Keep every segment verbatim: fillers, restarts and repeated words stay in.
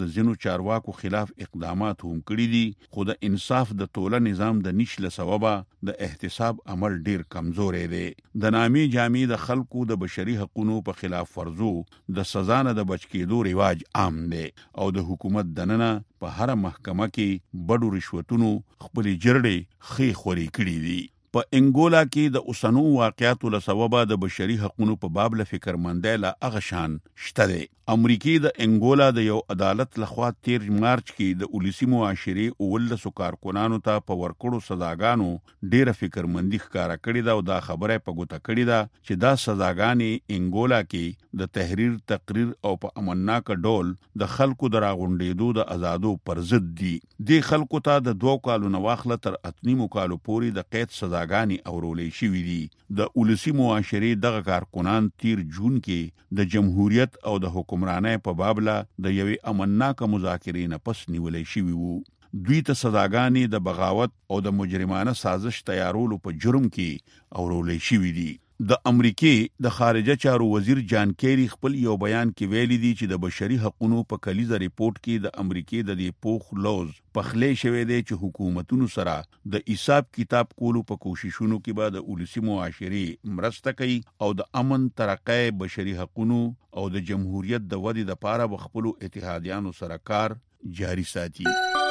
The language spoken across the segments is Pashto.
د ځینو چارواکو خلاف اقدامات هم کړي دي، خو د انصاف د توله نظام د نشله سببه د احتساب عمل ډیر کمزوري دی. د نامي جامع د خلکو د بشري حقوقو په خلاف ورزو د سزا نه د بچ کېدو رواج عام دی او د حکومت دننه په هر محکمه کې بډو رشوتونو خپل جرړې خې خوري کړي دي. په انګولا کې د اوسنو واقعاتو له سببه د بشري حقوقو په باب له فکرمندۍ له هغه شان شته دی. امریکای د انګولا د یو عدالت لخوا تیر مارچ کې د اولسي معاشري اولسو کارکونانو ته په ورکړو سزاګانو ډیره فکرمندي ښکارا کړې ده او دا خبره په ګوته کړې ده چې دا سزاګانې انګولا کې د تحریر، تقریر او په امنناک ډول د خلکو د راغونډېدو د آزادو پر ضد دي. د خلکو ته د دوه کالو نه واخله تر اتنیمو کالو پورې د قید سزاګانې اورولې شوې دي. د اولسي معاشري دغه کارکونان تیر جون کې د جمهوریت او د حکمرانۍ په بابله د یوې امنناک مذاکرې نه پس نیولې شوي وو. دوی ته سزاګانې د بغاوت او د مجرمانه سازش تیارولو په جرم کې اورولې شوي دي. د امریکای د خارجه چارو وزیر جان کیری خپل یو بیان کې ویلي دي چې د بشري حقوقو په کلیزه ریپورت کې د امریکای د دې پوخ لوز پخلې شوی دی چې حکومتونو سره د حساب کتاب کولو په کوششونو کې به د اولسي معاشري مرسته کوي او د امن، ترقۍ، بشري حقوقو او د جمهوریت د ودې لپاره به خپل اتحادیانو سره کار جاري ساتي.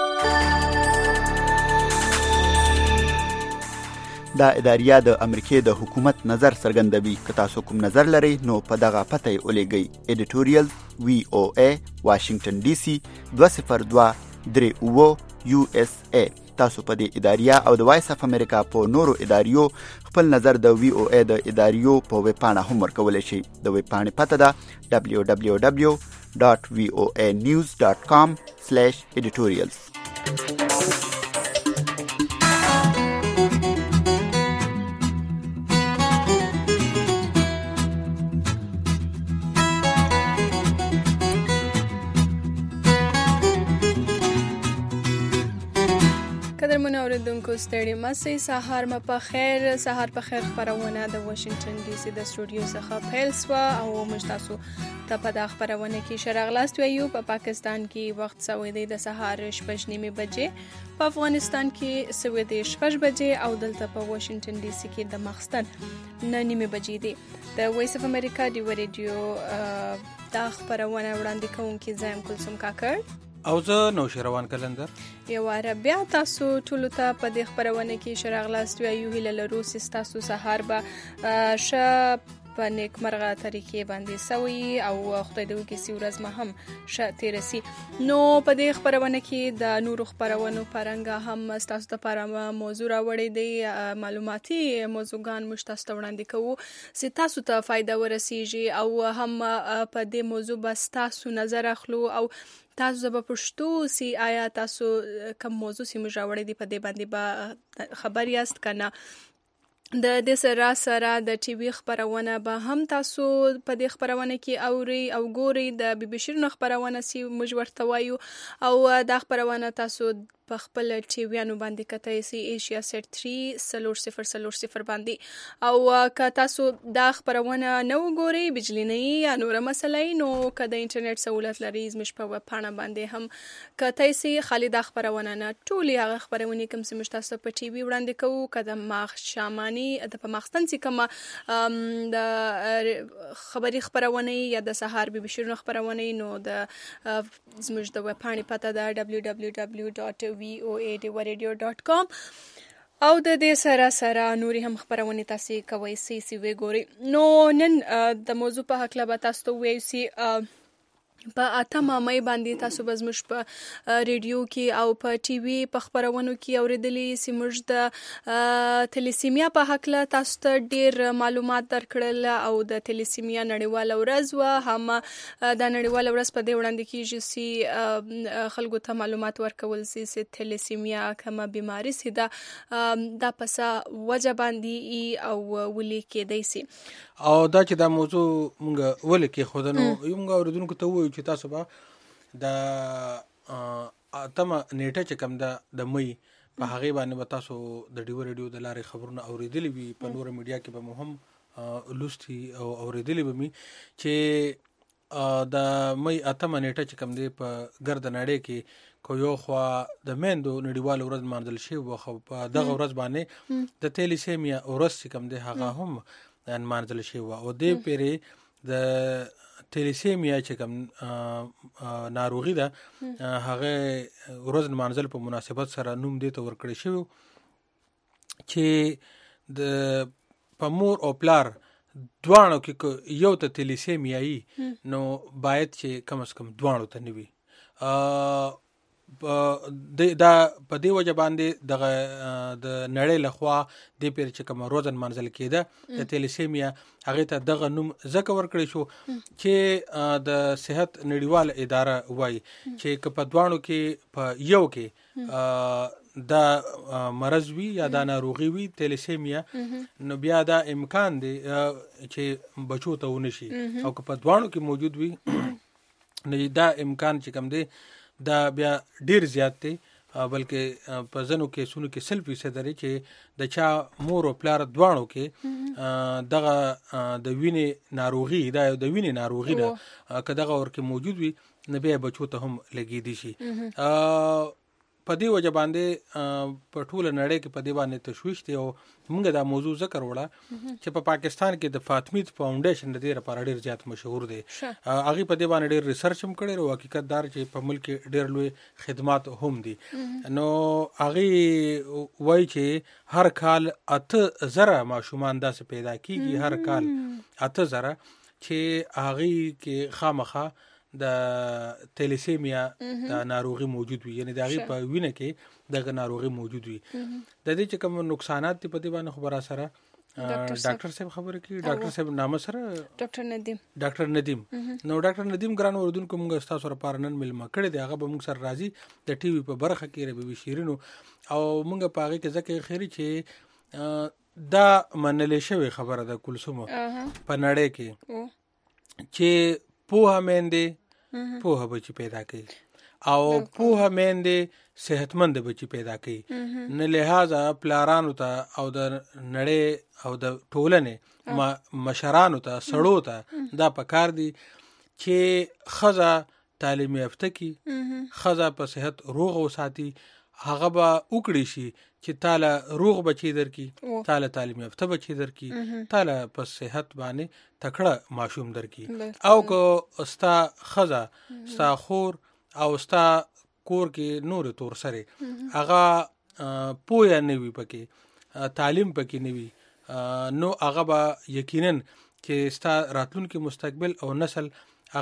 دا اداریه د امریکای د حکومت نظر څرګندوي. که تاسو کوم نظر لرئ نو په دغه پته یې ولیږئ. ایډیټوریال وی او ای واشنگټن ډي سي دوه صفر دوه درې اوه یو اس ای. تاسو په دې اداریه او د وایس اف امریکا په نورو اداریو خپل نظر د وی او ای د اداریو په ویب پاڼه هم ورکولی شئ. د ویب پاڼې پته ده دبلیو دبلیو دبلیو ډاټ وی او ای نیوز ډاټ کام سلیش ایډیټوریالز. اوریدونکو ستړي مسئ، سهار مو په خیر. سهار په خیر خبرونه د واشنگټن ډي سي د سټوډیو څخه پیل شوه او موږ تاسو ته په دغه خبرونه کې ښه راغلاست وایو. په پاکستان کې وخت سوی دی د سهار شپږ نیمې بجې، په افغانستان کې سوی دی شپږ بجې او دلته په واشنگټن ډي سي کې د ماخستن نه نیمې بجې دی. د وایس اف امریکا ډیو ریډیو دا خبرونه وړاندې کوونکي زم کلثوم کاکړ او زه نوشیروان کلندر. یو واره بیا تاسو ټولو ته په دې خبرونه کې ښه راغلاست وایو. هیله لرو چې تاسو سهار به ښه په نیکمرغه طریقې باندې سوي او خدای دې وکړي چې ورځ مو هم ښه تېره سي. نو په دې خبرونه کې د نورو خبرونو په رنګه هم ستاسو دپاره موضوع راوړی دی، معلوماتي موضوعګان موږ تاسو ته وړاندې کوو چې تاسو ته فایده ورسیږي او هم په دې موضوع به ستاسو نظر اخلو او تاسو به پوښتو چې آیا تاسو کوم موضوع چې موږ راوړی دی په دې باندې به خبر یاست که نه. د دې سره سره د ټي وي خبرونه به هم تاسو په دې خبرونه کې اوري او ګوري. د بي بي شیرونو خبرونه چې موږ ورته وایو او دا خبرونه تاسو په خپل ټي ویانو باندې کتای سي ایشیا سیټ تھری سلور صفر سلور صفر باندې. او که تاسو دا خبرونه نه وګورئ، بجلی نه یا نوره مسله نو که د انټرنیټ سهولت لرئ زموږ په ویب پاڼه باندې هم کتای سي. خالي دا خبرونه نه ټولې هغه خبرونه کوم چې موږ تاسو په ټي وي وړاندې کوو، که د ماښاماني د په ماخستن چې کومه د خبري خبرونه یا د سهار بي بي شیرونو خبرونه نو د زموږ د ویب پاڼې پته ده دبلیو دبلیو دبلیو ډاټ وی او ای ډیو ریډیو ډاټ کام او د دې سره سره نوري هم خبرونه تاسو کوي سي سي وی ګوري. نو نن د موضوع په حق لا تاسو ته وایو سي په اتمه مې باندې تاسو به زموږ په ریډیو کې او په ټي وي په خبرونو کې اوریدلی چې موږ د تلیسیمیا په حق له تاسو ته ډیر معلومات درکړل او د تلیسیمیا نړیواله ورځ و هم د نړیواله ورځ په دې وړاندې کېږي چې خلکو ته معلومات ورکول چې تلیسیمیا کومه بیماری سي دا د پسا وجه باندې او ولي کېدای سي. او دا چې دا موضوع مونږ ولې کې خودنو یومږ اوریدونکو ته وایو چې تاسو به د اتمه نیټه چې کوم ده د مې په هغې باندې به تاسو د ډیو ریډیو د لارې خبرونه اوریدلی وي. په نوره میډیا کې به مو هم لوستي او اوریدلی به مې چې د مې اتمه نیټه چې کوم دی په ګرد نړۍ کې کو یو خوا د میندو نړیواله ورځ مانځل شوې وه، خو په دغه ورځ باندې د تیلیسیمیا ورځ چې کوم دی هغه هم مانځل شوې وه. او دې پېرې د تیلیسیمیا چې کوم ناروغي ده هغه ورځ مانځل په مناسبت سره نوم دې ته ورکړی شوی چې د په مور او پلار دواړو کې یو ته تیلیسیمیایي نو باید چې کم از کم دواړو ته نه وي. دا په دې وجه باندې دغه د نړۍ لخوا دې پېرې چې کومه روزه نمانځل کېده د تیلیسیمیا هغې ته دغه نوم ځکه ورکړی شو چې د صحت نړیواله اداره وایي چې که په دواړو کې په یو کې دا مرض وي یا دا ناروغي وي تیلیسیمیا نو بیا دا امکان دی چې بچو ته ونه شي، او که په دواړو کې موجود وي نو دا امکان چې کوم دی دا بیا ډیر زیات دی، بلکې په ځینو کیسونو کې سل فیصد لري چې د چا مور او پلار دواړو کې دغه د وینې ناروغي دا د وینې ناروغي ده که دغه ور کې موجود وي نو بیا بچو ته هم لګېدی شي. په دې وجه باندې په ټوله نړۍ کې په دې باندې تشویش دی، او موږ دا موضوع ذکر وړه چې په پاکستان کې د فاطمید فاونډیشن د دې لپاره ډېر زیات مشهور دی. هغې په دې باندې ډېر ریسرچ هم کړی او حقیقت دار چې په ملک کې ډېر لوی خدمات هم دي. نو هغې وایي چې هر کال اته زره ماشومان داسې پیدا کېږي، هر کال اته زره چې هغې کې خامخا د تیلیسیمیا د ناروغي موجود وي، یعنی د هغې په وینه کې دغه ناروغي موجود وي. د دې چې کوم نقصانات دي په دې باندې خو به را سره ډاکټر صاحب خبرې کوي. ډاکټر صاحب نامه سره ډاکټر ندیم ډاکټر ندیم نو ډاکټر ندیم ګران اردوونکو موږ ستاسو لپاره نن مېلمه کړی دی، هغه به موږ سره راځي د ټي وي په برخه کې ربیبي شیرینو، او موږ په هغې کې ځکه خیري چې دا منلې شوې خبره ده کلثومه په نړۍ کې چې پوهه میندې پوهه بچی پیدا کوي او پوهه میندې صحتمند بچی پیدا کوي. نه لحاظه پلارانو ته او د نړۍ او د ټولنې مشرانو ته سړو ته دا پکار دي چې ښځه تعلیم یافته کی، ښځه په صحت روغ وساتي، هغه به وکړی شي چې تاله روغ بچی درکي، تاله تعلیم یافته بچی درکي، تاله په صحت باندې تکړه ماشوم درکي. او که ستا ښځه ستا خور او ستا کور کې نور تور سره هغه پوهه نه وي پکې، تعلیم پکې نه وي، نو هغه به یقینا چې ستا راتلونکي مستقبل او نسل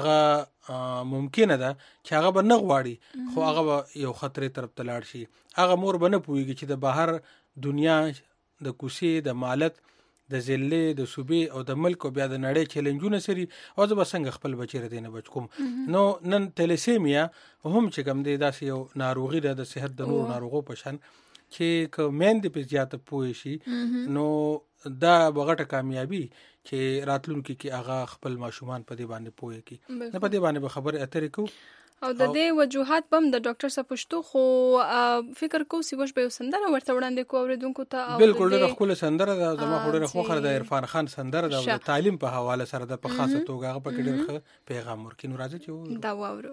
هغه ممکنه ده چې هغه به نه غواړي، خو هغه به یو خطرې طرف ته لاړ شي. هغه مور به نه پوهېږي چې د بهر دنیا د کوڅې د مالت د ضلعې د صوبې او د ملک او بیا د نړۍ چیلنجونه سري، او زه به څنګه خپل بچی له دې نه بچ کوم. نو نن تیلیسیمیا هم چې کوم دی داسې یو ناروغي ده د صحت د نورو ناروغو په شان چې که میندې پرې زیاته پوه شي نو دا به غټه کامیابي چې راتلونکي کې هغه خپل ماشومان په دې باندې پوه کړي. نه په دې باندې به خبرې اترې کوو او د دې وجوهات بم د ډاکټر صاحب پښتو خو فکر کو سی وش به یو سندره ورته وړاندې کو اوریدونکو ته. بالکل ډېره ښکلې سندره ده، زما خو ډېره خوښه ده، عرفان خان سندره ده، د تعلیم په حواله سره ده په خاصه توګه، هغه پکې ډېر ښه پیغام ورکوي. نو راځه چې دا واورو.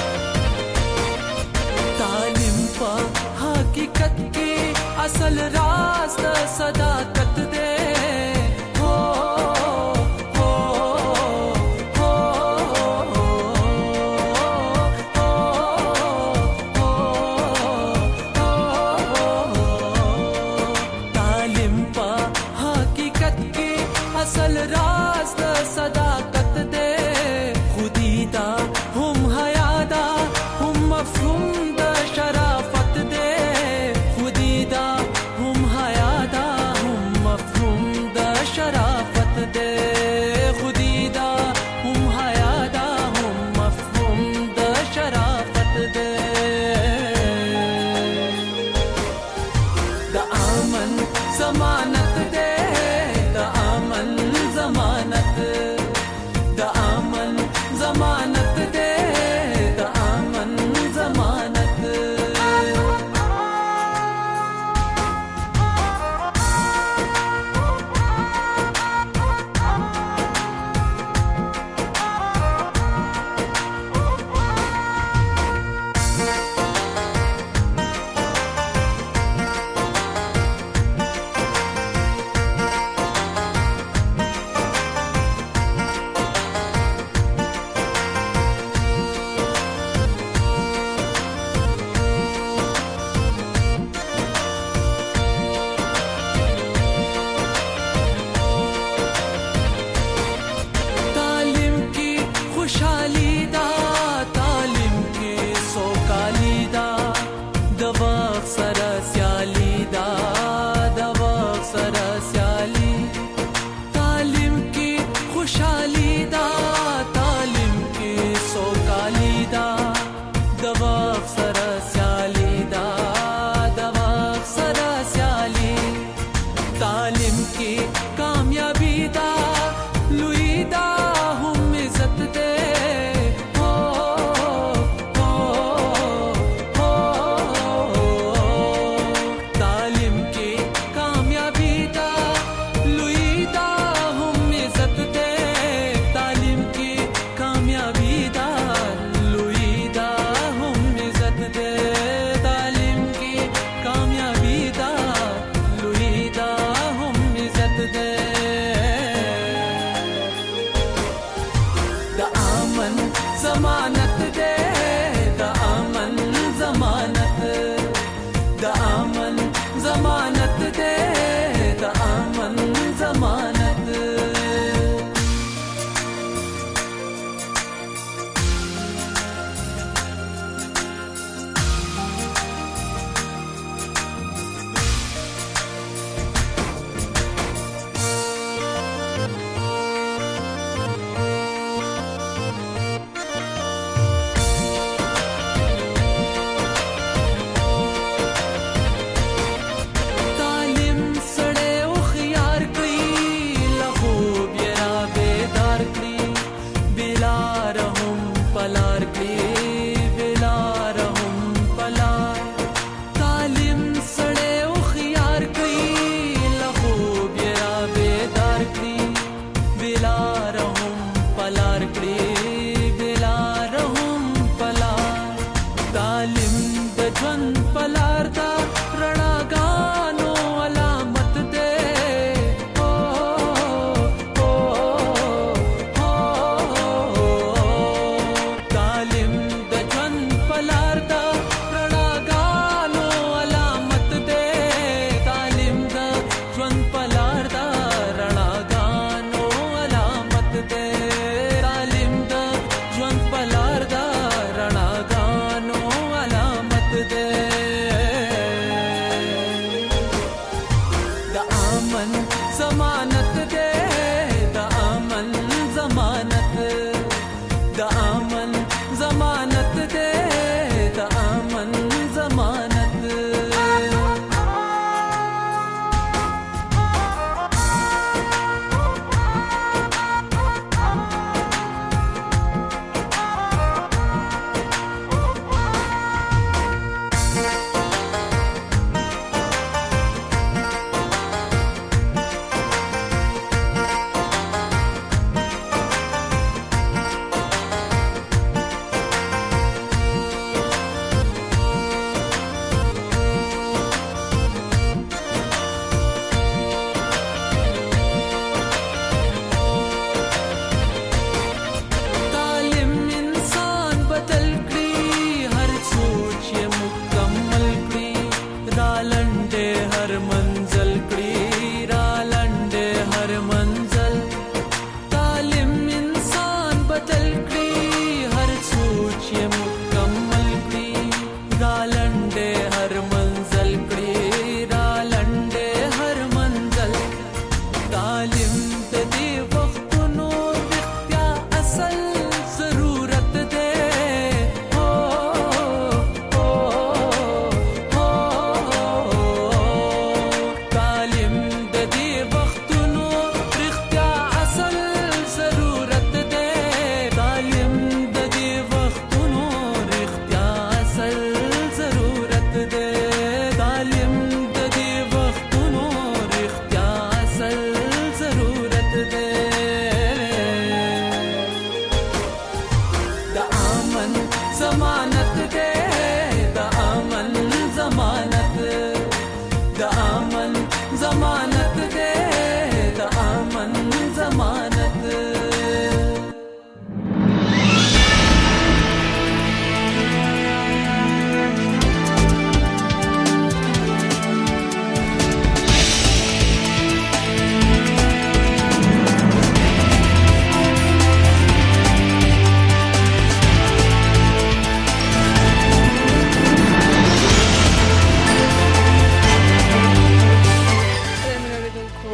असल राह तालिम की कामयाबी दा लुई दा हम इज्जत दे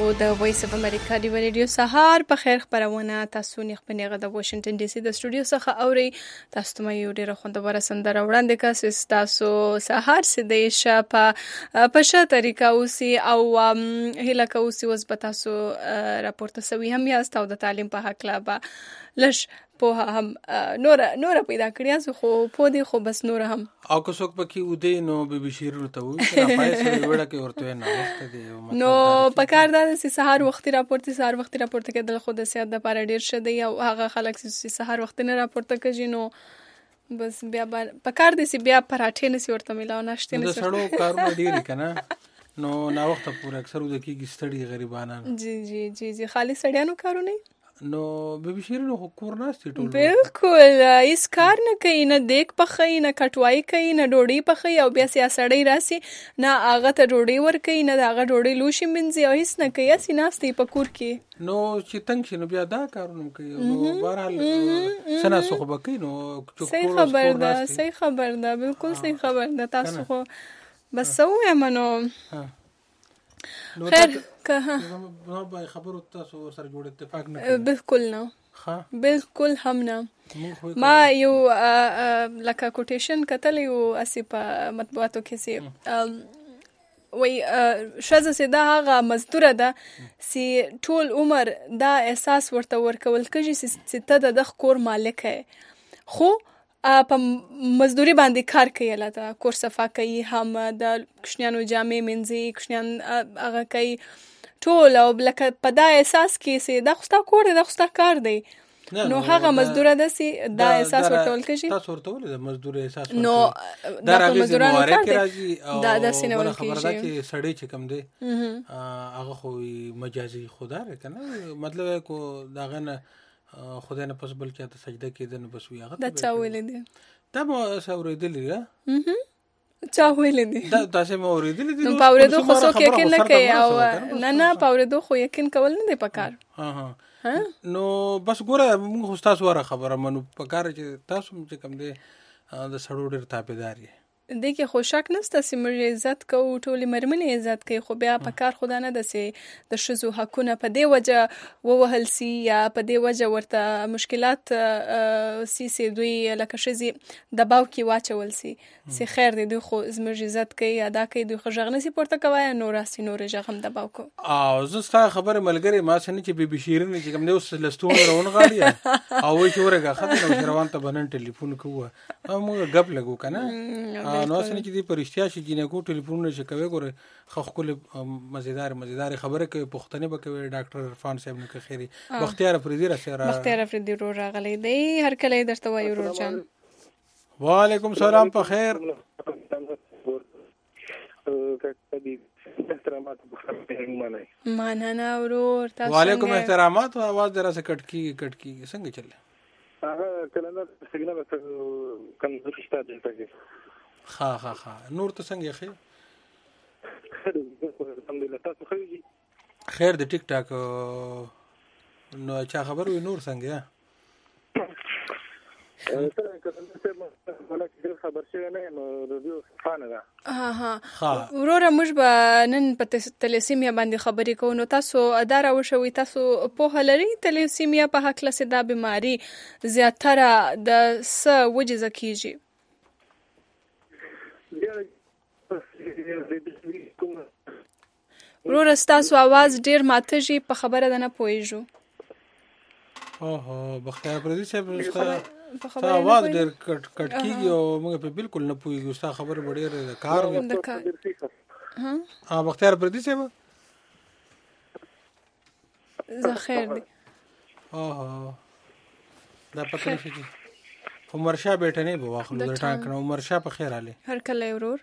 د وایس اف امریکا دی ریډیو سهار په خیر خبرونه تاسو نه خپنهغه د واشنگټن ډي سي د سټوډیو څخه اوري. تاسو ته یو ډیره خوندوره سندره وړاندې کړم. تاسو سهار سي د شپه په ښه طریقه اوسي او هله کوسي وس به تاسو راپورته سوي هم یاست او د تعلیم په حق لا به لش په هم نور نور پیدا کړی خو په دې خو بس نور هم او که څوک پکې ودی نو به بشیر ته وي چې پای سره وړه کې ورته نه وخت دی نو په کار دا چې سهار وختي راپورته سهار وختي راپورته کېدل خو د سیاست لپاره ډیر شه دی او هغه خلک چې سهار وخت نه راپورته کوي نو بس بیا په کار دي چې بیا پراټې نسی ورته ملاو نشته نه سړو کارونه ډیر کنه نو نا وخت پورې اکثر د کیږي ستړي غریبانان جی جی جی جی خالی سړیانو کارونه نو به بشیرونو خو کور ناشتي ټول بالکل هیڅ کار نه کوي نه دیک پخې نه کټوای کوي نه ډوډۍ پخې او بیا سیاسړی راسي نه هغه ته ډوډۍ ور کوي نه هغه ډوډۍ لوشي منځي او هیڅ نه کوي اسی ناشتي په کور کې نو چې تنګ شنو بیا دا کارونه کوي نو بهرحال سنا سخه بکی نو صحیح خبر ده صحیح خبر ده بالکل صحیح خبر ده تاسو خو بس سوې منو خیر که نو به خبرو تاسو سره جوړ اتفاق نه بالکل نه ها بالکل هم نه ما یو لکه کوټیشن کتل یو اسی په مطبوعاتو کې سي وای شزه سي دا هغه مزدوره ده سي ټول عمر دا احساس ورته ورکول کېږي چې ته د خور مالک یې خو په مزدوري باندې کار کوي لاته کور صفا کوي هم د کښنیانو جامې منځي کښنیان هغه کوي ټول او لکه په دا احساس کې سي دا خوستا کور دا خوستا کار دی نو هغه مزدوره ده سي دا احساس ورته ولکشي تاسو ورته ولې د مزدوري احساس نو دا مزدورانو کار دی دا د سینول کې خبره ده چې سړی چې کم دی هغه خو مجازي خدا رې کنه مطلب کو دا غنه خدای نه پس بل چاته سجده کېدل نو بس وی هغه دا چا ویل دي دا مو اوریدل دي چا ویل دي دا تاسو مو اوریدل دي نو پاوریدو خو څوک یقین نه کوي او نه نه پاوریدو خو یقین کول نه دی پکار ها ها نو بس ګوره موږ خو تاسو وره خبره منو پکار چې تاسو چې کم دي د سړو ډیر تابعدار یې دغه خو شک نشته چې موږ عزت کوو ټولې مرمنې عزت کوي خو بیا په کار خدا نه دسي د شذو حقونه په دی وجه ووهل سي یا په دی وجه ورته مشکلات سي سي دوی لکه شذي دباو کې واچول سي سي خیر دی دوی خو زموږ عزت کوي ادا کوي دوی خو ژغنه سي پورته کوي نو راسي نور ژغم دباو کو او زستا خبره ملګری ما سن چې بي بشیرین چې کوم دی اوس لستون روان غاړي او وي چې ورګه خاطر نو روان ته بنن ټلیفون کوه او موږ غب لګو کنه نو سن چې دی پرشتیا شي جنکو ټلیفون نشه کوي ګوره خو خپل مزیدار مزیدار خبره کوي پښتنه به کوي ډاکټر عرفان صاحب نه خیری بختیار افریدی را سره بختیار افریدی رو راغلی دی هر کله درته وایو روجان وعلیکم سلام په خیر مننه ورور تاسو وعلیکم احترامات او आवाज درا سره کټکی کټکی څنګه چل هغه کلندر سیګنال کمزوري شته دلته ها ها ها نور ته څنګه خیر الحمدلله تاسو خیر خیر د ټیک ټاک نو چا خبر وي نور څنګه ها ها وروره موږ به نن په تلسیمیا باندې خبرې کوو نو تاسو اداره وشوي تاسو په لري تلسیمیا په حق لسه دا بیماری زیاتره د س وجه کیږي وروره تاسو आवाज ډیر ماتېږي په خبره ده نه پوهیږو اوه بختیار پردي صاحب تا आवाज ډیر کټ کټ کیږي او موږ په بالکل نه پوهیږو ستا خبره ډیر کار ها ها بختیار پردي صاحب زه خیر دی اوه دا پته نشي عمر شاه بیٹه نه به واخلو د ټانک نو عمر شاه په خیر علي هر کله ورور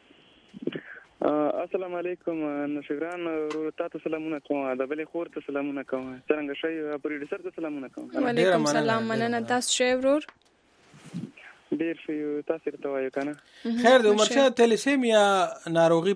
السلام علیکم نشګران ورور تاسو سلامونه کوم د بلې خور ته سلامونه کوم څنګه شي پرې سر ته سلامونه کوم وعلیکم سلام مننه تاسو شی ورور ډیر شي تاسو ته وایو کنه خیر د عمر شاه تلسیمیا ناروغي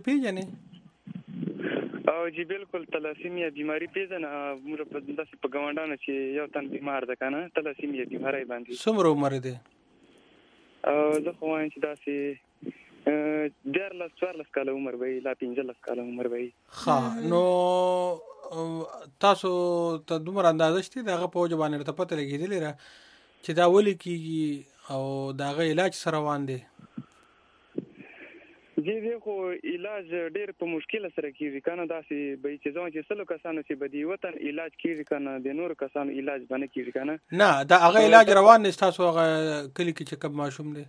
پیژنې او جی بالکل تلسیمیا بیماری پیژنه موږ په داسې په ګوندانه چې یو تن بیمار ده کنه تلسیمیا بیماری باندې څومره عمر دی او زه خو وایم چې داسې دیارلس څوارلس کاله عمر به لا پنځلس کاله عمر به. ښه نو تاسو ته دومره اندازه شته دغه په وجه باندې ته پته لګېدلې را چې دا ولې کېږي او د هغه علاج سره روان دی؟ جی دی خو علاج ډېر په مشکل سره کېږي که نه داسې به چې ځوان چې سلو کسانو چې به د وطن علاج کېږي که نه د نورو کسانو علاج به نه کېږي که نه نه د هغه علاج روان دی ستاسو هغه کلي کې چې کوم ماشوم دی؟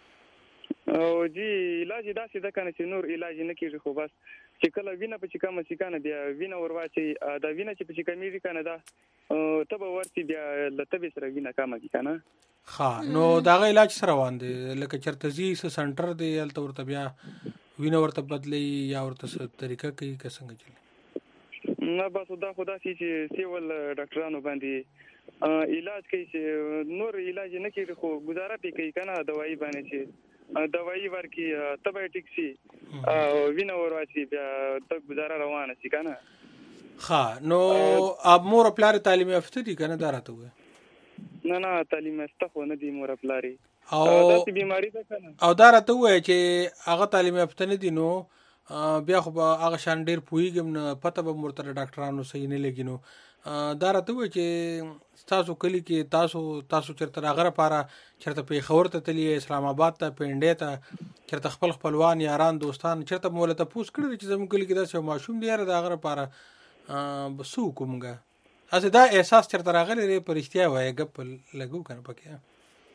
او جی علاج داسې ده که نه چې نور علاج نه کېږي خو بس چې کله وینه په چې کمه شي که نه بیا وینه ور واچوي دا وینه چې په چې کمېږي که نه دا ته به ورسي بیا له تبې سره وینه کمه کړي که نه. ښه نو د هغه علاج سره روان دی لکه چېرته ځي څه سنټر دی هلته ورته بیا وینه ورته بدلوي یا ورته څه طریقه کوي که څنګه چلي؟ نه بس دا خو داسې چې سیول ډاکټرانو باندې علاج کوي چې نور علاج نه کېږي خو ګزاره پې کوي که نه دوايي باندې چې دوايي ورکړي ته به یې ټیک شي او وینه ور واچي بیا ته ګزاره روانه شي که نه. ښه نو مور او پلار تعلیم یافته دي که نه دا راته ووایه؟ نه نه تعلیم یافته خو نه دي مور او پلار او داسې بیماري ده که نه او دا راته ووایه چې هغه تعلیم یافته نه دي نو بیا خو به هغه شان ډېر پوهېږم نه پته به ورته د ډاکټرانو صحیح نه لګي نو دا راته ووایه چې ستاسو کلي کې تاسو تاسو چېرته د هغه لپاره چېرته پېښور ته تللي اسلام آباد ته پنډۍ ته چېرته خپل خپلوان یاران دوستان چېرته مو له تپوس کړی دی چې زموږ کلي کې داسې یو ماشوم دی یاره د هغه لپاره څه وکړو مونږه؟ هسې دا احساس چېرته راغلی دی په رښتیا وایه ګپ لګو که نه پکې؟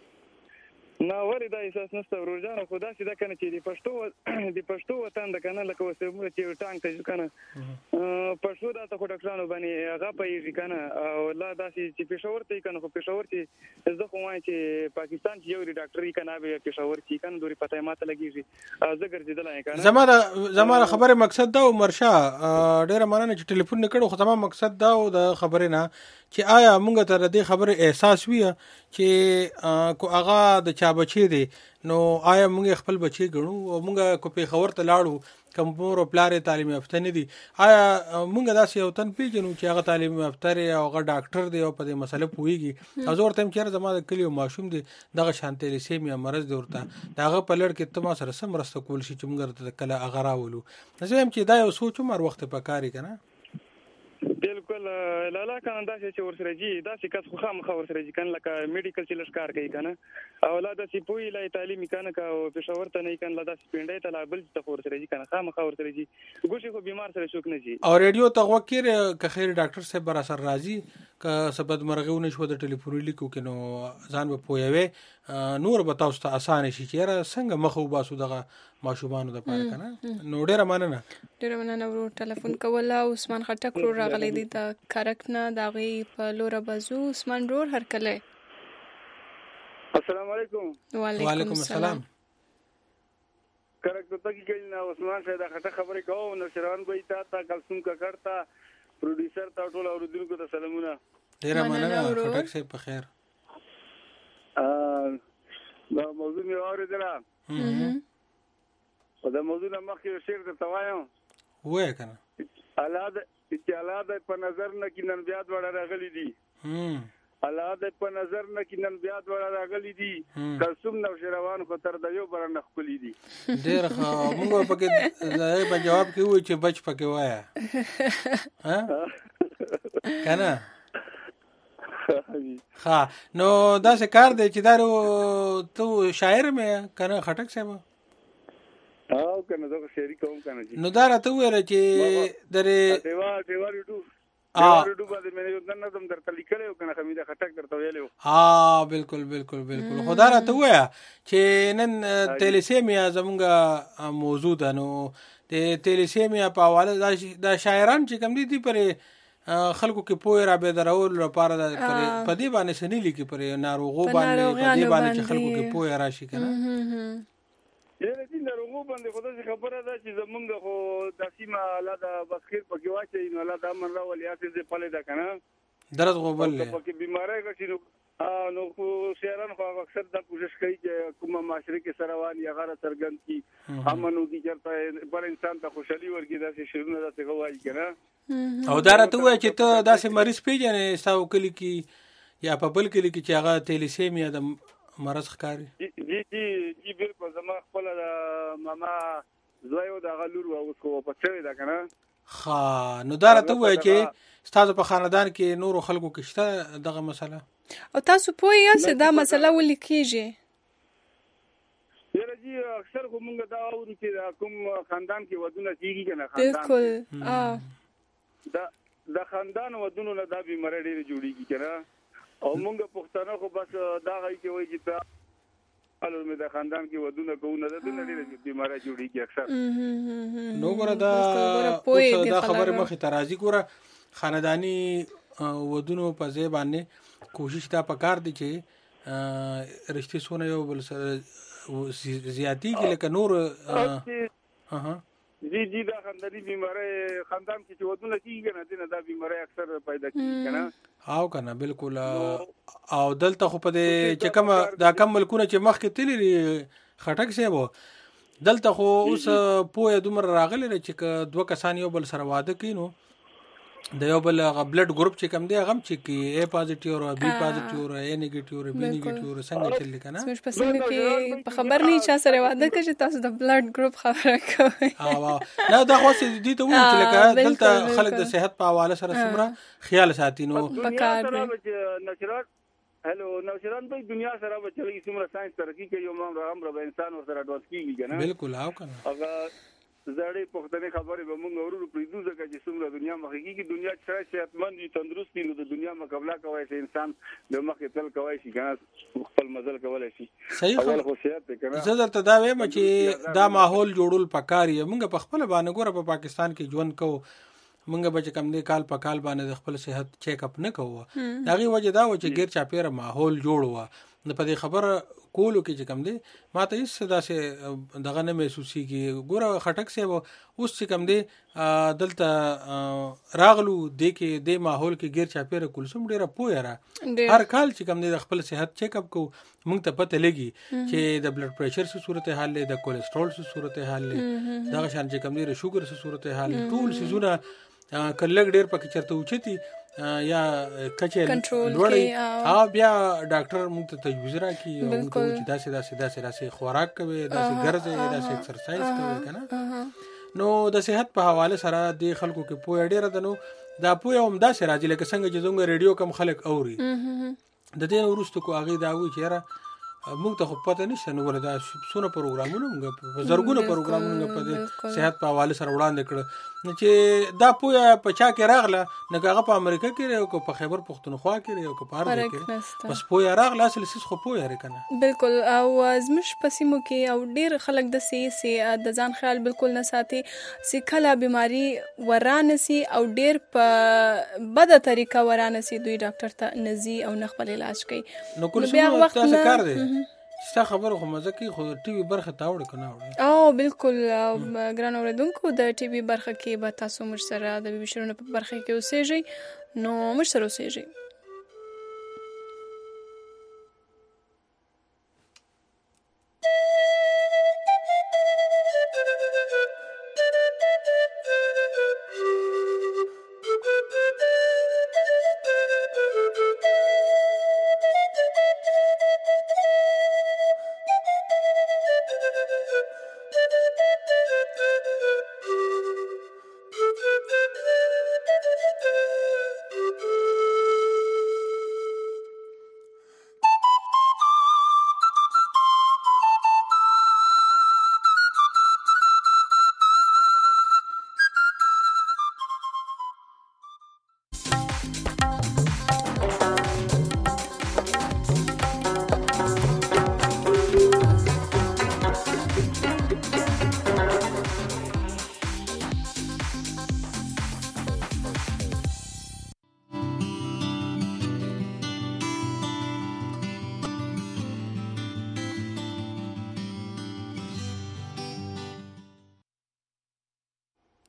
نه ولې دا احساس نشته ورور جانه خو داسې ده که نه چې د پښتو د پښتو وطن ده که نه لکه اوس موږ چې ټانګ ته ځو که نه پښتو دا ته خو ډاکټرانو باندې هغه پوهېږي که نه او لا داسې چې پېښور ته یي که نه خو پېښور چې زه خو وایم چې پاکستان چې یو دی ډاکټر یي که نه به پېښور چې که نه دورې پته یې ما ته لګېږي زه ګرځېدلی یم که نه. زما د زما د خبرې مقصد دا و عمرشاه ډېره مننه چې ټلیفون نه کړو خو زما مقصد دا و د خبرې نه چې آیا مونږ ته د دې خبرې احساس وي چې کو هغه د چا بچی دی نو آیا مونږ خپل بچی ګڼو او مونږ کو پېښور ته لاړو که مور او پلار یې تعلیم یافته نه دي آیا مونږ داسې یو تن پېژنو چې هغه تعلیم یافته دی او هغه ډاکټر دی او په دې مسله پوهېږي او زه ورته یم چې یاره زما د کلي یو ماشوم دی دغه شان تیلیسیمیا مرض دی ورته د هغه په لړ کې ته ما سره څه مرسته کولی شي چې مونږ ورته کله هغه راولو. زه یم چې دا یو سوچ هم هر وخت په کار یې که نه بالکل لالا کنه داسې چې ورسره جي داسې کس خو خامخا ورسره جي کنه لکه میډیکل چې لږ کار کوي کنه او لا داسې پوهې لا تعلیم کنه که او پېښور ته نه کنه لا داسې پنډۍ ته لا بل ته ورسره جي کنه خامخا ورسره جي ګوشي خو بیمار سره څوک نه جي او ریډیو ته غوږ کړئ که خیر ډاکټر صاحب را سره راځي که څه بدمرغي ونه شوه د ټلیفون لیکو کې نو ځان به پوهوي نور به تاسو ته اسانه شي چې یاره څنګه مخه وباسو دغه ماشومانو دپاره که نه نو ډېره مننه ډېره مننه ورور ټلیفون کوله عثمان خټک ورور راغلی دی د کرک نه د هغې په لوره به ځو عثمان ورور هرکلی السلام علیکم. وعلیکم السلام. کرک ته تکي کړي نه عثمان صاحب د خټک خبرې کوو نشران به تا تا کلثوم ککړ ته پروډوسر ته ټول اوریدونکو ته سلامونه. ډېره مننه خټک صاحب په خیر. دا موضوع مې واورېدله او دا موضوع نه مخکې یو شعر درته وایم ووایه که نه الله چې الله دی په نظر نه کې نن بیا دواړه راغلي دي الله دی په نظر نه کې نن بیا دواړه راغلي دي کلثوم نوشیروان خو تر د یو بره نه ښکلي دي. ډېر ښه مونږ به پکې په جواب کې ووایو چې بچ پکې وایه که نه ښه نو داسې کار دی چې دا ته شاعر مې که نه خټک صاحب او کنه زه شعري کوم کنه جی نو دا راته وویله چې درې دیوا دیوا ریډو دیوا ریډو باندې مې یو ځل نظم درته لیکلی و کنه حمیده خټک درته ویلی و ها بالکل بالکل بالکل خو دا راته ووایه چې نن تیلیسیمیا زمونږ موضوع ده نو د تیلیسیمیا په حواله دا شاعران چې کوم دي دي پرې خلکو کې پوهې رابېدارولو لپاره په دې باندې څه نه لیکي پرې ناروغو باندې په دې باندې چې خلکو کې پوهې راشي که نه یاره دې ناروغو باندې خو داسې خبره ده چې زمونږ خو دا سیمه الله د بخیر پکې واچوي نو الله د امن راولي هسې دې پلې ده که نه درد غوبل دی پکې بیماری راشي نو نو خو شاعران خو اکثر دا کوشش کوي چې کومه معاشره کې سره روان یا هغه څرګند کړي امن وکړي چېرته بل انسان ته خوشحالي ورکړي داسې شعرونه داسې ووایي که نه او دا راته ووایه چې ته داسې مریض پېژنې ستا کلي کې یا په بل کلي کې چې هغه تیلیسیمیا د مرز ښکاری جی جی جی بالکل زما خپل ماما زویو د غلور او اوس خو په څه دا کنه خا نو دا راته وای چې ستاسو په خاندان کې نورو خلکو کې شته دغه مسله او تاسو پوه یاست دا مسله ولې کیږي؟ یره جی اکثر خو موږ دا اورو چې کوم خاندان کې ودونه کیږي کنه بالکل اه دا د خاندان ودونو نه دا بیماری ډیره جوړیږي کنه او موږ پښتانه خو بس دا غي کې وایي چې تا الو مې د خاندان کې ودونه کوونه د ډیره بیماری جوړیږي اکثر نو ګره دا دا خبره مخه ترازی ګره خاندانی ودونو په ځای باندې کوشش تا پکار دي چې رشتې سونه یو بل سره زیاتی کې لکه نور ها جی جی دا خاندانی بیماری خاندان کې چې ودونه کیږي نه دینه دا بیماری اکثر پیدا کیږي کنه او کنه بالکل او دلته خو په دې چې کوم دا کم ملکونه چې مخ کې تللی خټک سی وو دلته خو اوس پوهه دومره راغلی چې دوه کسان یو بل سره واده کینو د یو بل بلډ ګروپ چې کم دی هغه چې کې اے پازیټیو او بی پازیټیو او اے نیگیټیو او بی نیگیټیو څنګه چل کنه سمج پسند کې په خبر نه چا سره واده کوي تاسو د بلډ ګروپ خبره کوي او نه دا خو دې ته وایي چې لکه دلته خلک د صحت په حواله سره څومره خیال ساتي نو پکار دی نشرات هلو نوشران په دنیا سره بچلې څومره ساينس ترقی کوي یو مام رام رب انسان ور سره اډوانس کیږي کنه بالکل او کنه هغه زړې پښتنې خبرې به موږ ورو پریدو ځکه چې څومره دنیا مخکې کې دنیا چې صحتمند وي تندرست وي نو د دنیا مقابله کوي چې انسان د مخې تل کوي شي کنه خپل مزل کولای شي صحیح اول خو صحت کنه زه درته دا وایم چې دا ماحول جوړول پکاري موږ په خپل باندې ګوره په پاکستان کې ژوند کوو موږ به چې کم دی کال په کال باندې د خپل صحت چیک اپ نه کوو داغي وجه دا و چې غیر چاپیره ماحول جوړ و نه په دې خبره کولو کې چې کم دی ماته هیڅ داسې دغه نه محسوسي کې ګوره خټک سی و اوس چې کم دی دلته راغلو د کې د ماحول کې غیر چاپیره کلسوم ډیره پوهه را هر کال چې کم دی د خپل صحت چیک اپ کو موږ ته پته لګي چې د بلډ پریشر څه صورت حال دی د کولیسټرول څه صورت حال دی دغه شان چې کم دی د شوګر څه صورت حال ټول سيزونه کله ډیر پکې چرته اوچتي یا کچې لوړی او بیا ډاکټر موږ ته تجویز راکړي او موږ ته چې داسې داسې داسې داسې خوراک کوي داسې ګرځي داسې ایکسرسایز کوي کنه نو د صحت په حواله سره د خلکو کې پوهه ډیره ده نو دا پوهه هم داسې راځي لکه څنګه چې زموږ ریډیو کم خلک اوري د دې وروسته کو هغه دا وی چې را موږ ته خو پته نشته نو ولدا سونه پروګرامونه موږ په زرګونو پروګرامونه په صحت په حواله سره وړاندې کړ نو چې دا پوهه په چا کې راغله نه هغه په امریکا کې او په خیبر پختونخوا کې او په هر ځای کې بس پوهه راغله اصل سیس خو پوهه لري کنه بالکل او زمش پسیمو کې او ډیر خلک د سی سی د ځان خیال بالکل نه ساتي چې کله بیماری ورانسي او ډیر په بده طریقه ورانسي دوی ډاکټر ته نزي او نه خپل علاج کوي نو کله څه وخت تاسو کار دی ستا خبره خو مزه کې خو ټي وي برخه تاوړ کنه وړي او بالکل ګران اوریدونکو د ټي وي برخه کې به تاسو مر سره د بي بي شرونه په برخه کې اوسېږئ نو مر سره اوسېږئ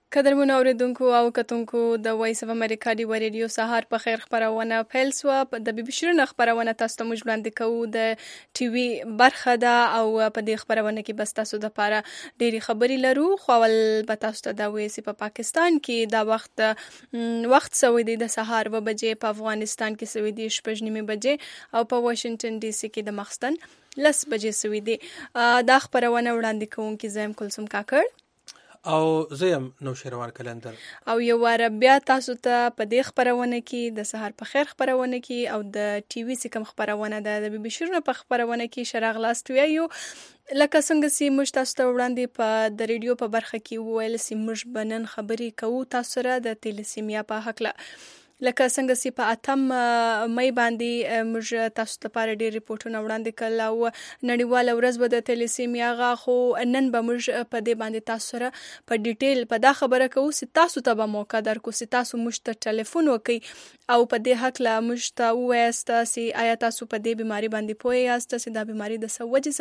قدرمن اوریدونکو او کتونکو د وایس اف امریکا دی ریډیو سهار په خیر خبرونه پیل سو د بي بي شرونه خبرونه تاسو ته موږ وړاندې کوو د ټي وي برخه ده او په دې خبرونه کې بس تاسو د لپاره ډېری خبري لرو خو ول به تاسو ته دا وایي په پاکستان کې دا وخت وخت سوي دی د سهار و بجې په افغانستان کې سوي دی شپږ نیمه بجې او په واشنگټن ډي سي کې د مخستن لس بجې سوي دی دا خبرونه وړاندې کوم کې زم کلثوم کاکړ او زیم نو شروان کلندر او یو واره بیا تاسو ته په دې خبرونه کې د سهار په خیر خبرونه کې او د ټي وي سکم خبرونه د بي بي شرونه په خبرونه کې شراغ لاست ویو لکه څنګه چې موږ تاسو ته وړاندې په د ریډیو په برخه کې ویل چې موږ بنن خبري کوو تاسو سره د تیلیسیمیا په حق له لکه څنګه چې په اتم مې باندې موږ تاسو ته لپاره ډېر ریپورتونه وړاندې کړل او نړیواله ورځ به د تیلیسیمیا غا خو نن به موږ په دې باندې تاسو سره په ډیټیل په دا خبره کوو چې تاسو ته به موقع درکو چې تاسو موږ ته ټلیفون وکړئ او په دې حق لا موږ ته وایست چې آیا تاسو په دې بیماری باندې پوه یاست چې دا بیماری د سوجي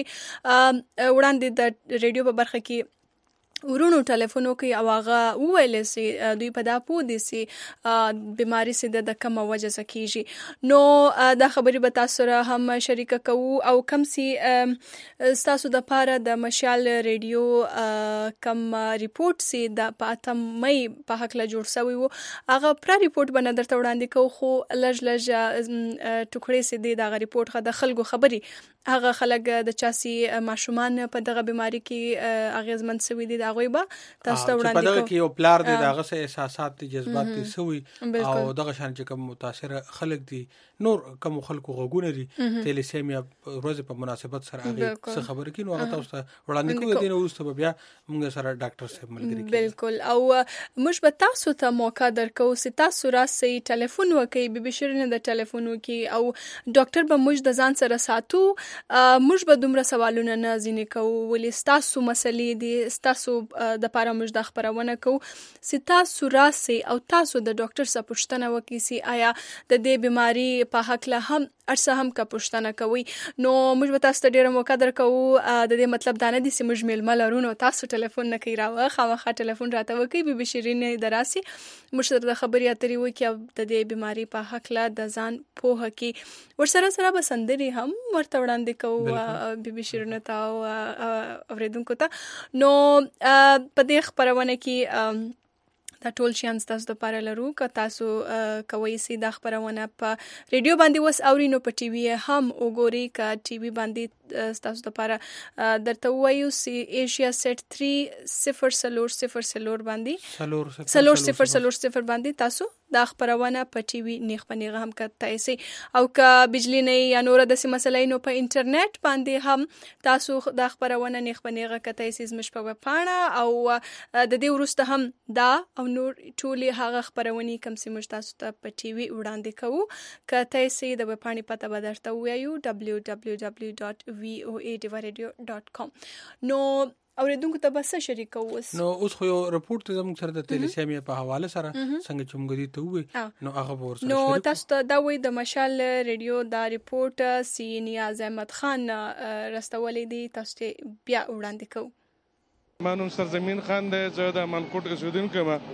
سکیږي وړاندې د ریډیو په برخه کې ورونو ټلیفون وکي او هغه وویل سي دوی په دا پو دي سي بیماری سي د کوم وجه سکیږي نو دا خبري به تاسو سره هم شریک کوو او کم سي تاسو د پاره د مشال ریډیو کم ریپورت سي د پاتم مې په حق له جوړ شوی وو هغه پر ریپورت باندې درته وړاندې کوو خو لږ لږ ټوکړې سي د هغه ریپورت خه د خلکو خبري هغه خلک د چاسي ماشومان په دغه بیماری کې اغیزمن سوي دي دا غوي به تاسو ته وړاندې کوم په دغه کې یو پلار دی دغه سه احساسات دي جذبات دي سوي او دغه شان چې کوم متاثر خلک دي نور کوم خلکو غوګونه دي تیلیسیمیا ورځ په مناسبت سره هغه څه خبر کینو هغه تاسو ته وړاندې کوو دي نو اوس بیا موږ سره ډاکټر صاحب ملګری کیږي بالکل او موږ به تاسو ته موقع درکو چې تاسو راسي ټلیفون وکي بي بي شرینه د ټلیفون وکي او ډاکټر به موږ د ځان سره ساتو موږ به دومره سوالونه نه ځینې کوو ولې تاسو مسلې دي تاسو د پاره موږ د خبرونه کوو چې تاسو راسي او تاسو د ډاکټر څخه پوښتنه وکړئ چې آیا د دې بیماری په حق له هم ارسه هم کا پوښتنه کوي نو موږ به تاسو ته ډیره موقع درکو د دې مطلب دا نه دي چې موږ میل ملرونو تاسو ټلیفون نه کوي راوه خامخا ټلیفون راته وکي بي بي شيرين دراسي موږ سره د خبري اترې وکي د دې بیماری په حق له د ځان پوهه کې ورسره سره بسندري هم ورته وړاندې کوو بي بي شيرين ته او اوریدونکو ته نو په دې خبرونه کې دا ټول شیان تاسو د پاره لرو که تاسو کوي سي د خبرونه په ریډیو باندې وس اورینو په ټي وي هم وګوري که ټي وي باندې تاسو د پاره درته وایو سي ایشیا سیټ تhree صفر صفر صفر صفر باندې صفر صفر صفر صفر باندې تاسو دا خبرونه په ټي وي نیغ پنیغه هم کتای سي او که بجلی نه یا نور د سي مسلې نو په انټرنیټ باندې هم تاسو دا خبرونه نیغ پنیغه کتای سي زمش په پاڼه او د دې ورسته هم دا او نور ټولي هغه خبرونه کوم سي موږ تاسو ته په ټي وي وړاندې کوو کتای سي د پاڼې پته بدرته وایو دبليو دبليو دبليو ډاټ وي او اي ډیوایډ ډاټ کام نو اوریدونکو ته بس شریک اوس نو اوس خو یو رپورت زموږ سره د تیلیسیمیا په حواله سره څنګه چې موږ دي ته وې نو هغه ورسره نو تاسو ته دا وې د مشال ریډیو دا ریپورت سی نیاز احمد خان رستولې دي تاسو ته بیا وړاندې کوم مانوم سرزمین خان د زه د منکوټ اوسیدونکو ما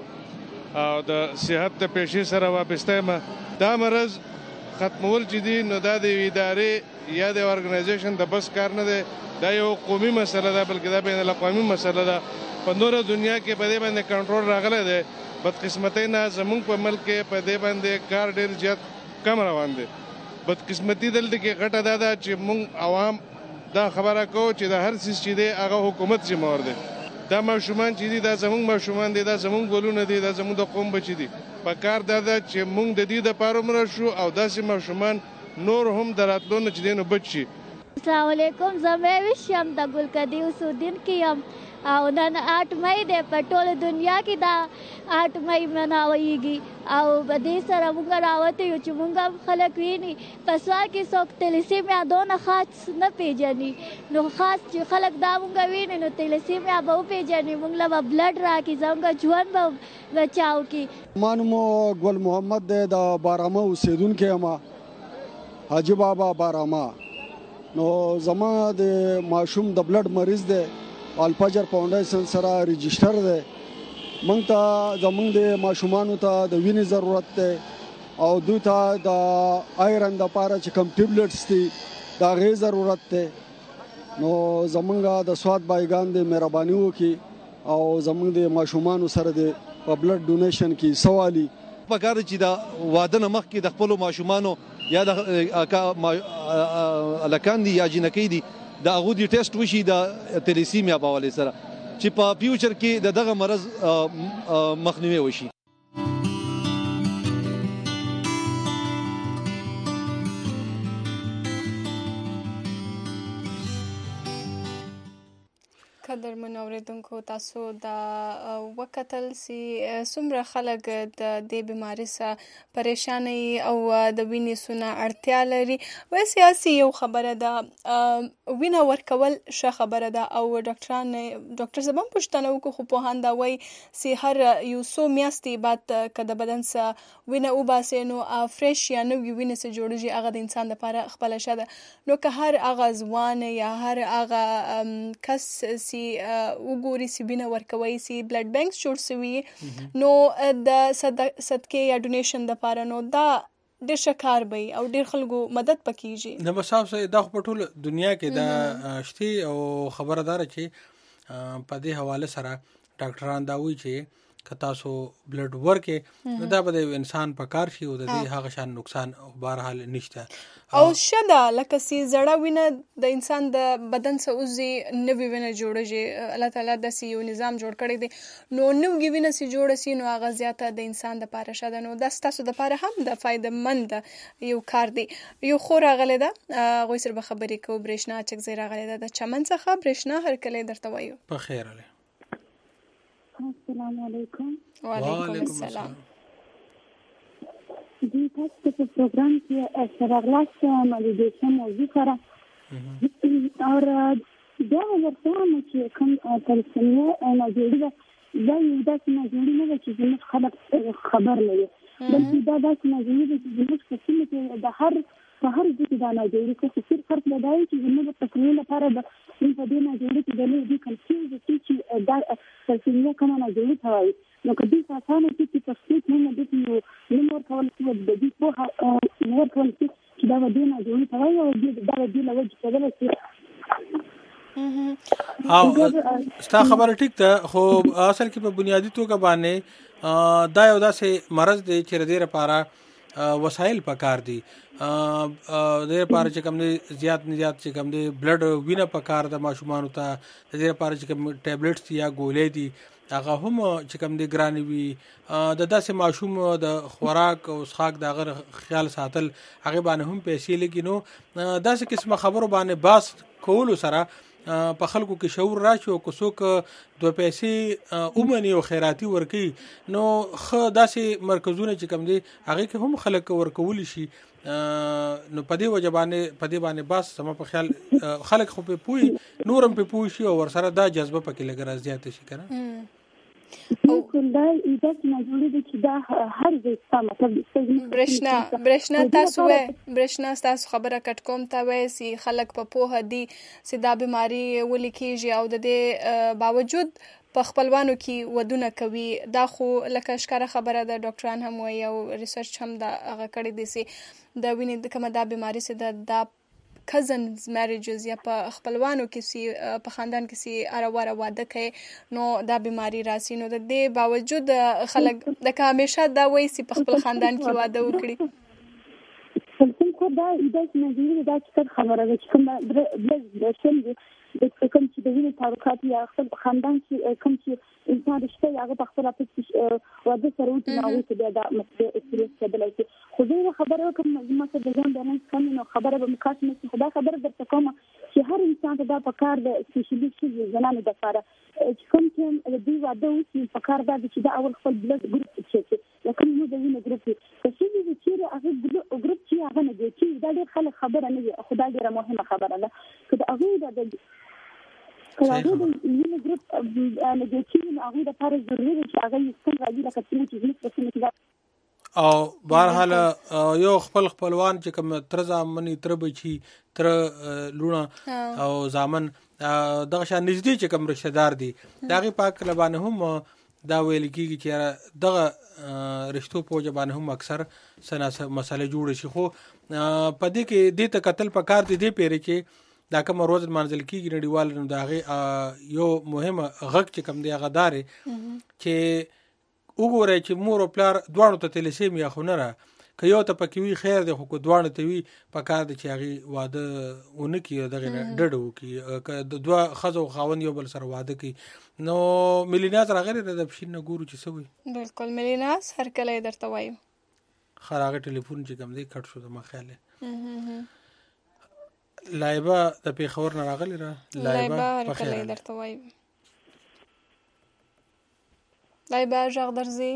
او د صحت د پیشي سره وابسته ما دا مرز ختمول چې دي نو دا د ادارې یا د ارګنایزیشن د بس کار نه دی دا یو قومي مسله ده بلکې دا بین الاقوامي مسله ده په نور دنیا کې په دې باندې کنټرول راغلی دی بدقسمتۍ نه زموږ په ملک کې په دې باندې کار ډېر زیات کم روان دی بدقسمتي دلته کې غټه دا ده چې موږ عوام دا خبره کوو چې د هر څه چې دی هغه حکومت ذمہوار دی دا ماشومان چې دي دا زموږ ماشومان دي دا زموږ ګلونه دي دا زموږ د قوم بچي دي په کار دا ده چې موږ د دې لپاره مړ شو او داسې ماشومان نور هم د راتلو نه چې دی نو بچ شي السلام علیکم زه مې وشم د ګلکدي اوسودین کې یم او نن آټ مې ده په ټوله دنیا کې دا آټ مې مناويږي او په دې سره موږ راوته یو چې موږ خلک ویني په سوال کې څوک تیلیسیمیا دونه خاص نه پیژني نو خاص چې خلک دا موږ ویني نو تیلیسیمیا به پیژني موږ له بلډ راکې زموږ ژوند به بچاو کی مانمو ګل محمد د بارامه اوسیدونکو ما حاجی بابا بارامه نو زما د ماشوم د بلډ مریض دی الفجر فاونډیشن سره ريجستره ده موږ ته زموږ د ماشومانو ته د وینې ضرورت دی او دوی ته د آیرن دپاره چې کوم ټیبلټس دي د هغې ضرورت دی. نو زموږ د سوات بایګان د مهرباني وکړي او زموږ د ماشومانو سره د په بلډ ډونیشن کې سوالي پکار چې د واده نه مخکې د خپلو ماشومانو یا د هلکان دي یا جینکۍ دي د هغو د ټیسټ وشي د تلیسیمیا په حوالې سره چې په فیوچر کې د دغه مرض مخنیوی وشي. قدرمن اوریدونکو تاسو دا وکتل سی څومره خلک د دې بیماری سره پریشانه او د وینې سونه اړتیا لري. وایي سیاسي یو خبره ده وینه ورکول ښه خبره ده او ډاکټران ډاکټر صاحب هم پوښتنه وکړو خو پوهان دا وایي چې هر یو څو میاشتې بعد که د بدن څخه وینه وباسي نو فریش یا نوې وینې څخه جوړېږي هغه د انسان لپاره خپله ښه ده. نو که هر هغه ځوان یا هر هغه کس سی وګوري چې وینه ورکوي چې بلډ بانکس جوړ شوي نو د صدقې یا ډونیشن دپاره نو دا ډېر ښه کار به او ډېر خلکو مدد پکېږي. نه بس صاحب صاحب دا خو په ټوله دنیا کې دا شتي او خبره داره چې په دې حواله سره ډاکټران دا وایي چې که تاسو بلډ ورکې نو دا به د انسان په کار شي او د دې هغه شان نقصان بهرحال نشته او ښه ده لکه چې زړه وینه د انسان د بدن څخه وځي نوې وینه جوړېږي. الله تعالی داسې یو نظام جوړ کړی دی نو نوې وینه چې جوړه سي نو هغه زیاته د انسان دپاره ښه ده. نو دا ستاسو دپاره هم د فایده مند یو کار دی. یو خور راغلی ده هغوی سره به خبرې کوو. برېښنا اچکزۍ راغلی ده د چمن څخه. برېښنا هرکلی درته وایو. په خیر علی. السلام علیکم. وعلیکم السلام. जी तक के प्रोग्राम की सरगलास मेडिटेशन موضوع करा और دا ورته چې کوم تلسمه انا جوړه دا یو داسې نه جوړه نه چې زموږ خلک خبر لري بلکې دا داسې نه جوړه چې زموږ په سیمه کې د هر په هر ځای کې دا نه جوړه چې صرف فرق دا دی چې زموږ په تقریر لپاره د په دې نه جوړه چې د دې کنفیوز چې دا تلسمه کومه نه جوړه وایي نو کدی اسانه چې تفصیل نه دي نو نور کول چې د دې په نور کول چې دا ودی نه جوړه وایي او دې دا دې له وجه کېدل چې او ستا خبره ټیک ده خو اصل کې په بنیادی توګه باندې دا یو داسې مرض دی چې د دې لپاره وسایل پکار دي د دې لپاره چې کوم دي زیات نه زیات چې کوم دي بلډ وینه پکار د ماشومانو ته د دې لپاره چې کوم ټابلیټس یا ګولې دي هغه هم چې کوم دي ګرانې وي د داسې ماشوم د خوراک او څښاک د هغه خیال ساتل هغه باندې هم پیسې لګي. نو داسې قسمه خبرو باندې باس کولو سره په خلکو کې شعور راشي او که څوک دوه پیسې اومني او خیراتي ورکي نو خو داسې مرکزونه چې کوم دي هغه کې هم خلک ورکول شي. نو په دې وجه باندې په دې باندې باس سم په خیال خلک خو په پوي نورم په پوي شي او ورسره دا جذبه پکې لګ راځي ته شي کنه او دا ایده چې جوړې دي چې دا هر ځای څه مطلب برېښنا برېښنا تاسو وې برېښنا تاسو خبره کټ کوم تا وې سي خلک په پوهه دي چې دا بیماری ولې کېږي او د دې باوجود په خپلوانو کې ودونه کوي. دا خو لکه ښکاره خبره ده ډاکټران هم وایي او ریسرچ هم دا هغه کړی دی چې د وینې د کومه دا بیماری چې دا کزنز میریجز یا په خپلوانو کې سي په خاندان کې سي ارواره واده کوي نو دا بیماری راسي. نو د دې باوجود خلک د همیشه دا وایي چې په خپل خاندان کې واده وکړي. څنګه دا ایده چې نه دی دا چې خبره ده چې کوم د شنه د کوم چې د وینې تعلقات یا خپل خاندان چې کوم چې انسان رشته هغه په خپل اپس واده سره وتی نو چې دا مسله اکسپریانس کېدلای شي. خو زه خبره کوم ما څه د ځان بیان کوم نو خبره به مکاش نه خدا خبره درته کوم چې هر انسان ته دا پکار د سپیشلیست زنانه د لپاره چې کوم چې د دې واده وسی پکار دا چې دا اول خپل بلډ ګروپ چې لکه نو د وینې ګروپ چې چې چې هغه ګروپ چې هغه نه دی چې دا ډېر خلک خبره نه دي خو دا ډېره مهمه خبره ده چې هغه د کله د وینې ګروپ نه دی چې هغه د لپاره ضروري دی چې هغه څنګه راځي لکه چې چې څه او بهرحال یو خپل خپلوان چې کوم تر ځامنې تر بچي تر لونه او ځامن دغه شان نږدې چې کوم رشتہ دار دي دغه پاک لبانه هم دا ویل کېږي چې دغه رشتو په وجه باندې هم اکثر سنا مسله جوړ شي. خو په دې کې دې ته قتل پکار دي دې پیری چې دا کوم روز منځل کېږي نړیوال نو دا غي یو مهمه غږ چې کوم دی هغه داري چې وګورئ چې مور او پلار دواړو ته تلسیمیا خو نه را که یو ته پکې وي خیر دی خو که دواړو ته وي پکار دی چې هغې واده ونه کړي دغې نه ډډه وکړي که د دوه ښځو او خاوند یو بل سره واده کړي. نو ملیناز راغلی ده د پښین نه ګورو چې څه وایي. بالکل ملیناز هر کله یې درته وایو خیر هغه ټلیفون چې کوم دی کټ شو زما خیال دی. لایبه د پېښور نه راغلې ده. لایبه هر کله یې درته وایو. لایبه غږ درځي.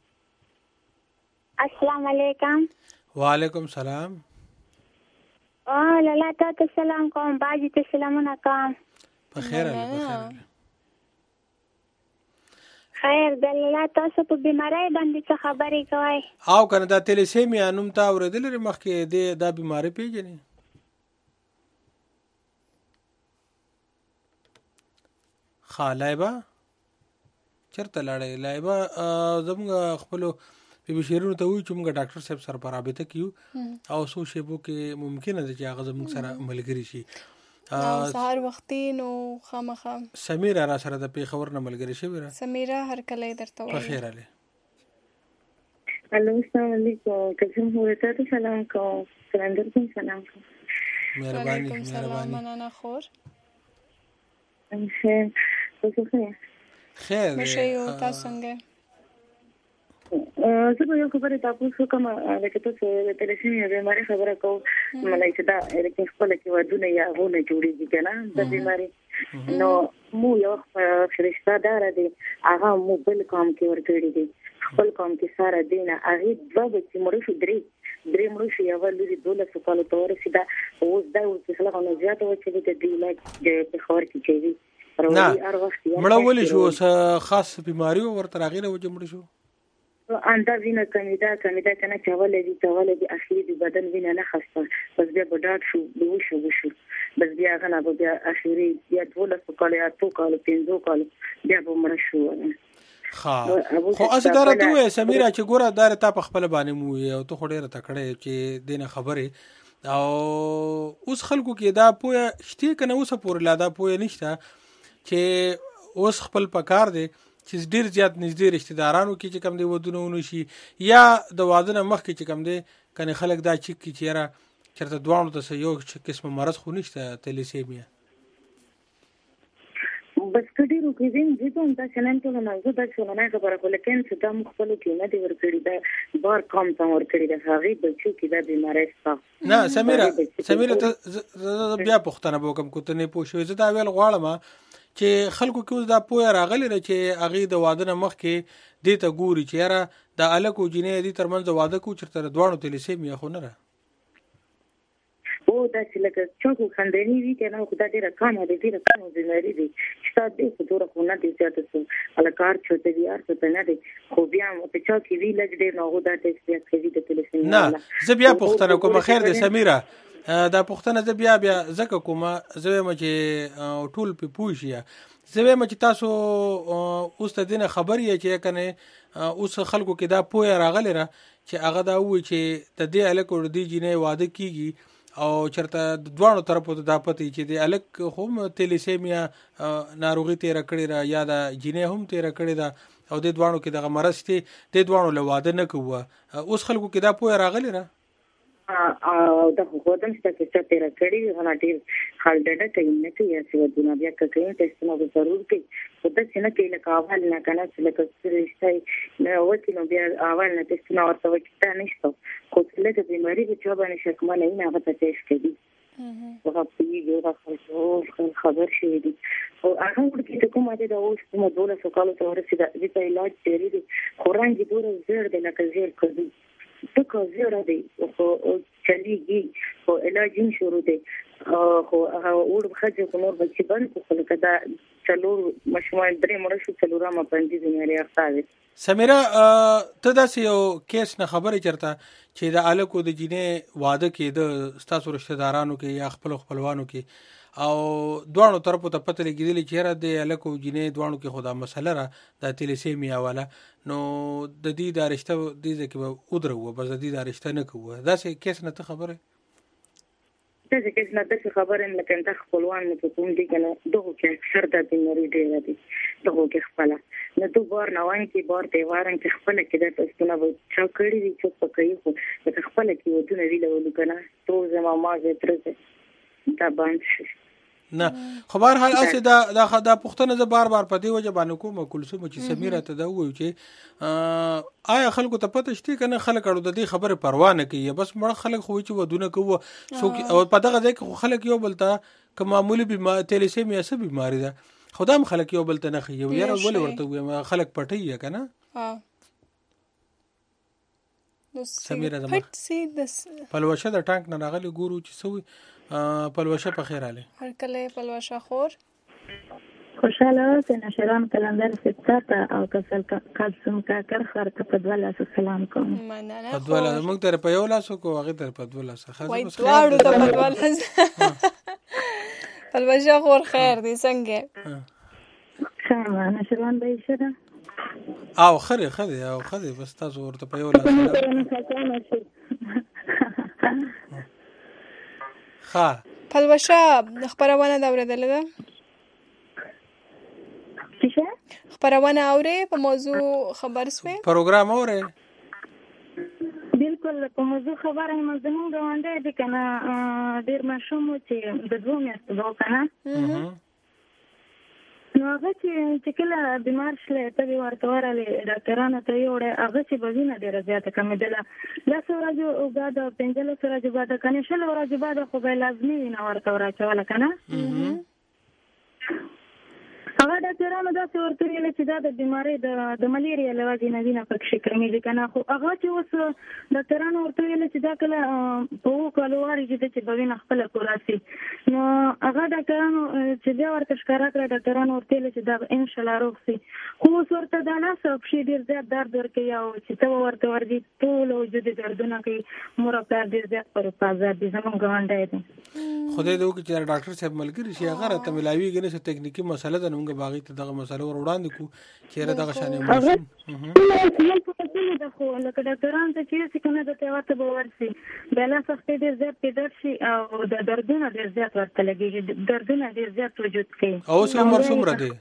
السلام علیکم. وعلیکم سلام. او لالا ته سلام کوم باجی ته سلامونه کوم. په خیر الله په خیر الله. خیر د لالا تاسو په بیماری باندې څه خبرې کوي؟ او کنه دا تلیسیمیا نوم تا اورېدل لري مخکې د دا بیماری پیژنې؟ ښه لایبه چېرته لاړې؟ لایبه زموږ خپلو په بشیرونو ته وایو چې موږ ډاکټر صاحب سره په رابطه کیو او څو شیبو کې ممکنه ده چې هغه زموږ سره ملګري شي. سهار وختي نو خامخا سمیره را سره د پېښور نه ملګري شوې ده. سمیره هر کله یې درته وایي. په خیر علي. الو السلام علیکم. کزم هورته ته سلام کوم. سلام کوم سلام کوم. مهرباني مهرباني. مننه خور. خیر. تاسو خیر. خیر. مشه یو تاسو څنګه؟ زه به یو خبره تاسو کوم لکه تاسو د تلسیمیا بیماری خبره کوم ملای چې دا لکه خپل کې ودونه یا غونه جوړیږي کنه د بیماری نو مو یو فرشتہ دار دی هغه مو بل کام کې ورګړي دي خپل کام کې ساره دینه هغه دوه چې مړ شو درې درې مړ شو یو لري دولس کال تور سیدا اوس دا چې خلک نو زیات و چې د دې علاج په خور کې کوي نه مړ ولې شو خاص بیماری ورته راغله و چې مړ شو انده وینه کمیدا کمیدا کنه چاولې دي چاولې دي اخلي دي بدن وینه نه خسته بس بیا بډاټ شو بو شو شو بس بیا غنا بیا اخیری بیا دولس کال یا تو کال پنځو کال بیا به مړ شو. ها خو اسه دار ته وې سمیره چې ګوره دار ته په خپل باندې مو او ته خډه تکړه چې دینه خبره او اوس خلکو کې دا پوهه شته کنه اوس پورې لا دا پوهه نشته چې اوس خپل پکار دی چې ډیر زیات نږدې رشتہ دارانو کې چې کم دی ودونه ونشي یا د واده نه مخکې چې کم دی کنه خلک دا چې کی چیرې چرته دوانو ته یو قسم مرض خو نشته تلیسیمیا بس کډیرو کې زین دې ته انت چنن ته نه زه د څه نه خبره کوله کین چې دا مخبل کې نه دی ورکړی دا بار کم ته ورکړی دا هغه بچو کې دا بیماری ستا نه سمیره سمیره ته بیا پښتنه وکم کوته نه پوښوي زه دا ویل غواړم چې خلکو کې دا پوهه راغلی ده چې هغې د واده نه مخکې دې ته ګوري چې یاره د هلک او جینۍ دې ترمنځ واده کوو چېرته د دواړو تلیسیمیا خو نه ده او داسې لکه چاکو خندني وي که نه خو دا ډېره کمه ده ډېره کمه بیماري دي چې ستا دی خو دوره خو نه دی زیاته څه هلکه هر څه ته وي هر څه ته نه دی خو بیا په چا کې وي لږ ډېر نو هغو دا ټیسټ بیا کوي د تلیسیمیا نه زه بیا پوښتنه کوم خیر دی سمیره دا پوښتنه زه بیا بیا ځکه کومه زه وایم چې ټول پې پوه شي زه وایم چې تاسو اوس ته دې نه خبر یې چې کنه اوس خلکو کې دا پوهه راغلی را چې هغه دا ووایي چې د دې هلک او د دې جینۍ واده کېږي او چېرته د دواړو طرفو ته دا پته وي چې د هلک خو هم تلیسیمیا ناروغي تېره کړې ده یا د جینۍ هم تېره کړې ده او دې دواړو کې دغه مرض شته دې دواړو له واده نه کوو اوس خلکو کې دا پوهه راغلی را او دا خو دم چې څه تیر کړی غنا ډیر حال ډډه کوي نه کوي چې ودونه بیا کوي ټیسټونه به ضرور کوي خو دا چې نه کوي لکه اول نه کنه چې لکه څه نه وتی نو بیا اول نه ټیسټونه ورته وکړه نشته خو چې د بیماری په چا باندې شک مله نه هغه ته ټیسټ کوي هغه پیږي هغه خبر شي دي او هغه ورته کومه ده دا اوس کومه دوله سکالو ته ورسېده د علاج تیری دي خو رنګ دوره زیړ دی لکه زیړ کوي تکو زیړه دی خو چلیږي خو علاج یې شروع دی خو هغه اور خځه کو نور بچی باندې خو لکه دا څلور مشمول درې مړ شو څلورمه باندې بیماری اخته سمیره ته داسې یو کیس نه خبرې چرته چې د هلک او د جینۍ واده کې د ستاسو رشته دارانو کې یا خپلو خپلوانو کې او دوانو طرفو ته پته لګېدلې چې یاره د هلک او جینۍ دوانو کې خو دا مسله را دا تیلیسیمیا والا نو د دې دا رشته دې ځای کې به ودروو بس د دې دا رشته نه کوو داسې کیس نه ته خبره داسې کیس نه داسې خبره نه لکه انته خپلوان مې په کوم دي که نه دغو کې اکثر دا بیماري ډېره دي دغو کې خپله نه تو بار نوان کې بار تهوارن کې خپله کې دا پښتونه به چا کړي وي څوک به کوي خو لکه خپله کې ودونه ویلولو که نه تو زما ما زه تره زه دا بند شي نه خو بهرحال اسې دا دا دا پوښتنه زه بار بار په دې وجه باندې کوم کلثوم چې سمیره ته دا وویل چې آیا خلکو ته پته شته کنه خلک اړو د دې خبره پروا نه کوي بس مړ خلک خو چې ودونه کوو سو او په دغه ځای کې خلک یو بل ته که معمولی بیماری تیلیسیمیا څه بیماری ده خدام خلک یو بل ته نه خي یو یاره ولې ورته وایم خلک پټي کنه ها سمیره زما پلوشه د ټانک نه راغلی ګورو چې سوي پلوشه په خیر علي هر کله پلوشه خور خوشاله اوسه نشران کلندر ستاته او کسل کلسم کا کر خر په دوله سلام کوم مننه په دوله موږ تر په یو لاسو کو هغه تر په دوله څخه وای دواړو ته په دوله پلوشه خور خیر دي څنګه خامہ نشران به شه او خره خره او خره بس تاسو ورته په یو لاسو ها پلوشه خبرونه دا ورته ده څه خبرونه اوري په موضوع خبر سوي پروګرام اوري بالکل په موضوع خبره هم زموږ غونډه دي کنه ډیر مشوم چې د دوه میاشتو ده کنه نو هغه چې کله بیمار شله ته ورته ورالې ډاکټرانو ته یوړې هغه چې بوینه ډیره زیاته کمېدله لس ورځې بعد پنځلس ورځې بعد کنه شل ورځې بعد خو به لازمي نه ورته ورچوله کنه هغه ډاکټرانو داسې ورته ویل چې دا د بیمارۍ د د ملیریا له وجې نه وینه پکې کمېږي کنه خو هغه چې اوس ډاکټرانو ورته ویل چې دا کله په اوو کالو وارېږي چې به وینه خپله کوراسي نو هغه ډاکټرانو چې بیا ورته ښکاره کړه ډاکټرانو ورته ویل چې دا به انشاءالله روغ شي خو اوس ورته دا لاس او پښې ډېر زیات درد ورکوي او چې ته ورته ورځي ټول وجود یې دردونه کوي مور او پلار ډېر زیات پرې په عذاب دي زموږ ګاونډی دی خدای دې وکړي چې ډاکټر صاحب ملګري شي هغه راته ملاویږي نه څه تکنیکي مسله ده نو موږ باغې ته دغه مسله ور وړاندې کړو چې را دغه شانې موضوع خو لکه ډاکټران ته چې کنه د تیواته به ورسي بلا سختې ډېر زیات پیدا شي او د دردونه ډېر زیات ورته لګېږي دردونه ډېر زیات وجود کوي او اوس عمر څومره دی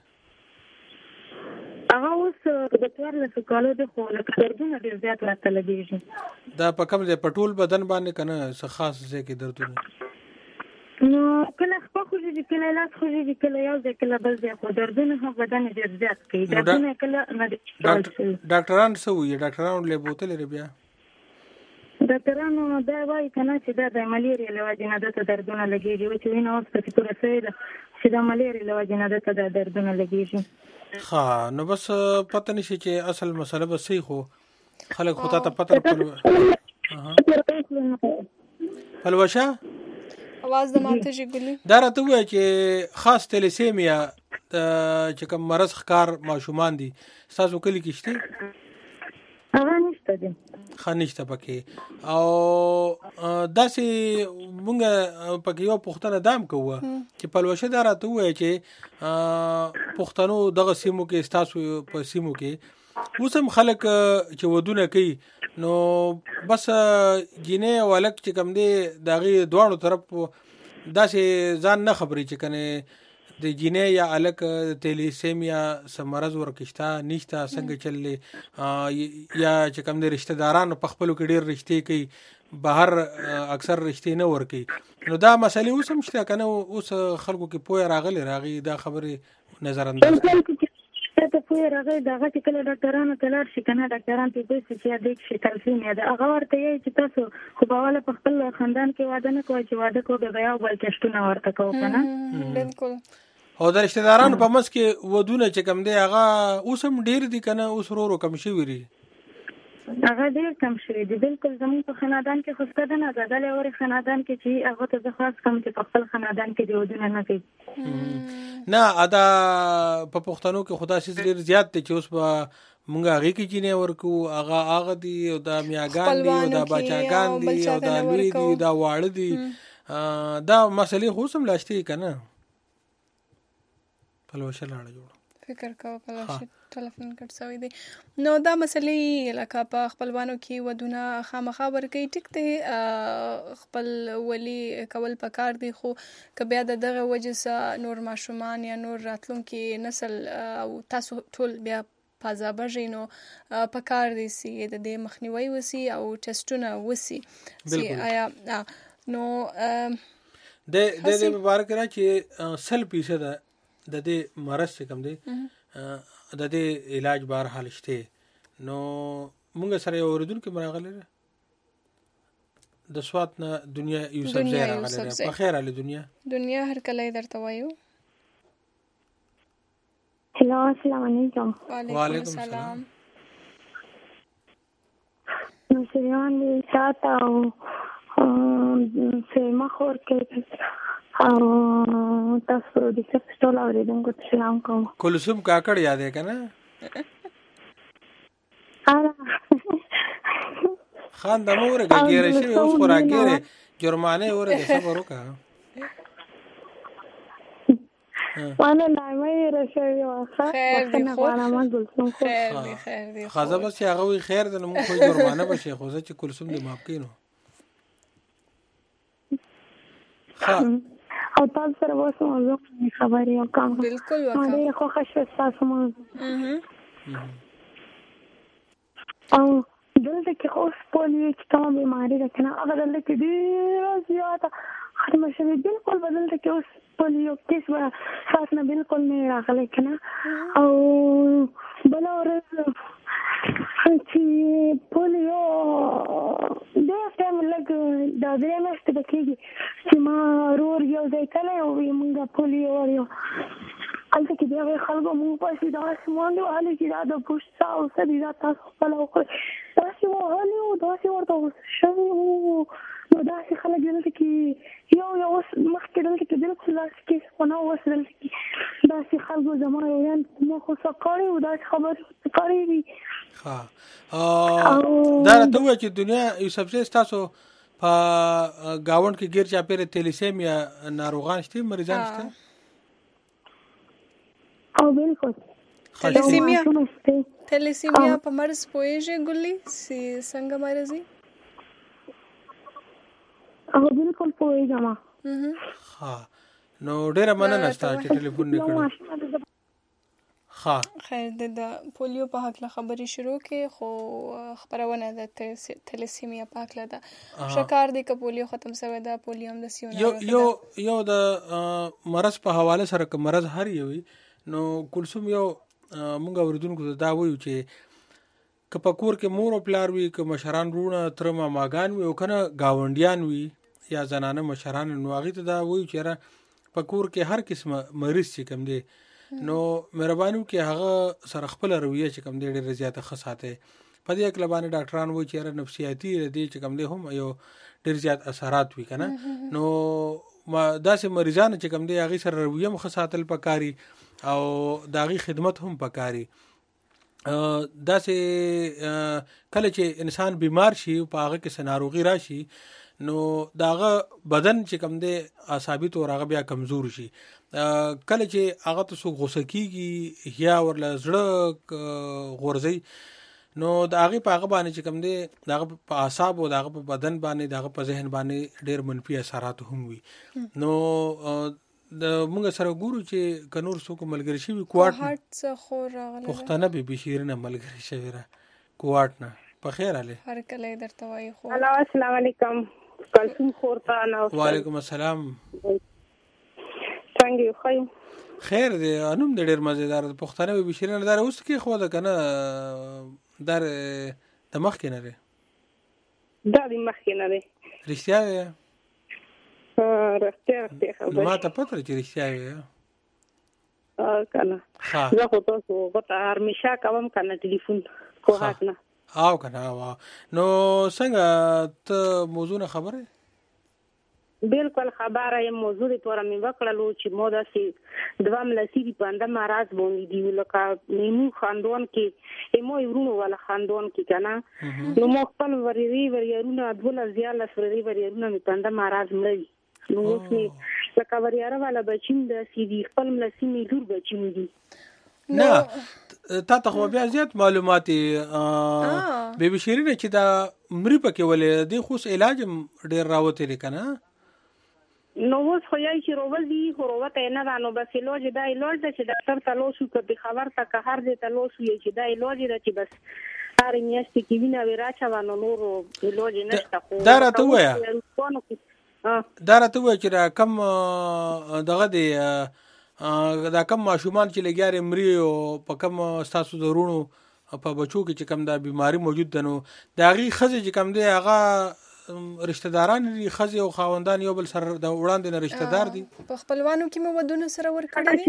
هغه اوس د څوارلسو کالو دی خو لکه دردونه ډېر زیات ورته لګېږي دا په کوم ځای په ټول بدن باندې که نه څه خاص ځای کې دردونه نو کله خپل خوږي کله لاس خوږي کله یو ځای کله بل ځای خو دردونه هم بدن ډېر زیات کوي دردونه کله نه دي ډاکټران څه وایي ډاکټرانو له بوتل لري بیا ډاکټرانو دا وایي کنه چې دا د ملیریا له وجې نه دته دردونه لګېږي چې وینه اوس پکې پوره شوې ده چې د ملیریا له وجې نه دته دا دردونه لګېږي ښه نو بس پته نشي چې اصل مسله به صحیح خو خلک خو ته پته پلوشه اواز د ماته جګلی دا راته وایي چې خاص تیلیسیمیا چې کوم مرض ښکار ماشومان دي ستاسو کلي کې شته هغه نشته دي ښه نشته پکې او داسې مونږ پکې یو پوښتنه دام کوو چې پلوشه دا راته وایي چې پښتنو دغه سیمو کې ستاسو په سیمو کې اوس هم خلک چې ودونه کوي نو بس جینۍ او هلک چې کوم دی د هغې دواړو طرف داسې ځان نه خبري چې کنه د جینۍ یا هلک تیلیسیمیا څه مرض ورکې شته نشته څنګه چللی یا چې کوم دی رشته داران په خپلو کې ډېر رشتې کوي بهر اکثر رشتې نه ورکوي نو دا مسلې اوس هم شته که نه اوس خلکو کې پوهه راغلی راغی دا خبرې نظر انداز ته پوهه راغی د هغه چې کله ډاکټرانو ته لاړ شي که نه ډاکټران پې پوه شي چې یا دیک شي تلفیمیا ده هغه ورته یایي چې تاسو خو به اوله په خپل خاندان کې واده نه کوئ چې واده کوو بیا به یو بل ټسټونه ورته کوو که نه بلکل او د رشته دارانو په منځ کې ودونه چې کوم دی هغه اوس هم ډېر دي که نه اوس ورو ورو کم شوي دي هغه ډېر کم شوي دي بلکل زموږ په خاندان کې خو شته ده نه دا دلې اورې خاندان کې چې هغه ته زه خاص کوم چې په خپل خاندان کې دې ودونه نه کوي نه دا په پښتنو کې خدا شي ډېر زیات دی چې اوس به مونږ هغې کې جینۍ ورکو هغه هغه دي او دا میاګان دي او دا باچاګان دي او دا لوی دي دا واړه دي دا مسلې خو سم لاشتي کنه پلوشه لاړه جوړ فکر کوه پلوشه ټلیفون کټ شوی دی نو دا مسلې لکه په خپلوانو کې ودونه خامخا ورکې ټیک ته خپل ولی کول پکار دی خو که بیا د دغه وجه نور ماشومان یا نور راتلونکي نسل او تاسو ټول بیا پازابه جنو پکار دي سي د دې مخنیوي وسی او ټیسټونه وسی سي آیا نو د د مبارک را چې سل پیسه ده د دې مرض کم دی د دې علاج بهر حال شته نو موږ سره یو اوریدونکو مراغله د سوات نه دنیا یوسف زهرا راغله په خیر علي دنیا دنیا هر کله درته وایو هلو السلام علیکم وعلیکم السلام نو سریان دې ساته او سیمه خور کې او تاسو د څه ټول اوریدونکو ته سلام کوم کلثوم کاکړ یاد ہے کنه خان د مور ګیره شي اوس خورا ګیره جرمانه اوره صبر وکړه وانا نامه رسوي واخه خیر دی خو خیر دی خیر دی خزه بس هغه خیر د نو خو جرمانه بشي خو چې کلثوم دې معاف کینو او تاسو سره واسو موضوع خبري او کوم بالکل وکړه ما ډېر خوښ شوم تاسو موضوع او دلته کې اوس پولیو چې کومه بیماری ده کنه هغه دلته کې ډېره زیاته ختمه شوې بالکل بدلته کې اوس پولیو کیس به سات نه بالکل نه راغلی کنه او بل ورځ چې پولیو ډېر ټایم لګ دا درې میاشتې به کېږي چې ما رور یو ځای کلی او موږ پولیو وریو هلته کې بیا به خلکو مونږ پسې داسې منډې وهلې چې دا د پوشت سا او څه دي دا تاسو خپله وکړئ داسې وهلې وو داسې ورته شوي وو نو داسې خلک دلته کې یو یو اوس مخکې دلته کې بالکل داسې کیس خو نه اوس دلته کې داسې خلکو زما یو یان ما خو څه کړي وو داسې خبرې کړې دي ها دا راته ووایه چې دنیا یوسف زی ستاسو په ګاونډ کې ګیر چاپېره تیلیسیمیا ناروغان شته مریضان شته او بالکل تلیسیمیا تلیسیمیا په مرض پوهیږي ګلي سی څنګه مرضی او بالکل پوهیږم ها نو ډیره مننه ستاسو چې ټلیفون وکړ ها خیر د پولیو په حق له خبري شروع کې خو خبرونه د تلیسیمیا په حق له ده شکار دي ک پولیو ختم شوی دا پولیو هم د سیو یو یو یو د مرض په حواله سره ک مرض هر یو نو کلثوم یو مونږ اوریدونکو دا وایو چې که په کور کې مور او پلار وي که مشران رونه تر ماماګان وي او کنه گاونډیان وي یا زنانه مشران نو هغه ته دا وایو چې په کور کې هر قسمه مریض چې کم دی نو مهرباني کې هغه سره خپل رویه چې کم دی ډېر زیاته خاصه په دې کې لبانه ډاکټران وایي چې نفسیاتي دی چې کم دی هم یو ډېر زیات اثرات وي کنه نو ما داسې مریضان چې کم دی هغه سره رویه مخصاتل پکاري او داغي خدمت هم پکاري داسې کله چې انسان بیمار شي په هغه کې سناروغي راشي نو داغه بدن چې کم دی اعصابي تور هغه بیا کمزور شي کله چې هغه تاسو غوسه کیږي یا ورله زړه غورځي نو داغه په هغه باندې چې کم دی داغه په اعصاب او داغه په بدن باندې داغه په ذهن باندې ډېر منفي اثرات هم وي نو د موږ سره ګورو چې کنور څوک ملګری شي کوارټ هټ څه خور راغله پښتنه به بشیرنه ملګری شوی را کوارټ نه په خیر علي هر کله درته وای خو الو السلام علیکم کلثوم خورته نو وعلیکم السلام څنګه یو خیر خیر دی انوم د ډېر مزیدار پښتنه به بشیرنه دار اوس کې خو دا کنه در د مخ کې نه لري دا د مخ کې نه لري رښتیا دی رښتیا رښتیا خبره ما ته پته چې رښتیا وي ا کنه زه خو تاسو غوته هرمشه کوم کنه ټلیفون کوه کنه او کنه وا نو څنګه ته موضوع خبره بالکل خبره یم موضوع د تور مې وکړلو چې مودا سي دوام لسی دی پاند ماراز باندې دی لکه نیمو خاندون کې ایمو ورونو ولا خاندون کې کنه نو مو خپل وری وری ورونه دول زیاله سوري وری ورونه می پاند ماراز مړی نو اوس مې لکه وریاره والا بچیم د سیدی خپل ملسیمې لور بچیم دي. نه تا ته خو بیا زیات معلومات بیبي شیرینه چې دا مری پکې ولې دی خو علاج ډیر راوته لیکنه نو اوس خو یې چې روزي خو روته نه دا نو بس علاج دا علاج د چې ډاکټر ته لوسو کبي خبر تا که هر دې ته لوسو یې چې دا علاج د چې بس هر میاشتې کې وینه وراچا ونه نور علاج نشته خو دا راته وایا دا راته وایا چې کم دغه دی دا کم ماشومان چې لګیاري مري او په کم تاسو درونو په بچو کې چې کم دا بیماری موجود ده نو دا غي خزه چې کم دی هغه رشتہ داران دي خزه او خاوندان یو بل سره د وړاندې نه رشتہ دار دي په خپلوانو کې مو ودونه سره ور کړی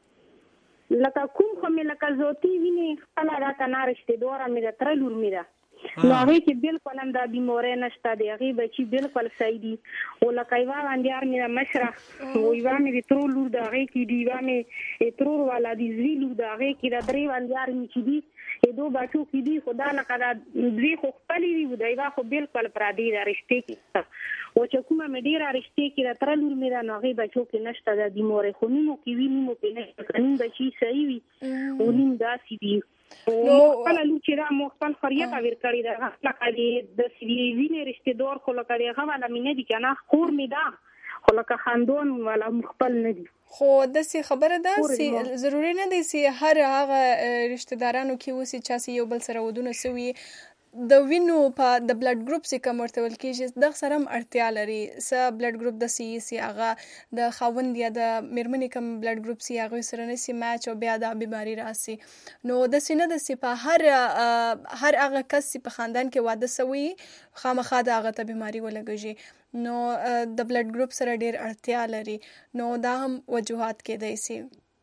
دي لکه کوم خو مې لکه زوتی ویني خپل راته نه رشتہ دار مې د تر لور مې ده نو هغه کې بالکل هم دا بیماری نشته دی هغه بچي بالکل صحیح دي او لکه یو باندې مې مشره او یو مې تر لور دا هغه کې دی و مې تر والا دی زوی لور دا هغه کې دا درې باندې مې چې دی ای دو بچو کې دی خدا لکه دا دوی خو خپل دی دا خو بالکل پردي دا رشتہ کې او چې کومه مې ډیره رشتہ کې دا تر لور مې دا نوغي بچو کې نشته د بیماری خو نو کې وی نو کې نه کني بچي صحیح وي او نیم داسې دي نو خپل لور چې دا مو خپل خریته ور کړی دا لکه د سړي وینې رشتہ دار خو لکه هغه ولا مې نه دي کنه خور مې دا خو لکه خاندون ولا خپل نه دي خو داسې خبره ده چې ضروري نه دی چې هر هغه رشتہ دارانو کې اوسي چې یو بل سره ودونه سوي د وینو په د بلډ ګروپ څخه کوم ورتول کېږي د سره اړتیا لري س بلډ ګروپ د سی سی هغه د خاوند یا د میرمنې کوم بلډ ګروپ سی هغه سره نسی میچ او بیا د بیماری راسي نو د سینه د سی په هر هر هغه کس په خاندان کې واده سوي خامخا د هغه ته بیماری ولګږي نو د بلډ ګروپ سره ډیر اړتیا لري نو دا هم وجوهات کېدای شي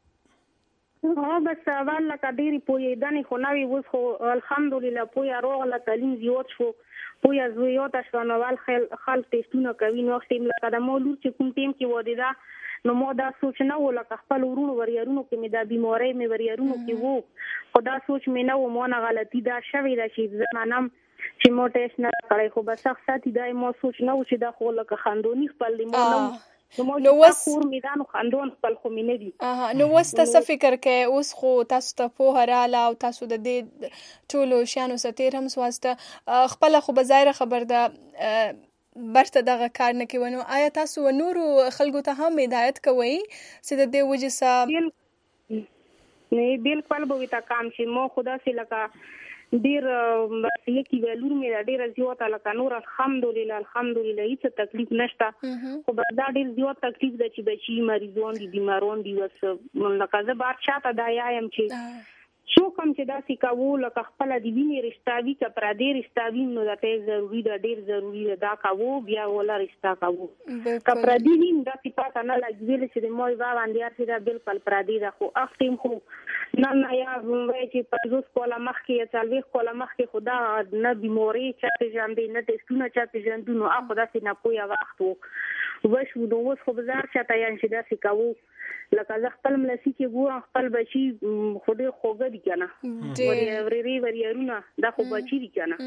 ها بس اول لکه ډیری پوهېدنې خو نوې اوس خو الحمدلله پوهه راغله تعلیم زیات شو پوهه زیاته شوه نو اول خلک ټسټونه کوي نو وخت یې لکه د ما لور چې کوم ټیم کې واده ده نو ما دا سوچ نه و لکه خپل ورونو وریارونو کې مې دا بیماری مې وریارونو کې وو خو دا سوچ مې نه و ما نه غلطي دا شوې ده چې زمانم چې ما ټسټ نه کړی خو بس سختي دا ما سوچ نه و چې دا خو لکه خاندوني خپل دی ما نه نو وس خور میدان خاندون خپل خو مینه دي اها نو وس تاسو فکر کې اوس خو تاسو ته په هراله او تاسو د دې ټولو شانو ستیر هم سواسته خپل خو بظاهر خبر ده برته دغه کار نه کوي نو آیا تاسو نورو خلکو ته هم هدایت کوئ چې د دې وجه سره نه بالکل به تا کام شي مو خدا سي لکه ډیر یکی ویلور مې ډیر زیات لکه نور الحمدلله الحمدلله هیڅ تکلیف نشته خو دا ډیر زیات تکلیف د چې بچي مریضون دي بیمارون دي وس لکه زه بار شاته دا یم چې شو کوم چې دا سی کاوه لکه خپل د وینې رشتہ وی کا پر دې رشتہ وی نو دا ته ضروری ده ډیر ضروری ده دا کاوه بیا ولا رشتہ کاوه کا پر دې وین دا سی پاته نه لګیل چې د موي وا باندې ارته دا بالکل پر دې ده خو اختیم خو نه نه یا وای چې په زوس کوله مخ کې چالوي کوله مخ کې خدا نه بیماری چې ځاندې نه ټسټونه چې ځاندو نو اخو دا سی نه پویا وخت وشو نو اوس خو بازار چاته یان چې دا سی کاوه لکه زه خپل ملسی کې ګورم خپل بچي خو ډېر خوږه دي کنه ورې ورې ورېرونه دا خو بچي دي کنه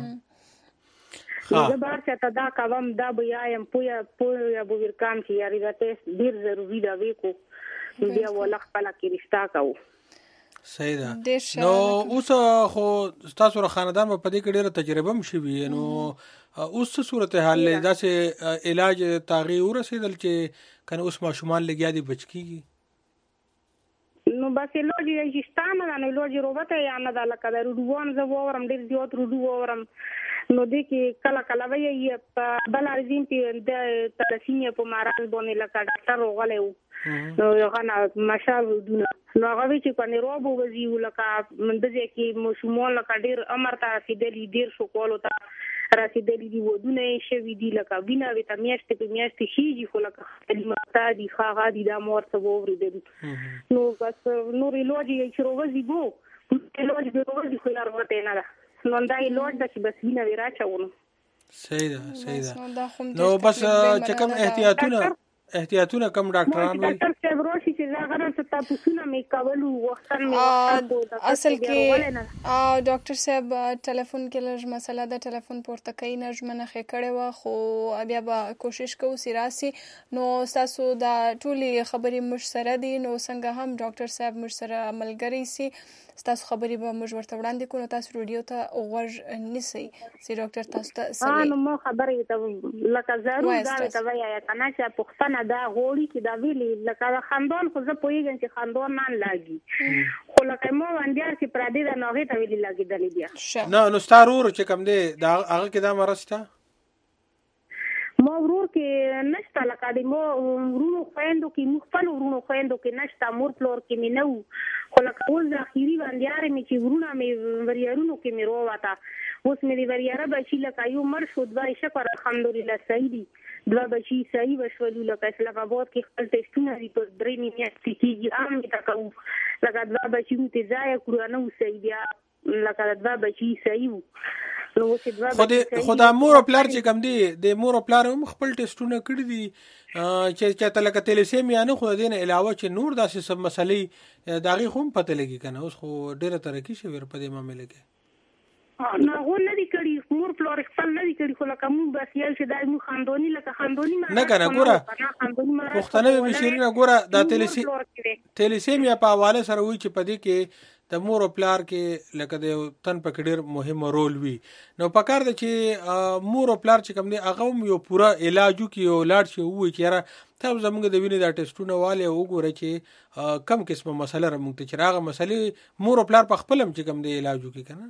زه بار چاته دا کوم دا بیا يم پویا پویا بو ورکان کې یاري دا ټیسټ ډېر ضروری دا وکړو بیا ولا خپل کې رښتا کوو صحیح ده نو اوس خو تاسو را خاندان په دې کې ډېره تجربه هم شوي نو اوس څه صورتحال دی داسې علاج تغییر ورسېدل چې کنه اوس ماشومان لګیا دي بچ کېږي نو بس علاج یې شتانه ده نو علاج روبته یا نه ده لکه د روډوان زه وورم ډېر زیات روډو وورم نو دې کې کله کله وایي په بل ارزین کې د تلسینیا په مارال باندې لکه ډاکټر وغلی و نو هغه نه مشال دونه نو هغه چې کنه روبو وزي لکه مندځه کې مشمول لکه ډېر امر ته رسیدلی ډېر شو کولو ته رسیدلی دی ودونه شوی دی لکه وینا وی ته میاشتې په میاشتې شيږي خو لکه کلمات دي خاغه دي دا مور څه ووري نو بس نور علاج یې چې روزي بو علاج به روزي خو یار ورته نه ده نو دا علاج د چې بس وینا وی راچونه صحیح ده صحیح ده نو بس چې کوم احتیاطونه احتیاطونه کم ډاکټران وي ډاکټر صاحب راشي چې زه غواړم چې تاسو مې کولو وختن مې اصل کې ډاکټر صاحب ټلیفون کې لږ مسله ده ټلیفون پورته کوي نه ژمنه خې کړې وه خو بیا به کوشش کوو چې راسي نو ستاسو دا ټولې خبرې موږ سره دي نو څنګه هم ډاکټر صاحب موږ سره ملګری سي ستاسو خبرې به موږ ورته وړاندې کړو تاسو رادیو ته غوږ نیسئ چې ډاکټر تاسو ته څه وایي نو مو خبرې ته لکه ضرور دا ته وایي کنه چې پښتنه دا غوړي چې دا ویلي لکه خاندان خو زه پوهېږم چې خاندان نه لاګي خو لکه مو باندې چې پردي دا نو هغې ته ویلي لګېدلې بیا نه نو ستا ورور چې کوم دی دا هغه کې دا مرض شته مو ورور کې نشته لکه د مو ورونو خویندو کې موږ خپل ورونو خویندو کې نشته مور پلور کې مې نه وو خو لکه اوس د اخري باندې مې چې ورونه مې وریارونو کې مې روواته اوس مې د وریاره بچي لکه یو مړ شو دوه شکر الحمدلله صحیح دي دوه بچي صحیح وشولو لکه اسلام آباد کې خپل ټسټونه دي په درې میاشتې کېږي عام مې ته کوو لکه دوه بچي مو ته ضایع کړو نه و صحیح بیا لکه دوه بچي صحیح وو خو دا مور او پلار چې کوم دی د مور او پلار هم خپل ټسټونه کړي دي چې چې تلکه تلیسیمیا نه خو دین علاوه چې نور داسې سب مسلې دا غي هم پته لګي کنه اوس خو ډیره ترقی شوی په دې معاملې کې نه غو نه دي کړي مور پلار خپل نه دي کړي خو لکه مو بس یل چې دای مو خاندونی لکه خاندونی نه کنه ګوره پښتنه به شیرینه ګوره دا تلیسی تلیسیمیا په حواله سره وی چې پدې کې د مور او پلار کې لکه د تن په ډیر مهم رول وي نو پکار د چې مور او پلار چې کوم دی هغه یو پورا علاجو کې یو لاړ شي وي چې را ته زموږ د وینې دا ټیسټونه والے وګوره چې کم قسمه مسله را مونږ ته چې راغه مسلې مور او پلار په خپلم چې کوم دی علاجو کې کنه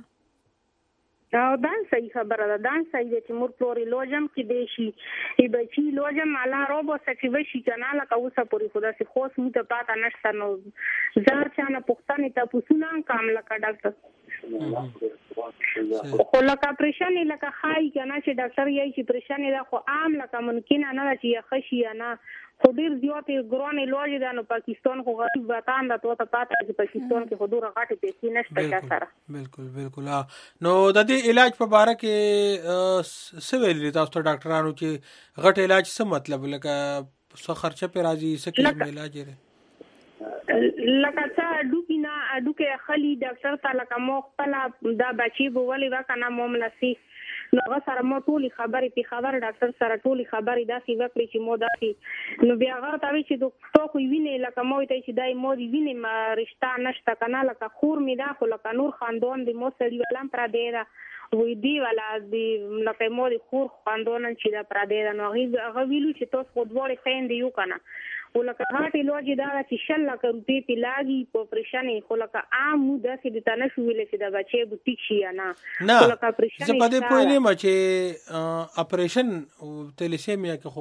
او دا صحیح خبره ده دا صحیح ده چې مور پلوري لوجم کې دی شي ای بچي لوجم مالا روبو سچ وشي کنه لکه اوسه پوری خدا سي خوش مو ته پاته نشته نو زار چانه پښتنه ته پوسونه کام لکه ډاکټر خو لکه پریشانی لکه خای کنه چې ډاکټر یې چې پریشانی ده خو عام لکه ممکن نه ده چې خشي نه خو ډیر زیات ګران لوج ده نو پاکستان خو غریب وطن ده ته پاته چې پاکستان کې حضور غاټه پیسې نشته چا سره بالکل بالکل نو د دې علاج په باره کې څه ویل تاسو ته ډاکټرانو چې غټ علاج څه مطلب لکه څه خرچه په راځي څه کې علاج لري لکه څه ډوکی نه ډوکه خلی ډاکټر ته لکه مو خپل دا بچي بولې وکنه موملسي نو هغه سره مو ټولي خبرې په خبر ډاکټر سره ټولي خبرې داسې وکړي چې مو داسې نو بیا هغه ته وی چې دوکتور خو ویني لکه مو ته چې دای مو دی ویني ما رشتہ نشته کنه لکه خور می دا خو لکه نور خاندان دی مو سړي ولم پر دی دا وی دی ولا دی لکه مو دی خور خاندان چې دا پر دی نو هغه ویلو چې تاسو خو دوړې خین دی یو کنه ولکه هاټي لوجي دا چې شل لک روپې په لاګي په پرېشانې خو لکه عام مو داسې د تنه شو ویل چې دا بچي بوټیک شي نه نه لکه پرېشانې زه په دې پوه نه ما چې اپریشن تلیسیمیا کې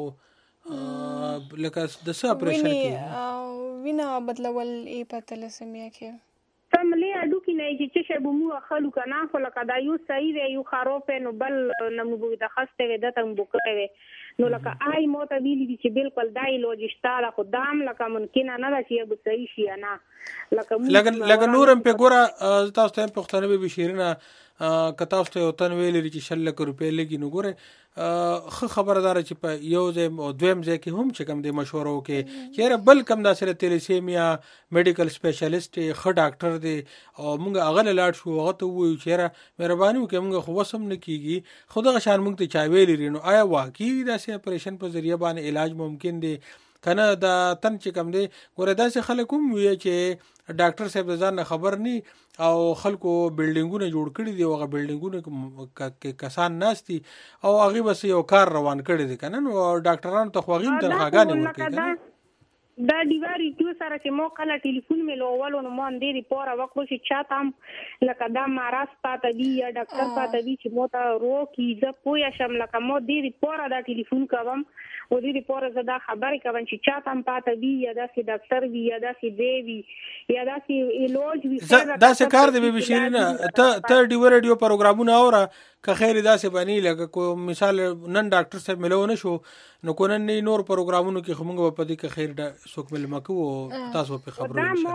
خو لکه د څه اپریشن کې وینا بدلول ای په تلیسیمیا کې تملې اډو کې نه چې چې به مو خلکو کنه خو لکه دا یو صحیح دی یو خراب نو بل نمو بو د خسته وي د تم بوکره نو لکه آی مو ته ویلي چې بالکل دای لوجشتاله خو دام لکه ممکن نه ده چې به صحیح شي نه لکه لکه نورم په ګوره تاسو ته پښتنه به بشیرنه کتا تاسو ته وطن ویل چې شل لک روپې لګي نو ګوره خو خبردار چې په یو ځای او دویم ځای کې هم چې کوم د مشورو کې چیرې بل کم دا سره تلیسیمیا میډیکل سپیشلیست خو ډاکټر دی او موږ هغه لاړ شو هغه ته وایو چیرې مهرباني وکړئ موږ خو وسم نه کیږي خو دغه شان موږ ته چا ویلې نو آیا واقعي دا سه اپریشن په ذریعہ باندې علاج ممکن دی کنه دا تن چې کم دی ګوره داسې خلک هم وي چې ډاکټر صاحب ځان خبر ني او خلکو بلډینګونه جوړ کړي دي او هغه بلډینګونه کې کسان ناشتي او هغه بس یو کار روان کړي دي کنه نو ډاکټرانو ته خو غیم تنخواګانې ورکړي دا دیواری تو سره چې مو کله ټلیفون مې لوولو نو مون دې ریپورت وکړو چې چاته لکه دا ماراس پاته دی یا ډاکټر پاته دی چې مو ته رو کی ز پویا شم لکه مو دې ریپورت دا ټلیفون کوم و دې ریپورت زدا خبرې کوم چې چاته پاته دی یا داسې ډاکټر وی یا داسې دی وی یا داسې ایلوج وی دا څه کار دی به شیرینه ته ته ډیو ریډیو پروګرامونه اورا که خیر داسې باندې لکه کو مثال نن ډاکټر صاحب ملو نه شو نو کو نن نور پروګرامونو کې خمونږ په دې کې خیر څوک مل مکو تاسو په خبرو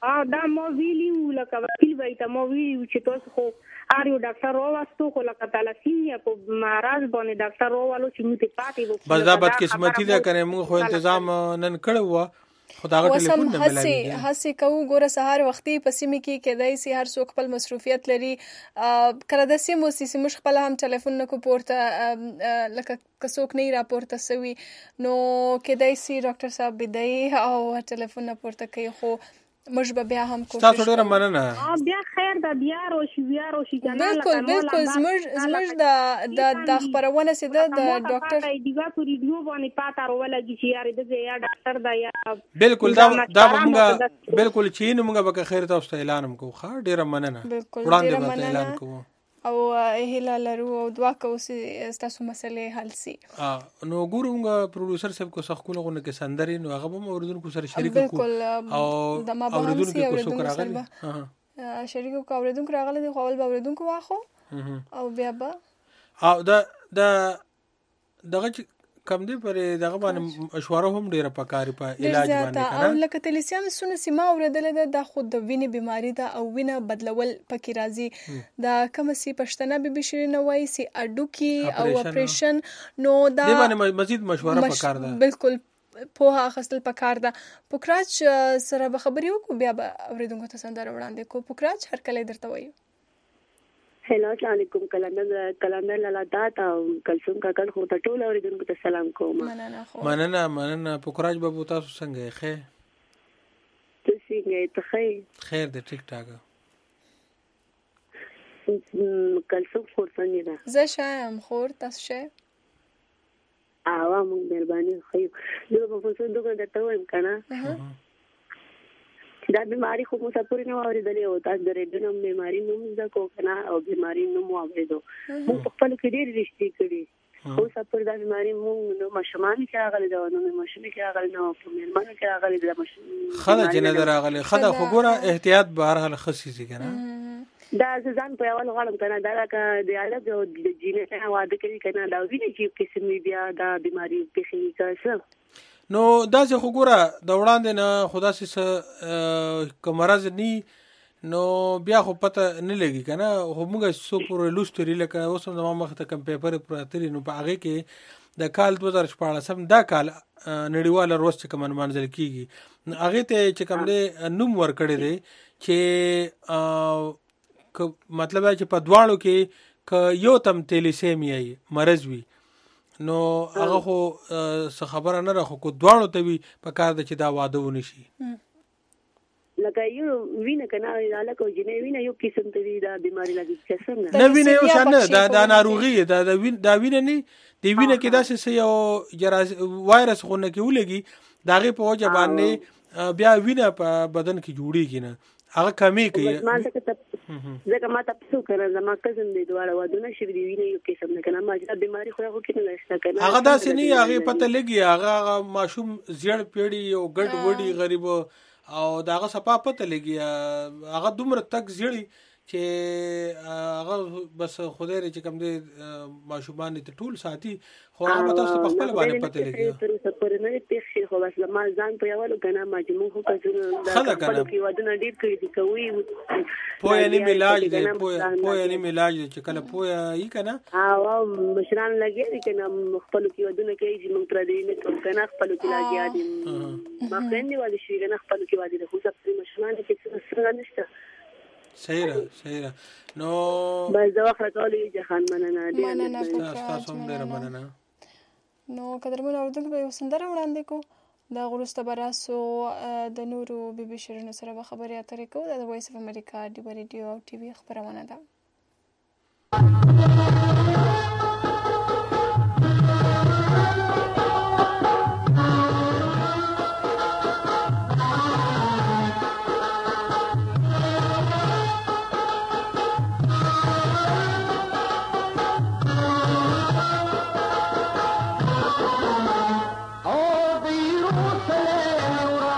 ا دا مو ویلیو لکه وکیل وای ته مو ویلیو چې تاسو خو اړ یو ډاکټر راوستو خو لکه تلاسیمیا په مرض باندې ډاکټر راوالو چې موږ ته پاتې وو بس دا بد قسمتي ده کنه موږ خو تنظیم نن کړو و خدای ټلیفون نه ملایي هسه کو ګوره سهار وختي پسیمه کې کېدای سي هر څوک خپل مصروفیت لري کله د سیمو سیسه مش خپل هم ټلیفون نه کو پورته لکه کڅوک نه راپورته سوي نو کېدای سي ډاکټر صاحب بدای او ټلیفون نه پورته کوي خو مش به بیا هم کوشش تاسو ډیره مننه بیا خیر د بیا روشي بیا روشي کنه بالکل بالکل زموږ زموږ د د د خبرونه سي د ډاکټر دیګه په ریډیو باندې پاته ولګي چې یار د یا ډاکټر دا یا بالکل دا دا موږ بالکل چې نو موږ به خیر تاسو ته اعلان کوو ښه ډیره مننه وړاندې به اعلان کوو او هله لرو او دعا کوو چې تاسو مسلې حل سي نو ګورم پروډوسر صاحب کو سخت کولغونه کې سندري نو هغه به اوردونکو سره شریک کو او اوردونکو کو شکر راغلی شریک کو اوردونکو راغلی دی خو اول به اوردونکو واخو او بیا به او دا دا دغه کم دی پر دغه باندې مشوره هم ډیره پکاري په علاج باندې کنه او لکه تلیسیام سونه سیما اوردل د خود د وینې بیماری ده او وینه بدلول پکې راځي دا کوم سي پښتنه به بشرینه وای سي اډو کی او اپریشن نو دا دی باندې مزید مشوره پکار ده بالکل په اخستل پکار ده پوکراچ سره به خبري وکړو بیا به اوریدونکو ته سندره وړاندې کو پوکراچ هر کله درته وایو هلو السلام علیکم کلندر کلندر لالا داتا کلثوم کاکل خو ته ټول اوریدونکو ته سلام کوم مننه خو مننه مننه پوکراج بابو تاسو څنګه ښه ته څنګه ته ښه خیر دې ټیک ټاک کلثوم خو څنګه ده زه شایم خور تاسو شه اوا مونږ مهرباني خو نو په څه دغه درته وایم کنه دا بیماری خو مسافر نه اوریدلې او تاسو د ریډنم بیماری نوم زکو کنه او بیماری نوم اوریدو مو په خپل کې ډېر رښتې کړي خو مسافر دا بیماری مو نو مشمان کې راغلي دا نو مشمان کې راغلي نو په مېرمن کې راغلي دا مشمان خدای جن دراغلي خدای خو ګوره احتیاط به هر حال خصيسي کنه دا ځان په اول غړم کنه دا کا د علاج او د جینې څخه واده کوي کنه دا ویني چې قسم بیا دا بیماری په خې کاسه نو دا چې خو ګوره د وړاندې نه خدا سي کمرز ني نو بیا خو پته نه لګي کنه خو موږ سو پر لوستري لکه اوس نو مخ ته کم پیپر پراتري نو په هغه کې د کال دوه هزار شپږ دا کال نړیوال ورځ چې کوم منځل کیږي هغه ته چې کوم دې نوم ور کړی دی چې مطلب چې په دواړو کې ک یو تم تلیسیمیا مرز وي نو هغه خو څه خبره نه راخو کو دواړو ته وی په کار د چې دا واده ونشي لکه یو وینه کنه علاقه جنې وینه یو قسم ته دا بیماری لګي څنګه نه وینه یو شانه دا دا ناروغي دا دا وینه نه دی وینه کې دا څه یو جراث وایرس خو نه کې ولګي داغه په وجه باندې بیا وینه په بدن کې جوړیږي نه هغه کمی کوي زکه ما تاسو کړه زما کزن دی دواړه ودونه شي دی ویني یو قسم نه کنه ما دا بیماری خو هغه کې نه لښته کنه هغه دا سني هغه پته لګي هغه ماشوم زیړ پیړی یو ګډ وډي غریب او داغه صفه پته لګي هغه دومره تک زیړی چې هغه بس خدای چې کوم دی ماشومان ته ټول ساتي خو هغه تاسو په خپل باندې پته لګي تر څو پر نه پیښې خو بس ما ځان په یوالو کنه مجموع خو کځنه دا خپل کې ودونه ډیر کړی دي کوي پوهه نه علاج دی پوهه نه علاج چې کله پوهه یې کنه او مشران لګي دي کنه خپل کې ودونه کوي چې موږ تر دې نه ټول کنه خپل کې لاګي دي ما فرندې ولې شي کنه خپل کې ودي خو څه مشران کې څه نشته صحیح را صحیح را نو بس دا وخت راځي جهان مننه دې مننه تاسو هم ډیر مننه نو قدرمن اوردونکو به سندره وړاندې کو دا غروسته براسو د نورو بي بي شيرینو سره به خبرې اترې کوو د وایس اف امریکا د ریډیو او ټي وي خبرونه ده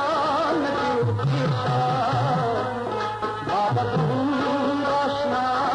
Baba,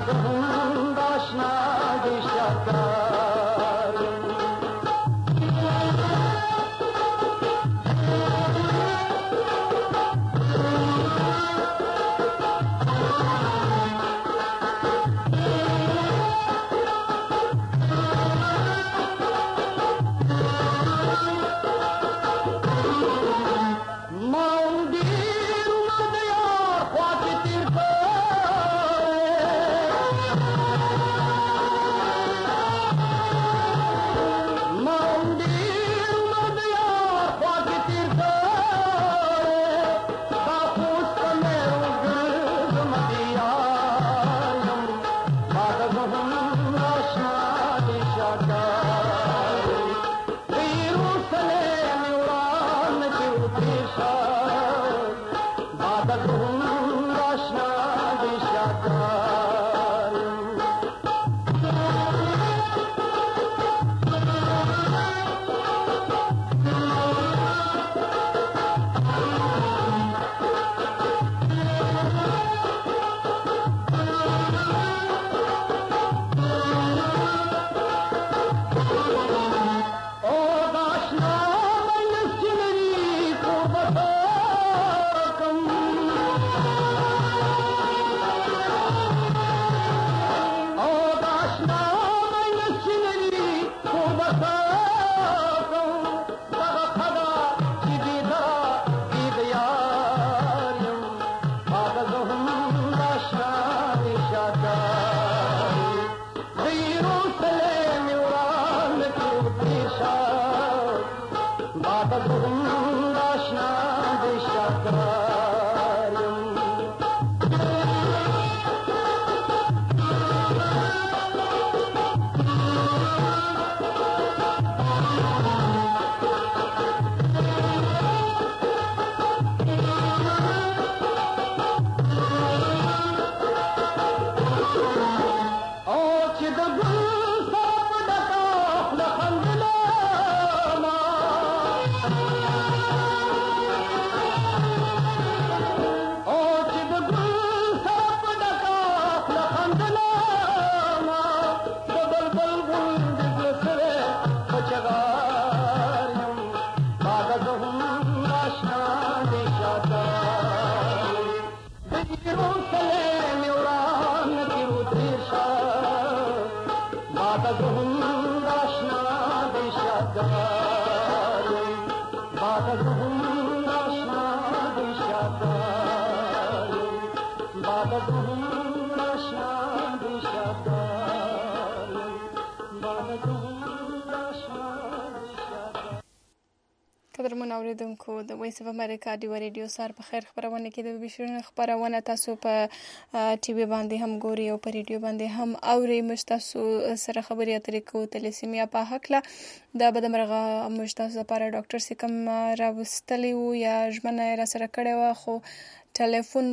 قدرمن اوریدونکو د وایس اف امریکا دی ریډیو سار په خیر خبرونه کې د بشرونه خبرونه تاسو په ټي وي باندې هم ګوري او په ریډیو باندې هم اوري مشتاسو سره خبري اترې کو تلسیمیا په حق لا د بدمرغه مشتاسو لپاره ډاکټر سکم راوستلی و یا ژمنه را سره کړې و خو ټلیفون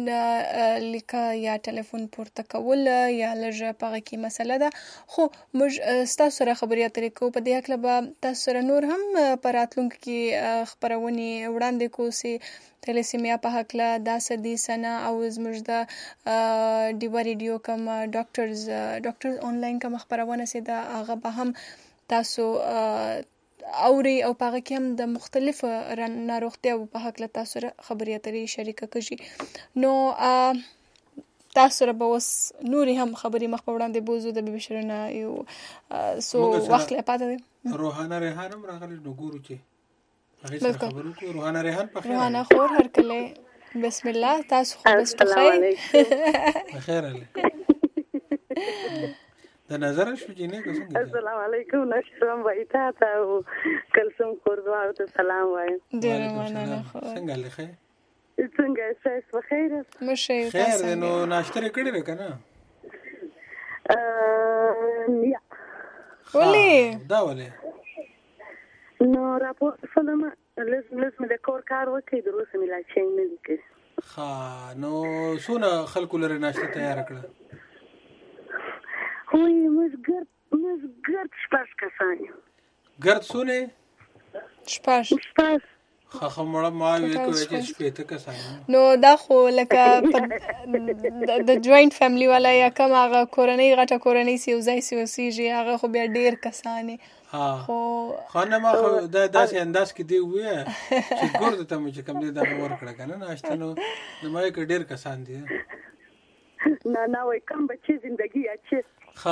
لیکه یا ټلیفون پورته کول یا لږه پغه کې مسله ده خو موږ تاسو سره خبري اترې کو په دې اړه به تاسو سره نور هم پر راتلونکو کې خبرونه وړاندې کوسي تلسیمیا په حق لا داسې دي سنه او زموږ د ډیوا ریډیو کوم ډاکټرز ډاکټرز آنلاین کوم خبرونه سي دا هغه به هم تاسو اوري او پاغه کې هم د مختلف ناروغتیا په حق له تاسو سره خبري اترې شریکه کړي نو تاسو سره به وس نوري هم خبري مخ په وړاندې بوزو د بشرونه یو سو وخت له پاتې دي روحانه ریحان هم راغلي نو ګورو چې هغه سره خبرو کو روحانه ریحان په خیر روحانه خور هر کله بسم الله تاسو خو بس په خیر بخیر علی د نظر شو جنې کو څنګه السلام علیکم نشم وایتا تا کلسم خوروا او سلام وایم ډیر مننه څنګه لخه څنګه ساس بخیر مشه خیر نو ناشته کړی کنه ا یا ولې دا ولې نو راپور فلم لازم لازم د کور کار وکړي دروسه ملا چین نه لیکي ها نو سونه خلکو لري ناشته تیار کړه هوی مزګر مزګر شپږ کسان ګرد سونه شپږ شپږ خخ مړه ما وی کوي چې شپې ته کسان نو دا خو لکه د جوائنٹ فیملی والا یا کوم هغه کورنۍ غټه کورنۍ سی وزای سی وسیږي هغه خو بیا ډیر کسان ها خو خانه ما خو دا داسې انداز کې دی وې چې ګورد ته مې کوم دې دا ور کړه کنه ناشته نو نو ما کې ډیر کسان دي نه نه وای کوم بچی ژوندۍ اچي ها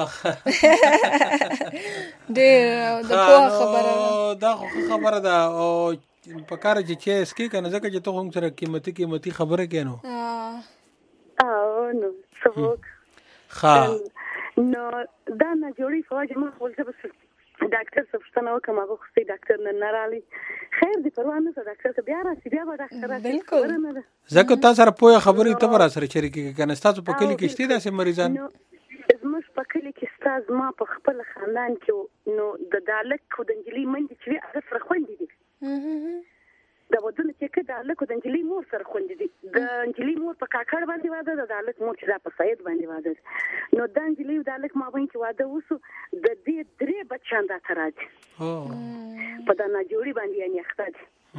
ډیر د په خبره دا خبره ده او په کار چې چې اسکی کنه ځکه چې ته هم سره قیمتي قیمتي خبره کینو او نو سبوک ها نو دا نه جوړي فواجه ما خپل څه بس ډاکټر سبستانه وکم هغه خو ډاکټر نه نارالي خیر دې پروا نه څه ډاکټر بیا راشي بیا به ډاکټر بالکل ځکه تاسو سره پوهه خبرې ته برا سره شریکي کنه تاسو په کلی کې شته داسې مریضان زموږ په کلی کې ستاز ما په خپل خاندان کې نو د دالک او د انجلي منډي چې هغه سره خوندې دي دا ودونه چې کده دالک او د انجلي مور سره خوندې دي د انجلي مور په کاکړ باندې واده د دالک مور چې دا په سید باندې واده نو د انجلي او دالک ما باندې واده وسو د دې درې بچان دا تراځي په دا نه جوړي باندې یې اخته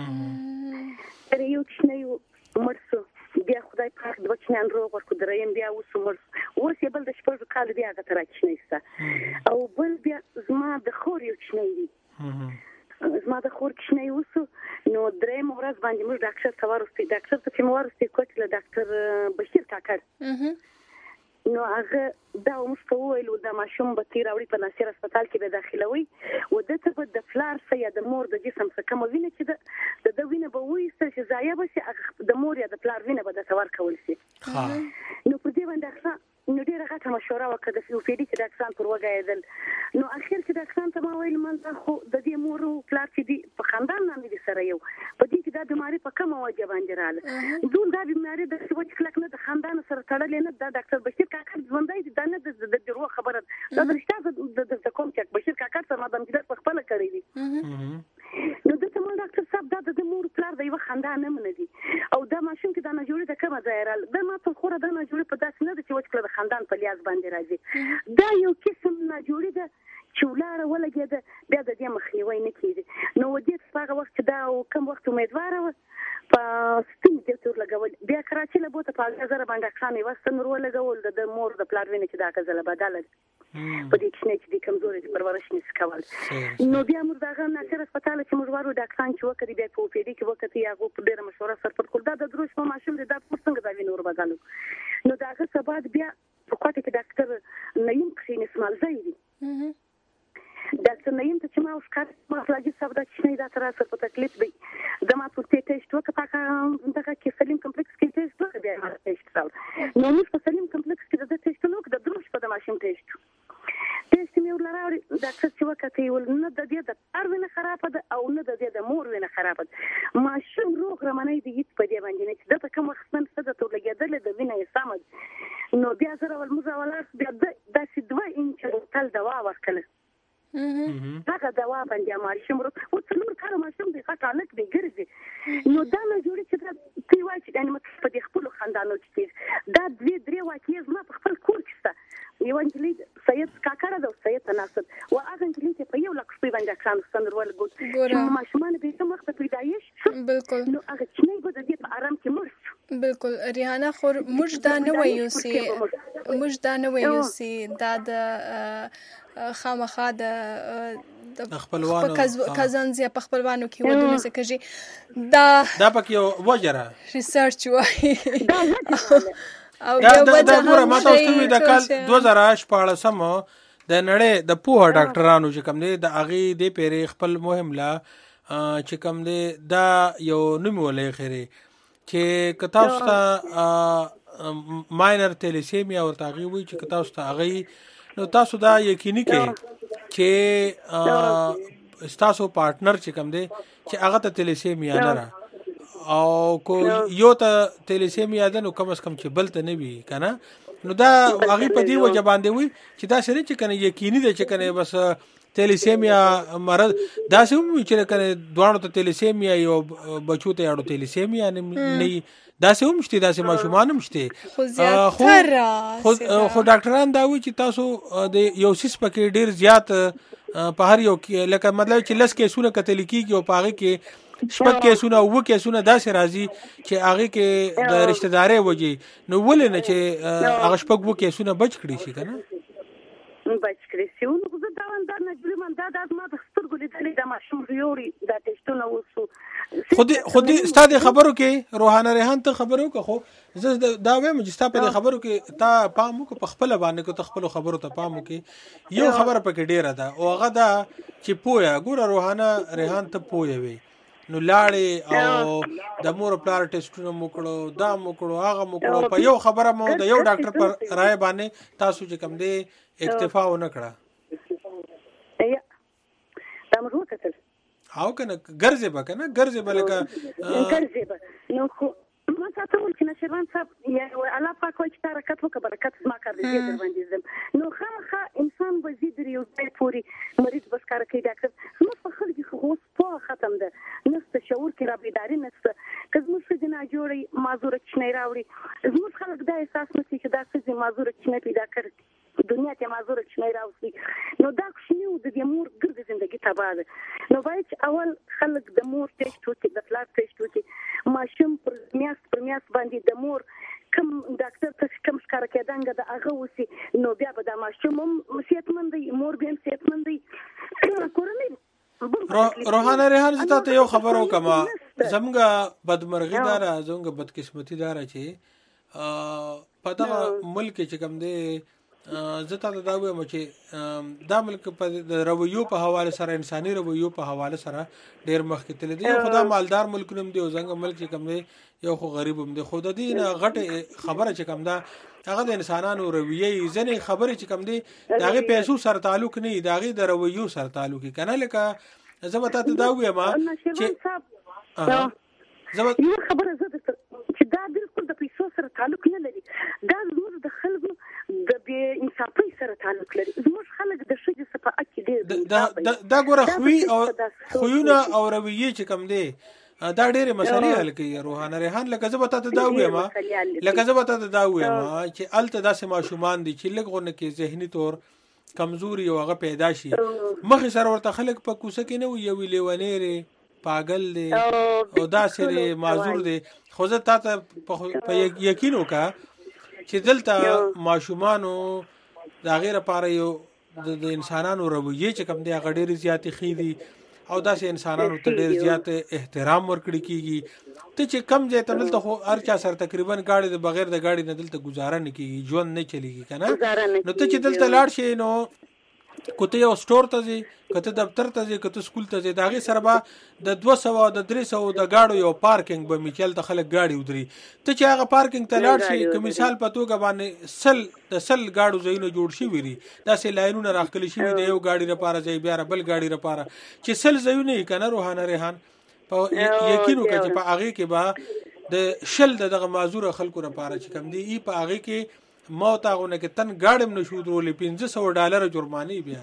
دي تر یو چې یو مرسو بیا خدای پاک د بچنان روغ ورکو دریم بیا اوس مرس اوس یې بل د شپږ کال بیا هغه تراځي نشته او بل بیا زما د خور یو چې دی زما د خور کښنی وسو نو درېم ورځ باندې موږ ډاکټر ته ورسته ډاکټر ته چې ورسته کوټ له ډاکټر بشیر کاکړ نو هغه دا موږ ته ویل دا ماشوم به تیر اوړي په ناصر هسپتال کې به داخلوي و د ته په د فلار سه یا د مور د جسم څخه کوم وینه چې د د وینه به وایسته چې ضایع بشي د مور یا د فلار وینه به د تور کول شي نو په دې باندې نو ډیره غټه مشوره وکړه د سیوپیډي چې ډاکټران پر وګایدل نو اخر کې ډاکټران ته ما ویل من خو د دې مور او پلار چې دی په خاندان باندې سره یو په دې کې دا بیماری په کومه وجه باندې رااله دوی دا بیماری د سوچ کلک نه د خاندان سره تړلې نه د ډاکټر بشیر کاکړ ژوندۍ دي دا نه د درو خبره دا د رښتیا د کوم چې بشیر کاکړ سره ما د مدیر په خپل کړی دي نو د تمام ډاکټر صاحب دا د مور پلار د یو خاندان نه من دي او دا ماشوم کې دا نه جوړي د کومه ځای رااله دا ما ته خو دا نه جوړي په داس نه د چې وڅ کړه خاندان په لیاز باندې راځي دا یو قسم نه جوړي ده چې ولاره ولګېده بیا د دې مخنیوي نه کېږي نو ودې په هغه وخت دا کم وخت امیدواره وه په سپین ډاکټر لګول بیا کراچي له بوته په هغه ځای باندې ډاکټرانې وسته نور ولګول د مور د پلار وینې چې دا کزله بدله په دې کې چې د کمزوري د پرورش نس کول نو بیا موږ دغه ناصر هسپتال چې موږ ورو ډاکټران چې وکړي بیا په پیډي کې وکړي هغه په ډیره مشوره سره پر کول دا د دروش په ماشوم د دا څنګه دا وینور بدلو نو داغه سبب بیا په کوټه کې ډاکټر نیم کښین اسماعیل زیدي ډاکټر نیم ته چې ما اوس کار ما فلاجي صاحب دا چې دا تر سره په تکلیف دی د ما په ټیسټ وکړه پاکه دغه کې سلیم کمپلیکس کې ټیسټ وکړه بیا ما ټیسټ کړل نو موږ په سلیم کمپلیکس کې د ټیسټ نو د دروش په د ماشوم ټیسټ ټیسټ مې ولراوړي ډاکټر چې وکړي ول نه د دې د پلار وینه خراب ده او نه د دې د مور وینه خراب ده ماشوم روغ رمنې دی هیڅ په دې باندې نه چې د کوم وخت نن څه د ټول لګیدل د وینه یې سمج نو بیا زه ول موږ ولر بیا د داسې دوه انچ تل دوا ورکړل هغه دوا باندې ماشوم رو او څلور کال ماشوم دی ښه تعلق دی ګرځي نو دا نه جوړي چې دا تی وای چې یعنی مت په دې خپل خاندانو کې دا دوی درې واقعي ما په خپل کور کې یو انجلي سید کاکړه د سید تناسب او هغه انجلي ته په یو لک شپې باندې کان ستندر ول ګل چې ماشومان به کوم وخت پیدایش بالکل نو هغه چې نه به د دې په آرام کې مرس بالکل ریحانه خور موږ دا نه وایو سي موږ دا نه وایو سي دا د خامخا د خپلوانو کزنز یا خپلوانو کې ودونه څه کوي دا دا پکې یو وجره ریسرچ وایي او دا دا ګوره ما تاسو ته د کال دوه زره شپاړسم د نړۍ د پوهه ډاکټرانو چې کوم دي د اغي د پیری خپل مهم لا چې کوم دي دا یو نوم ولې خيري چې کتاوس ته ماینر تیلیسیمیا او تاغي وي چې کتاوس ته اغي نو تاسو دا یقیني کې چې تاسو پارټنر چې کوم دي چې هغه ته تیلیسیمیا نه را او کو یو ته تیلیسیمیا ده نو کم از کم چې بل ته نه وي کنه نو دا هغه په دی وجه باندې وي چې دا سره چې کنه یقیني ده چې کنه بس تیلیسیمیا مرض دا سم چې کنه دوانو ته تیلیسیمیا یو بچو ته اړو تیلیسیمیا نه دا سم شته دا سم شومان مشته خو زیاتره خو خو ډاکټران دا وی چې تاسو د یو سیس پکې ډیر زیات په هر یو کې لکه مطلب چې لس کې سونه کتل کیږي او پاغه کې شپږ کیسونه او کیسونه داسې راځي چې هغه کې د رشتہ داري وږي نو ولې نه چې هغه شپږ وو کیسونه بچ کړی شي کنه بچ کړی شي نو زه دا وندار نه جوړم من دا د ما د سترګو لیدلې د ماشوم ریوري دا ټیسټونه وسو خودي خودي ستاسو خبرو کې روحانه ریحان ته خبرو کو خو زه دا وایم چې تاسو په خبرو کې تا پامو کو په خپل باندې کو تخپل خبرو ته پامو کې یو خبره پکې ډیره ده او هغه دا چې پویا ګوره روحانه ریحان ته پویا وي نو لاړې او د مور پلار ټیسټونه موکړو دا موکړو هغه موکړو په یو خبره مو د یو ډاکټر پر رائے باندې تاسو چې کوم دی اکتفا ونه کړه یا دا موږ وکړل هاو کنه ګرځي به کنه ګرځي به لکه ګرځي به نو خو ما تاسو ول چې نشران صاحب یا الله پاک کوي چې برکت وکړه برکت ما کار دې در باندې زم نو خامخا انسان وزید یو ځای پوری مریض بس کار کوي ډاکټر نو په خلک خو په ختم ده نست شعور کې را بيداری نست کله موږ څه نه جوړي مازور چنه راوړي زموږ خلک دا احساس نشي چې دا څه مازور چنه پیدا کړي دنیا ته مازور چنه راوړي نو دا شنو د دې مور ګرځي ژوندۍ تباہ ده نو باید اول خلک د مور ټیسټ وکړي د فلاټ ټیسټ وکړي ماشوم پر میاست پر میاست باندې د مور کوم ډاکټر ته کوم ښکار کېدانګه د هغه وسی نو بیا به د ماشوم صحتمند مور به صحتمند کورنۍ روحانه ریحان زتا ته یو خبرو کما زمګه بدمرغي دار زمګه بدقسمتي دار چې په دا ملک چې کوم دی زتا ته دا وایم چې دا ملک په رویو په حواله سره انساني رویو په حواله سره ډیر مخکې تل دي خدا مالدار ملک نوم دی او څنګه ملک چې کوم دی یو خو غریب هم دی خو د دې نه غټه خبره چې کوم دا هغه د انسانانو رویه ځنې خبره چې کوم دی داغه پیسو سره تعلق نه داغه د رویو سره تعلق کنه لکه زبتا ته دا وایم چې زبتا یو خبره زده چې دا بالکل د پیسو سره تعلق نه لري دا زموږ د خلکو د بې انصافۍ سره تعلق لري زموږ خلک د ښځې څخه اکي دي دا ګوره خوي او خوونه او رویه چې کوم دی دا ډېرې مسلې حل کوي روحانه ریحان لکه زه به تاته دا ووایم لکه زه به تاته دا ووایم چې هلته داسې ماشومان دي چې لږ غونه کې ذهني طور کمزوري او هغه پیدا شي مخې سره ورته خلک په کوڅه کې نه وي یوې لیونی پاگل دی او داسې دی معذور دی خو زه تاته په یقین وکړه چې دلته ماشومانو د هغې لپاره یو د انسانانو رویې چې کوم دی هغه ډېرې زیاتې ښې دي او داسې انسانانو ته ډېر زیات احترام ورکړی کېږي ته چې کم ځای ته دلته خو هر چا سره تقریبا ګاډي د بغیر د ګاډي نه دلته ګزاره نه کېږي ژوند نه چلېږي که نه نو ته چې دلته لاړ شې نو کته یو سٹور ته ځي کته دفتر ته ځي کته سکول ته ځي دا غي سره به د دوه سوه د درې سوه د گاډو یو پارکینګ به میچل ته خلک گاډي ودري ته چې هغه پارکینګ ته لاړ شي که مثال په توګه باندې سل د سل گاډو ځایونه جوړ شي وي داسې لاینونه راخلي شي د یو گاډي لپاره ځای بیا بل گاډي لپاره چې سل ځایونه کنه روحانه ریحان په یقین وکړي چې په هغه کې به د شل دغه معذور خلکو لپاره چې کم دی ای په هغه کې موت هغه نه کې تن گاډم نشو درولې پنځه سوه ډالر جرمانه بیا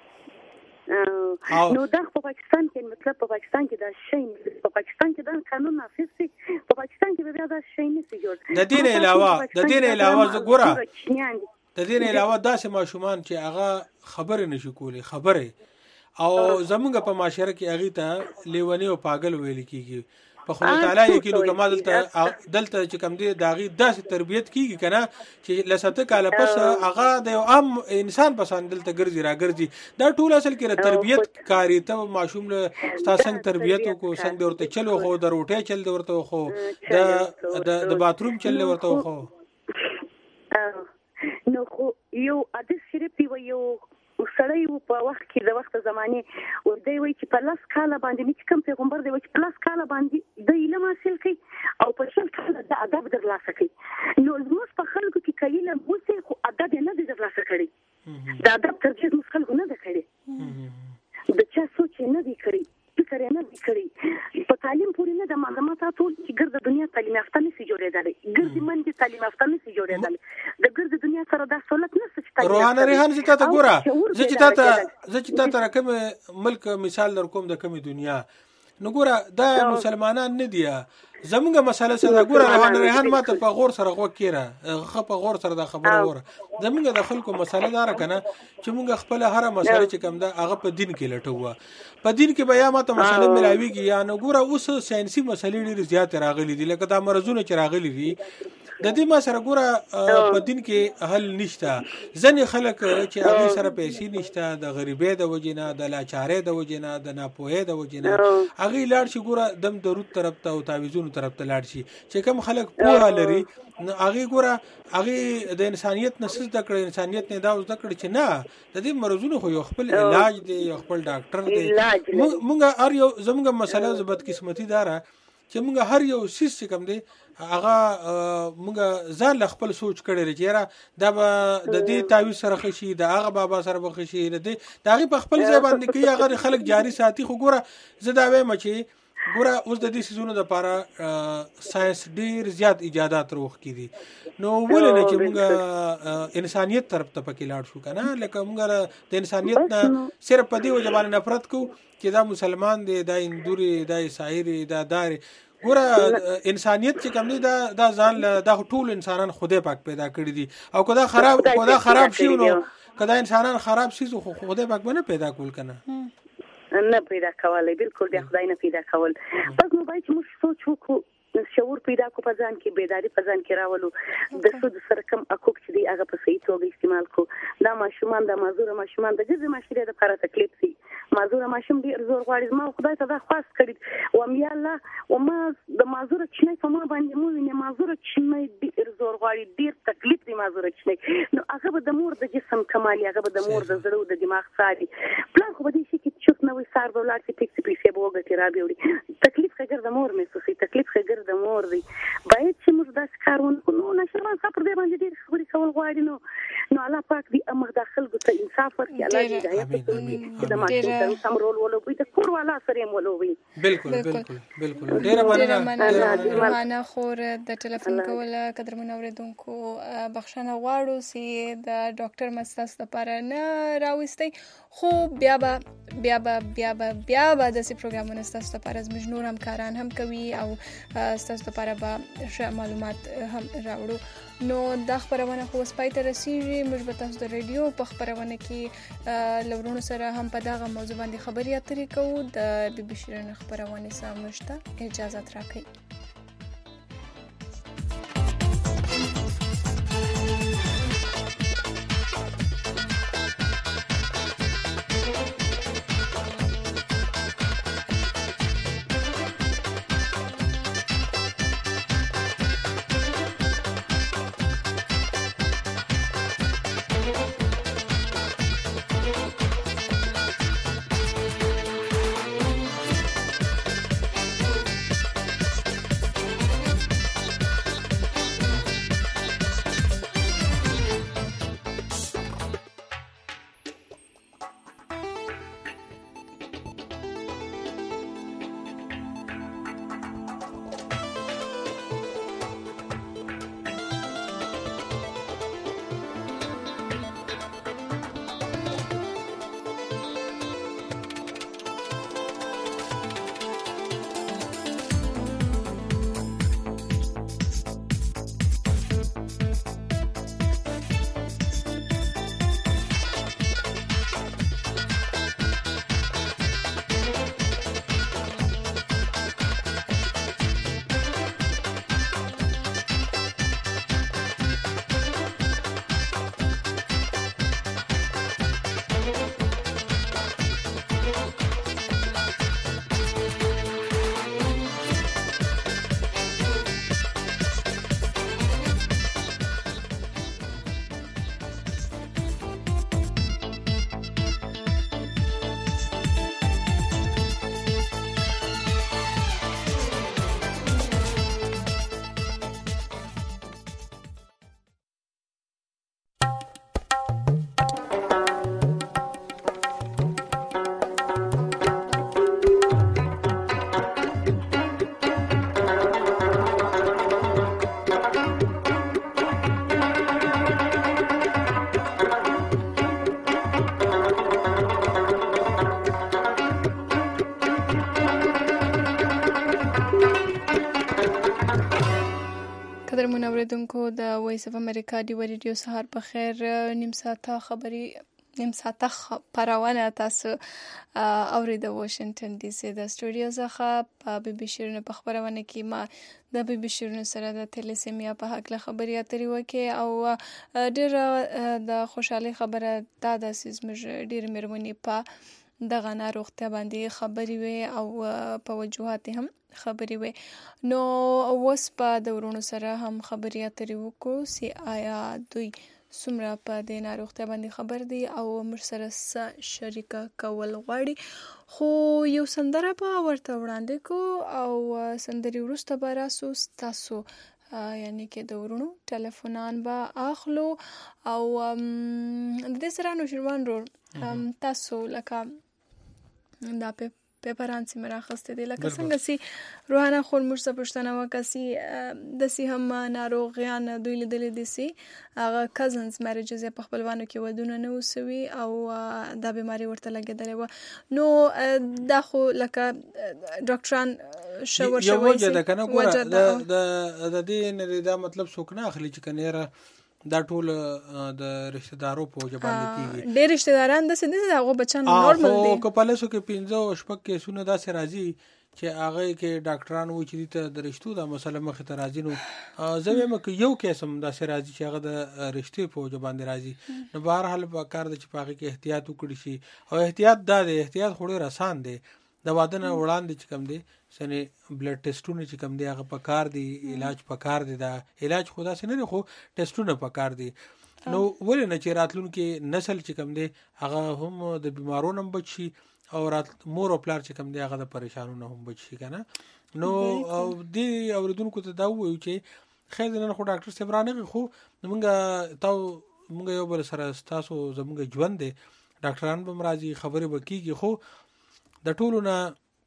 نو دا په پاکستان کې مطلب په پاکستان کې دا شی په پاکستان کې دا قانون نافذ دی په پاکستان کې بیا دا شی نه جوړ د دې علاوه د دې علاوه زګورا د دې علاوه داسې ماشومان چې هغه خبره نشي کولی خبره او زمونږ په معاشره کې هغه ته لیونی او پاگل ویل کیږي په خدای تعالی یقینو کما دلته دلته چې کم دی داغي داسې تربیت کیږي کنه چې لسته کاله پس هغه د عام انسان پسند دلته ګرځي را ګرځي دا ټول اصل کې تربیت کاری ته ماشوم له تاسو تربیت کو څنګه ورته چلو خو د روټه چل دی ورته خو د د باتروم چل ورته خو نو خو یو اده شریف وي یو سړی په وخت کې د وخت زمانه او دوی وایي چې په لاس کاله باندې چې کوم پیغمبر دی چې په لاس کاله باندې د علم حاصل کړي او په شل کاله د ادب درلاسه کړي نو زموږ په خلکو کې کایله موسی خو ادب نه دی درلاسه کړي د ادب ترجیح موږ خلکو نه ده کړي د چا سوچ نه دی کړی فکر نه دی کړی په تعلیم پورې نه د معلومات ټول چې ګرد دنیا تعلیم یافته نشي جوړېدلی ګرد منډي تعلیم یافته نشي جوړېدلی د ګرد دنیا سره دا سہولت نشته چې روحانه ریحان چې تاسو ګوره زه چې تاسو زه چې تاسو کوم ملک مثال در کوم د کوم دنیا نو ګوره دا مسلمانان نه دي زمونږ مسله سره ګوره روان ریحان ماته په غور سره غوږ کیره خه په غور سره دا خبره وره زمونږ د خلکو مسله دار کنه چې مونږ خپل هر مسله چې کوم دا هغه په دین کې لټوه په دین کې بیا ماته مسله ملاویږي یا نو ګوره اوس ساينسي مسلې ډېر زیات راغلي دي لکه دا مرزونه چې راغلي دي د دې ما سره ګوره په دین کې حل نشته ځنې خلک چې هغه سره پیسې نشته د غریبۍ د وجنه د لاچارۍ د وجنه د ناپوهۍ د وجنه هغه لاړ شي ګوره دم درود طرف ته او تعویذونو طرف ته لاړ شي چې کوم خلک پوهه لري هغه ګوره هغه د انسانيت نسز د کړ انسانيت نه دا اوس د کړ چې نه د دې مرزونو خو یو خپل علاج دی یو خپل ډاکټر دی مونږ هر یو زموږ مسله زبد قسمتي داره چې مونږ هر یو سیس چې کوم دی هغه مونږ ځان خپل سوچ کړی لري چې دا د دې تعویذ سره خشي د هغه بابا سره بخشي د دې دغه په خپل ځای باندې کې هغه خلک جاری ساتي خو ګوره زه دا وایم چې ګوره اوس د دې سيزونو د لپاره ساينس ډیر زیات ایجادات روخ کړي نو ولې نه چې مونږ انسانيت طرف ته پکې لاړ شو کنه لکه مونږ د انسانيت نه صرف په دې وجه باندې نفرت کو چې دا مسلمان دی دا هندوري دا عیسائی دا دار ګوره انسانيت چې کوم دی دا دا ځان دا ټول انسانان خدای پاک پیدا کړی دي او کدا خراب کدا خراب شي نو کدا انسانان خراب شي خو خدای پاک باندې پیدا کول کنه نه پیدا کولای بالکل د خدای نه پیدا کول بس نو باید موږ سوچ وکړو شعور پیدا کو په ځان کې بیداری په ځان کې راولو د سود سره کم اکوک چې دی هغه په صحیح توګه استعمال کو دا ماشومان د مازوره ماشومان د جزء ماشره د لپاره تکلیف سي مازوره ماشوم ډیر زور غواړي ما خدای ته دا خواست کړی و ام یا الله و ما د مازوره چنه په ما باندې مو ویني مازوره چنه ډیر زور غواړي ډیر تکلیف دی مازوره چنه نو هغه به د مور د جسم کمال هغه به د مور د زړه او د دماغ ساري پلان خو به دي چې چوک نوې سار دولت کې ټیکس پیسې بوګه را بیوړي تکلیف خګر د مور مې سوسي تکلیف خګر د مور دی باید چې موږ داس کارونه کوو نو نشمان صبر دې باندې ډېر خبرې کول غواړي نو نو الله پاک دې امر داخل ګته انصاف ورکړي الله دې هدایت وکړي چې د ماشوم سم رول ولوي د کور والا سره ولوي بالکل بالکل بالکل ډېر مننه معنا خور د ټلیفون کوله قدر منوریدونکو بخښنه غواړو چې د ډاکټر مستاس لپاره نه راوستي خو بیا به بیا به بیا به بیا به د سی پروګرامونو ستاسو لپاره زموږ نور همکاران هم کوي او ستاسو لپاره به ښه معلومات هم راوړو نو دا خبرونه خو سپای ته رسیږي موږ به تاسو د ریډیو په خبرونه کې لورونو سره هم په دغه موضوع باندې خبرې اترې کوو د بي بي شیرین خبرونه سره مشته اجازه راکړئ اوریدونکو د وایس اف امریکا دی ریډیو سهار په خیر. نیم ساعته خبري نیم ساعته خبرونه تاسو اورید واشنگټن ډي سي د سټوډیو څخه په بي بي شيرونه په خبرونه کې ما د بي بي شيرونه سره د تلیسیمیا په حق له خبري اترې وکي او ډېر د خوشحالي خبره دا د سیزمج ډېر مېرمنې په دغه ناروغتیا باندې خبري وي او په وجوهات هم خبري وي. نو اوس په د ورونو سره هم خبري اترې وکړو سي آیا دوی څومره په دې ناروغتیا باندې خبر دي او موږ سره څه شریکه کول غواړي. خو یو سندره به ورته وړاندې کو او سندرې وروسته به راسو ستاسو یعنی کې د ورونو ټلیفونان به اخلو او د دې سره نو شروان رور تاسو لکه دا په پیپران سي مراخسته دي لکه څنګه سي روحانه خور مرسه پښتنه وکاسي د سي هم ناروغیان دوی لیدل دي سي هغه کزنز مریجز په خپلوانو کې ودونه نه وسوي او دا بیماری ورته لګیدلې و. نو دا خو لکه ډاکټران شاور شوی یو وجه ده کنه ګوره د د دې نه دا مطلب څوک نه اخلي چې کنيره دا ټول د رشتہ دارو په وجه باندې کیږي. ډېر رشتہ داران د سندې دغه بچان نورمال دي او کپالسو کې پنځه شپږ کې سونه دا سره راځي چې هغه کې ډاکټران وایي چې ته د رشتو دا مسله مخ ته راځي. نو زه وایم چې یو قسم دا سره راځي چې هغه د رشتې په وجه باندې راځي. نو بهر حال په کار د چې پاغه کې احتیاط وکړي شي او احتیاط دا دی احتیاط خوري رسان دی د واده نه وړاندې چې کم دی سنه بلډ ټیسټونه چې کم دی هغه په کار دی علاج په کار دی دا علاج خدا سره نه خو ټیسټونه په کار دی. نو ولې نه چې راتلونکي نسل چې کم دی هغه هم د بیمارونو بچي او رات مور او پلار چې کم دی هغه د پریشانونو هم بچي کنه. نو او دې اوریدونکو ته دا وایو چې خیر نن خو ډاکټر سیبرانه خو موږ تاو موږ یو بل سره تاسو زموږ ژوند دی ډاکټران به مرাজি خبرې وکيږي خو د ټولو نه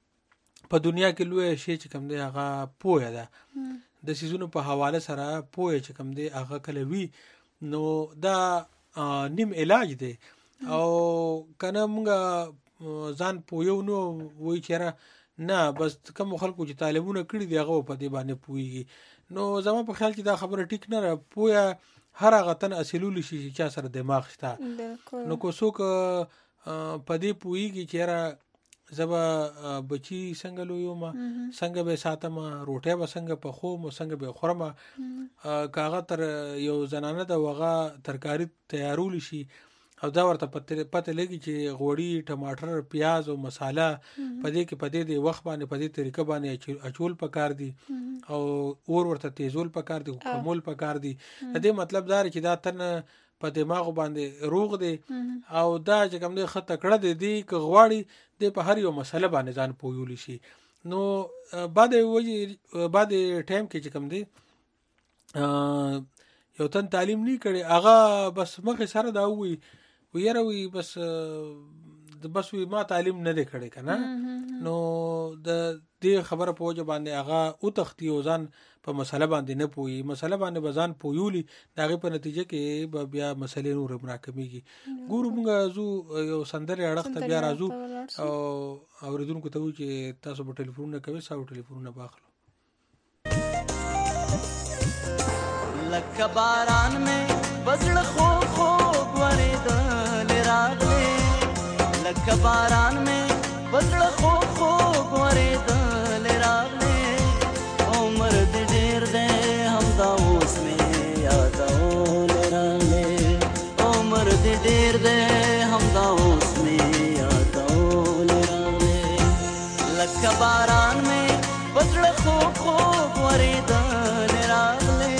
په دنیا کې لوی شی چې کم دی هغه پوهه ده د سيزونو په حواله سره پوهه چې کم دی هغه کله وی نو دا نیم علاج دی او کنه موږ ځان پویو نو وای چیرې نه بس کوم خلکو چې طالبونه کړی دی هغه په دې باندې پويږي. نو زما په خیال کې دا خبره ټیک نه را پوهه هر هغه تن اصلول شي چې سره دماغ شته. نو کو څوک په دې پويږي چې زبا بچی څنګه لویوم څنګه به ساتم روټه به څنګه په خو مو څنګه به خورم کاغه تر یو زنانه د وغه ترکاری تیارول شي او دا ورته پته لګي چې غوړی ټماټر پیاز او مصالحه پدې کې پدې دی وخت باندې پدې طریقه باندې اچول پکار دي او اور ورته تیزول پکار دي کومول پکار دي. دې مطلب دا چې دا تن په دماغ باندې روغ دی او دا چې کوم دی خطه کړه دی دی ک غواړي د په هر یو مسله باندې ځان پویول شي. نو بعد وجه بعد ټایم کې چې کوم دی یو تن تعلیم نه کړي هغه بس مخه سره دا وي ویره وي بس د بس وی ما تعلیم نه کړي کنه. نو د دې خبره په وجه باندې هغه او تختی او ځان په مسله باندې نه پوي مسله باندې بزان پویولي دغه په نتیجه کې بیا مسلې نور مراکميږي. ګورو موږ زو یو سندره اړخته بیا راځو او اوریدونکو ته و چې تاسو په ټلیفون نه کوي ساو ټلیفون نه باخلو. لکه باران مې بزړ خو خو ورېدل راغلې لکه باران مې بزړ خو خو ورېدل راغلې عمر دې ډېر دې هم دا اوس مې یادول راغلې عمر دې ډېر دې هم دا اوس مې یادول راغلې لکه باران مې بزړ خو خو ورېدل راغلې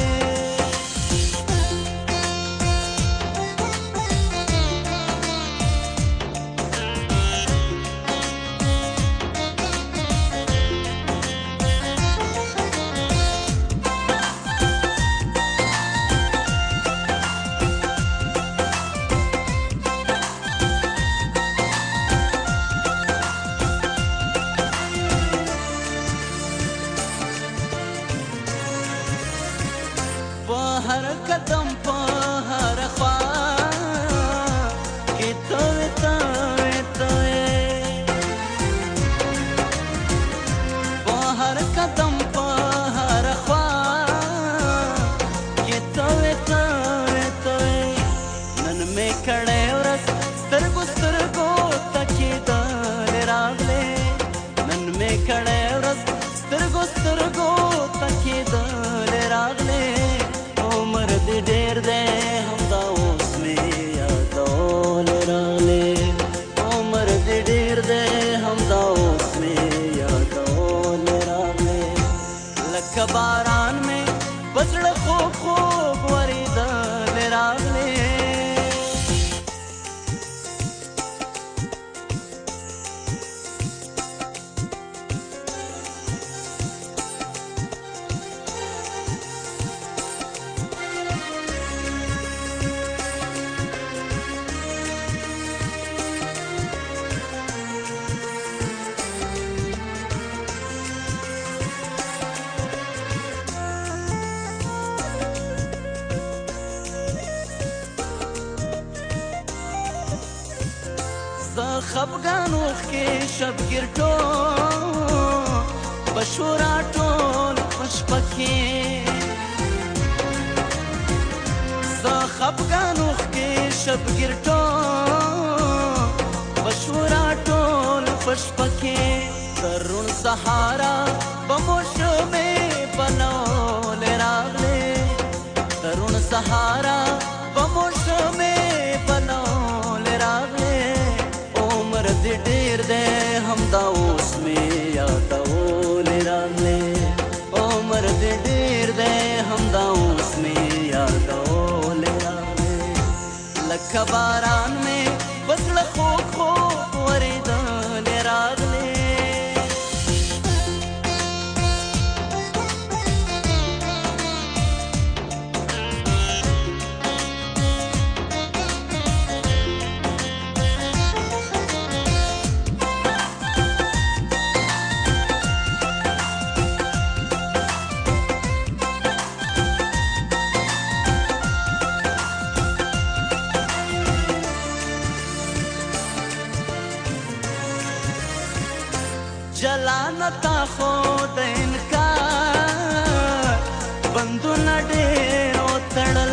خفګانو کې شبګیر ټول بشورا ټول پشپکې زه خفګانو کې شبګیر ټول بشورا ټول پشپکې ترون سهارا بموشمه بنول راغله ترون سهارا بموشمه بنول راغله عمر دې ډېر دې همدا اوس مې یادول راغله عمر دې ډېر دې همدا اوس مې یادول راغله لکه باران مې بسړه خو خو ورېدل راغله جلانتا خود انکار بندونه ډېر وتړل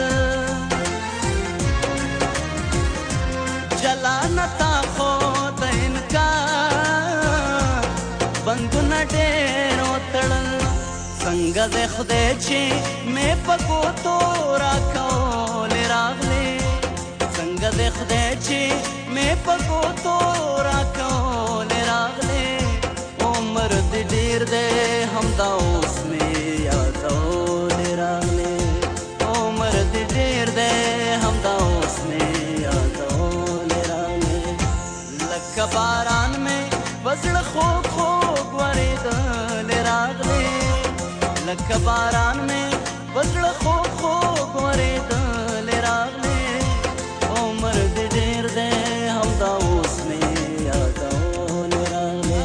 جلانتا خود انکار بندونه ډېر وتړل څنګه دې خدای چې مې په ګوتو راکول راغلې څنګه دې خدای چې مې په ګوتو راکول راغلې عمر دې ډېر دې همدا اوس مې یادول راغلې عمر دې ډېر دې همدا اوس مې یادول راغلې لکه باران مې بزړه خوږ خوږ ورېدل راغلې لکه باران مې بزړه خوږ خوږ ورېدل راغلې عمر دې ډېر دې همدا اوس مې یادول راغلې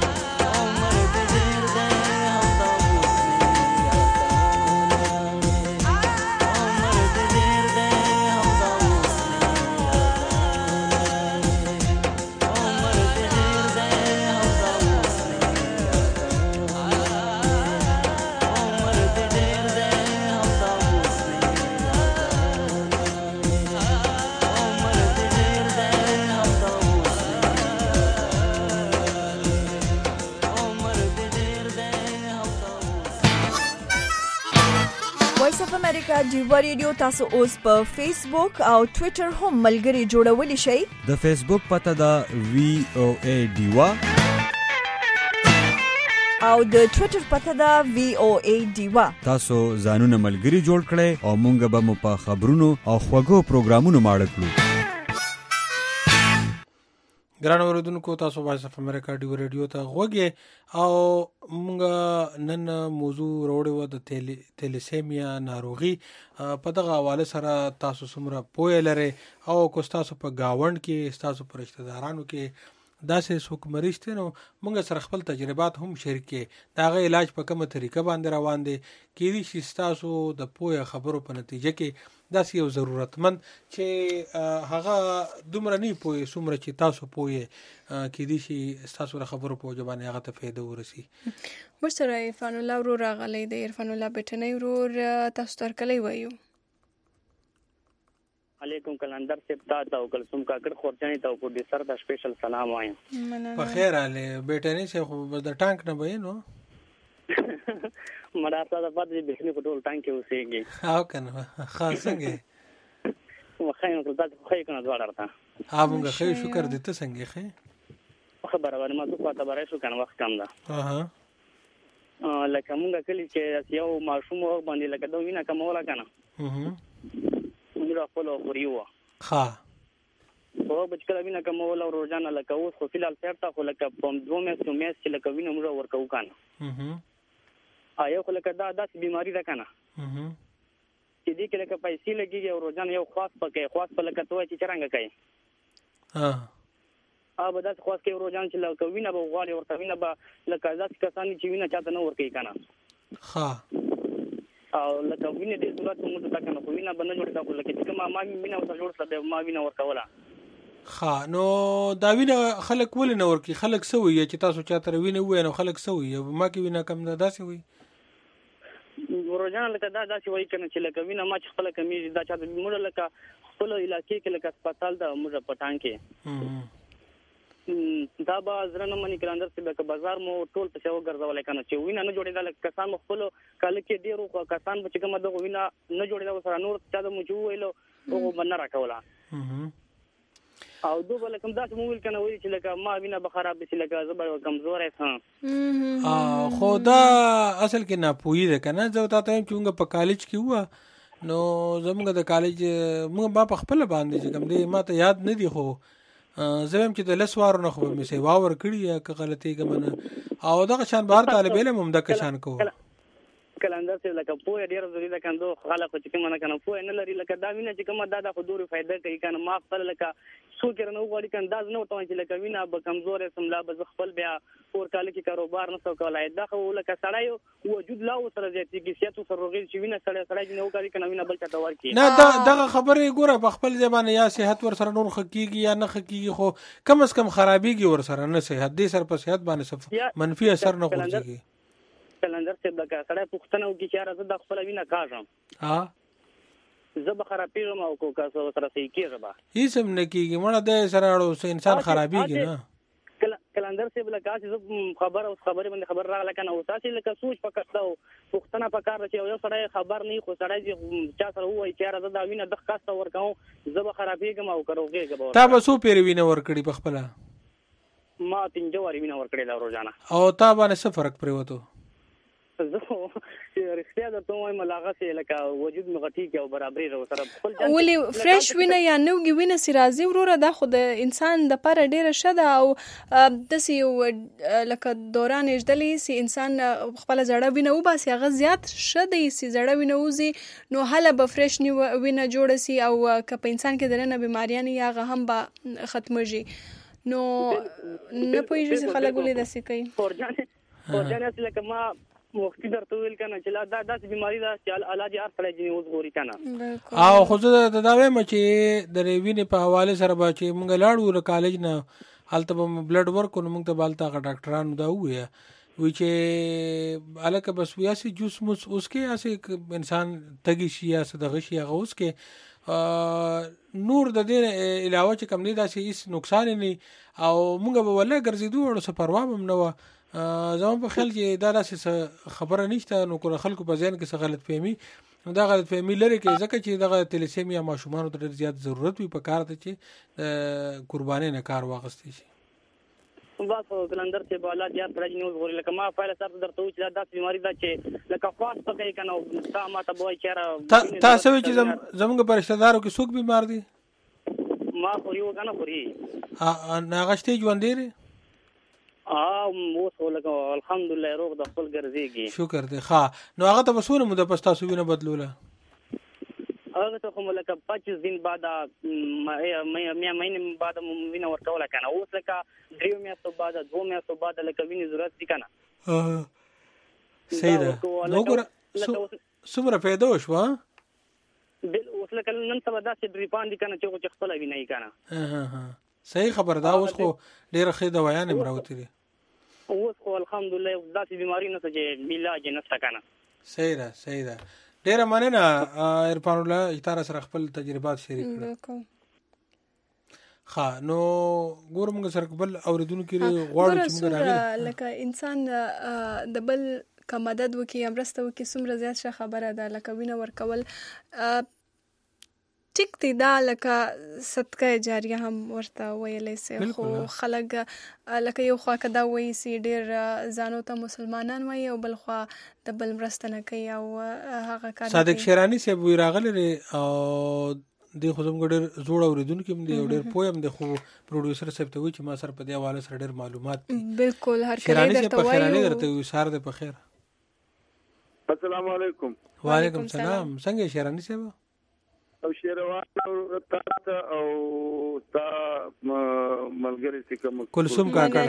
وایس اف امریکا ډیوا ریډیو تاسو اوس په فیسبوک او ټوئیټر هم ملګري جوړولی شئ د فیسبوک پته دا وی او ای ډیوا او د ټوئیټر پته دا وی او ای ډیوا تاسو ځانونه ملګري جوړ کړئ او مونږ به مو په خبرونو او خوږو پروګرامونو ماړه کړو ګران اوریدونکو تاسو وایس اف امریکا ډیو ریډیو ته غوږی او موږ نن موضوع وروړو د تیلیسیمیا ناروغي په دغه حواله سره تاسو څومره پوهه لرئ او کو تاسو په گاوند کې تاسو پر رشتہ دارانو کې داسې څوک مریض دي نو موږ سره خپل تجربات هم شریک کړي دا غي علاج په کومه طریقه باندې روان دي کېدی شي تاسو د پوهه خبرو په نتیجه کې داسې یو ضرورتمند چې هغه دومره نه پوهه څومره چې تاسو پوهه کېدی شي تاسو له خبرو په ځبانه هغه ته فائدہ ورسي ورسره عرفان الله ورو راغلی د عرفان الله بټنی ورور تاسو تر کلی وایو علیکم کلندر سپ تا تا او کلثوم کاکړ خورجنی تا کو دي سر د سپیشل سلام وایم په خیر علي بیٹنی سه خو د ټانک نه وینو مړه تاسو په دې بهنی په ټول ټانک کې اوسېږي او کنه خاصنګ مخایم کړه تاسو خو یې کنه دواړه راته ها موږ خې شکر دې ته څنګه خې خبره باندې ما څه پاته بارې شو کنه وخت کم ده اها لکه موږ کلی چې یو ماشوم باندې لکه دوه وینا کومه کنه اها موږ خپل خوريو ها او بچ کله وینا کومه ولا روزانه لکه اوس خو فلال سپتا خو لکه په دوه میاشتو میاشت چې لکه وینا موږ ورکو کنه اها آیا خو لکه دا داسې بیماری ده کنه اها چې دې کې لکه پیسې لګيږي او روزانه یو خاص پکې خاص په لکه توای چې څنګه کوي ها ا به داسې خاص کې روزانه چې لکه وینا به غواړي ورته وینا به لکه داسې کسان چې وینا چاته نه ورکوي کنه ها او لکه وینې دې صورت موږ ته کنه وینا باندې جوړه کړو لکه چې ما ما وینا ورته جوړ کړه ما وینا ورکولا ها نو دا وینه خلک ولې نه ورکی خلک سوي چې تاسو چاته وینه وای نو خلک سوي ما کې وینه کم نه داسې وي ورجان لکه دا داسې وای کنه چې لکه وینه ما چې خپل کمیږي دا چا د موږ لکه خپل علاقې کې لکه هسپتال دا موږ پټان کې دا به زرنه منی کلاندر چې به بازار مو ټول په شاو ګرځول کنه چې وینه نه جوړېدا لکه کسان خپل کال کې ډیرو کسان به چې کومه د وینه نه جوړېدا سره نور چا د مو جو ویلو او باندې راکولا او دوه لکه داسې مو ویل کنه وی چې لکه ما وینه به خراب شي لکه زبر کمزور یم ا خدا اصل کې نه پوي ده کنه زه تا ته چونګه په کالج کې و نو زموږ د کالج موږ با په خپل باندې چې کوم دی ما ته یاد نه دی خو زم چې د لسوارو نه خو مې سي واور کړی یا که غلطي کوم او دغه شان بهر طالب علم هم د کشان کو کلندر چې لکه پوهه ډیر ضروري ده کنده خلک چې کوم نه کنه پوهه نه لري لکه دا وینه چې کومه دا د خودوري فائدہ کوي کنه ما خپل لکه سو کرنه وغوړي کنه دا نه وټون چې لکه وینه به کمزور سم لا به خپل بیا اور کال کې کاروبار نه سو کولای دا خو لکه سړی وجود لا وسره دې چې سیاتو سروغي چې وینه سړی سړی نه وکړي کنه وینه بل چاته ورکی نه دا دغه خبره ګوره په خپل ځبانه یا صحت ور سره نور خکېږي یا نه خکېږي خو کم از کم خرابېږي ور سره نه صحت دې سر په صحت باندې منفي اثر نه غورځي کلندر سے بګه سړی پښتنه وکي چې راځه د خپل وینه کاږم ها زه به خرابېږم او کو کا سره صحیح کېږم هیڅ هم نه کېږي مړه د سره اړو انسان خرابېږي نه کلندر سے بل کا چې خبر او خبره باندې خبر راغله کنه او تاسو لکه سوچ پکړتاو پښتنه پکار چې یو سړی خبر نه خو سړی چا سره وای چې راځه د وینه د خاصه ورکاو زه به خرابېږم او کروږم تا به سو پیر وینه ورکړي په خپل ما تنجواري وینه ورکړي دا روزانه او تا باندې څه فرق پریوتو زه رښتیا درته وایم ملاغه سي لکه وجود مغټي کې او برابرې رو سره خپل ځان ولې فريش وینه یا نوګي وینه سي راځي وروره دا خو د انسان د پاره ډیره شده او د سی لکه دوران اجدلې سي انسان خپل زړه وینه و باسي هغه زیات شده سي زړه وینه وزي نو هله به فريش وینه جوړ سي او که په انسان کې درنه بیماریاں یا هغه هم به ختمږي نو نه پوهیږي چې خلک ولې داسې کوي اورجان اورجان لکه ما وختي درته ویل کنه چې دا داسې بیماری ده چې علاج هر سړی جنې اوس غوري کنه او خو زه دا وایم چې د وینې په حواله سره به چې مونږ لاړو له کالج نه هلته به بلډ ورک نو مونږ ته بالته ډاکټرانو دا وایي وی چې الکه بس ویاسي جوس موس اوس کې اسه انسان تګي شي یا صدغه شي هغه اوس کې نور د دې علاوه چې کم نه داسې هیڅ نقصان نه او مونږ به ولا ګرځېدو او څه پروا هم نه و زمون په خیال کې دا داسې خبره نشته نو کله خلکو په ځین کې څه غلط فهمي نو دا غلط فهمي لري کې ځکه چې دغه تلیسیمیا ماشومان ته ډېر زیات ضرورت وي په کار ته چې قرباني نه کار واغستې شي بس کلندر سے بالا یا پرج نیوز غوري لکه ما فایل سره درته و چې دا داسې بیماری ده چې لکه خاص پکې کنه تا ما ته وای چیرې تاسو چې زموږ پر رشتہ دارو کې څوک بیمار دي ما خو یو کنه خوري ها ناغشتي ژوند دی اه اوس ولکه الحمدلله روغ د خپل ګرځيږي شکر دی ښا نو هغه ته وسونه مو د پستا سوینه بدلوله هغه ته کوم لکه پچیس دن بعد مې مې مې بعد وینه ورکول کنه اوس لکه دریو میاشتو بعد دوه میاشتو بعد لکه وینه ضرورت دي کنه اه صحیح ده نو ګور څومره پیدا وشو بل اوس لکه نن سبا داسې ډریپان دي کنه چې خپل وینه یې کنه ها ها صحیح خبر دا اوس خو ډیره ښه دوايان مراوتی دي اوس خو الحمدلله داسې بیماری نه چې علاج نه ستکنه صحیح ده صحیح ده ډیره مننه عرفان الله اشاره سره خپل تجربات شریک کړل ها نو ګورم سره بل اوریدونکو غواړي چې موږ راغلي لکه انسان د بل کا مدد وکي امرسته وکي څومره زیات ښه خبره ده لکه وینه ورکول ټیک دی دا لکه صدقه جاریه هم ورته ویلې سي خو خلک لکه یو خوا کدا وایي سي ډیر ځانو ته مسلمانان وایي او بل خوا د بل مرسته نه کوي او هغه کار صادق شیرانی صاحب وی راغلی او د خودم ګډر زوړ اوریدونکو هم دی ډیر پویم د خو پروډوسر صاحب ته وی چې ما سره په دی حواله سره ډیر معلومات بالکل هر کله درته وایي درته وی سار د په خیر السلام علیکم وعلیکم السلام څنګه شیرانی صاحب او شیروان تاسو او تا ملګری سکم کلثوم کاکړ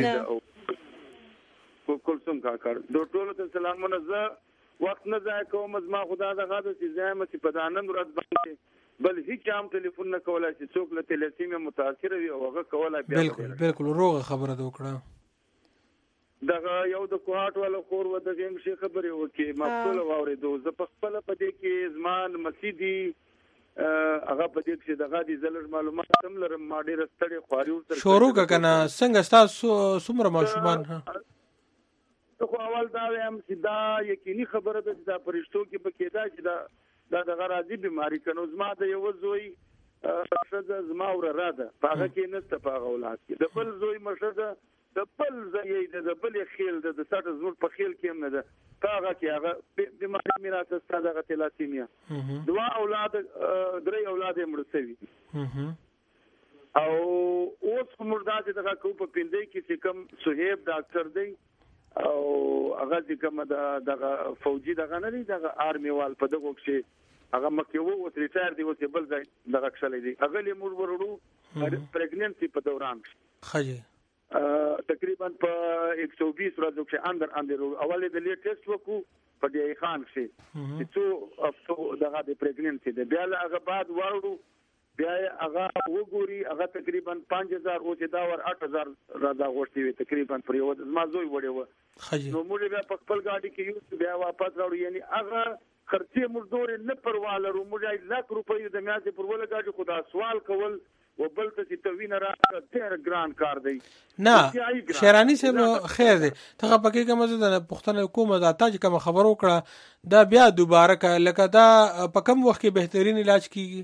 کلثوم کاکړ د ټولو ته سلامونه زه وخت نه ځای کوم زما خدا د غاده چې زما چې په دانند ورځ باندې بل هیڅ عام ټلیفون نه کولای چې څوک له تلسیمه متاثر وي او هغه کولای بالکل بالکل روغه خبره ده وکړه دغه یو د کوهاټ ولا خور و د غیم شي خبرې وکي مقتول واورېدو ز په خپل په دې کې زمان مسیدي هغه په دې کې دغه د زلر معلومات هم لرم ما ډېر ستړي خواري ورته شروع کنه څنګه تاسو څومره ماشومان ها خو اول دا هم چې دا یقیني خبره ده چې دا پرشتو کې پکې دا چې دا دا د غرازي بیماری کنو زما د یو زوی شزه زما ور را ده هغه کې نسته په اولاد کې د بل زوی مرشده د بل زوی د بل خیل د سټ زور په خیل کې هم نه ده هغه کې هغه بیماری میراث ستاسو د تلاسیمیا دوا اولاد درې اولاد یې مړ شوي او اوس مردا چې دغه کو په پیندې کې چې کوم صہیب ډاکټر دی او هغه چې کوم دغه فوجي دغه نه دی دغه آرمي وال په دغه کې هغه مکه وو او ریټایر دی او بل ځای دغه کښلې دی هغه له موږ ورړو پریګننسي په دوران خجه تقریبا په एक सौ बीस ورځو کې اندر اندر اول د لیټیسټ وکړو په دی خان کې چې څو افتو دغه د پریګننسي دی بیا هغه بعد ورړو بیا هغه وګوري هغه تقریبا पाँच हज़ार او چې دا ور आठ हज़ार راځه غوښتي وي تقریبا پر یو ما زوی وړي و نو موږ بیا په خپل گاډي کې یو بیا واپس راوړو یعنی هغه خرچه مزدور نه پرواله رو موږ لاک روپۍ د میاشتې پر ولا گاډي خدا سوال کول وبل ته چې توین را ډېر ګران کار دی نه شیرانی صاحب خیر دی ته پکې کوم د پښتنه حکومت اته چې کوم خبر وکړه دا بیا دوباره لکه دا په کوم وخت کې بهترین علاج کیږي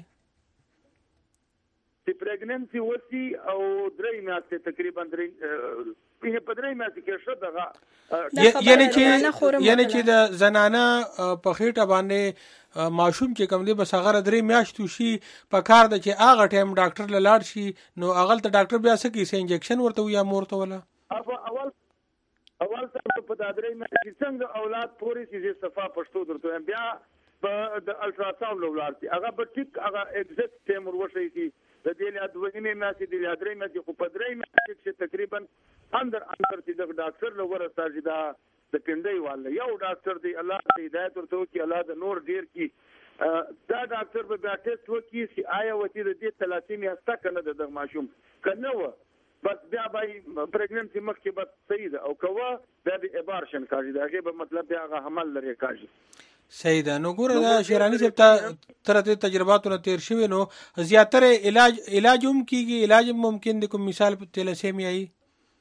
چې پریګننسي وسی او درې میاشتې تقریبا درې په پدری میاشتې کې شته دغه یعنی چې یعنی چې د زنانه په خېټه باندې ماشوم چې کوم دی بس هغه درې میاشتې شي په کار د چې هغه ټایم ډاکټر لاړ شي نو هغه ته ډاکټر بیا څه کیسه انجکشن ورته یا مورته ولا اول اول څه په درې میاشتې څنګه اولاد پوری سي صفه پښتو درته بیا په د الټراساوند ولارتي هغه به ټیک هغه ایگزیکټ ټایم ورشي سي د دې له دوهمه میاشتې د درې میاشتې خو په درې میاشتې کې تقریبا اندر اندر چې د ډاکټر له ورسره دا د پندې والله یو ډاکټر دی الله دې هدایت ورته وکړي الله د نور ډیر کی دا ډاکټر به بیا ټیسټ وکړي چې آیا وتی د دې تلاسیمیا ستا کنه د ماشوم کنه و بس بیا به پریګننسي مخکې بس صحیح ده او کوه بیا د ابارشن کاږي دا هغه مطلب بیا هغه حمل لري کاږي صحیح ده نو ګوره دا شیرانی صاحب ته تر دې تجرباتونو تیر شوی نو زیاتره علاج علاج هم کیږي علاج ممکن د کوم مثال په تلاسیمیا ای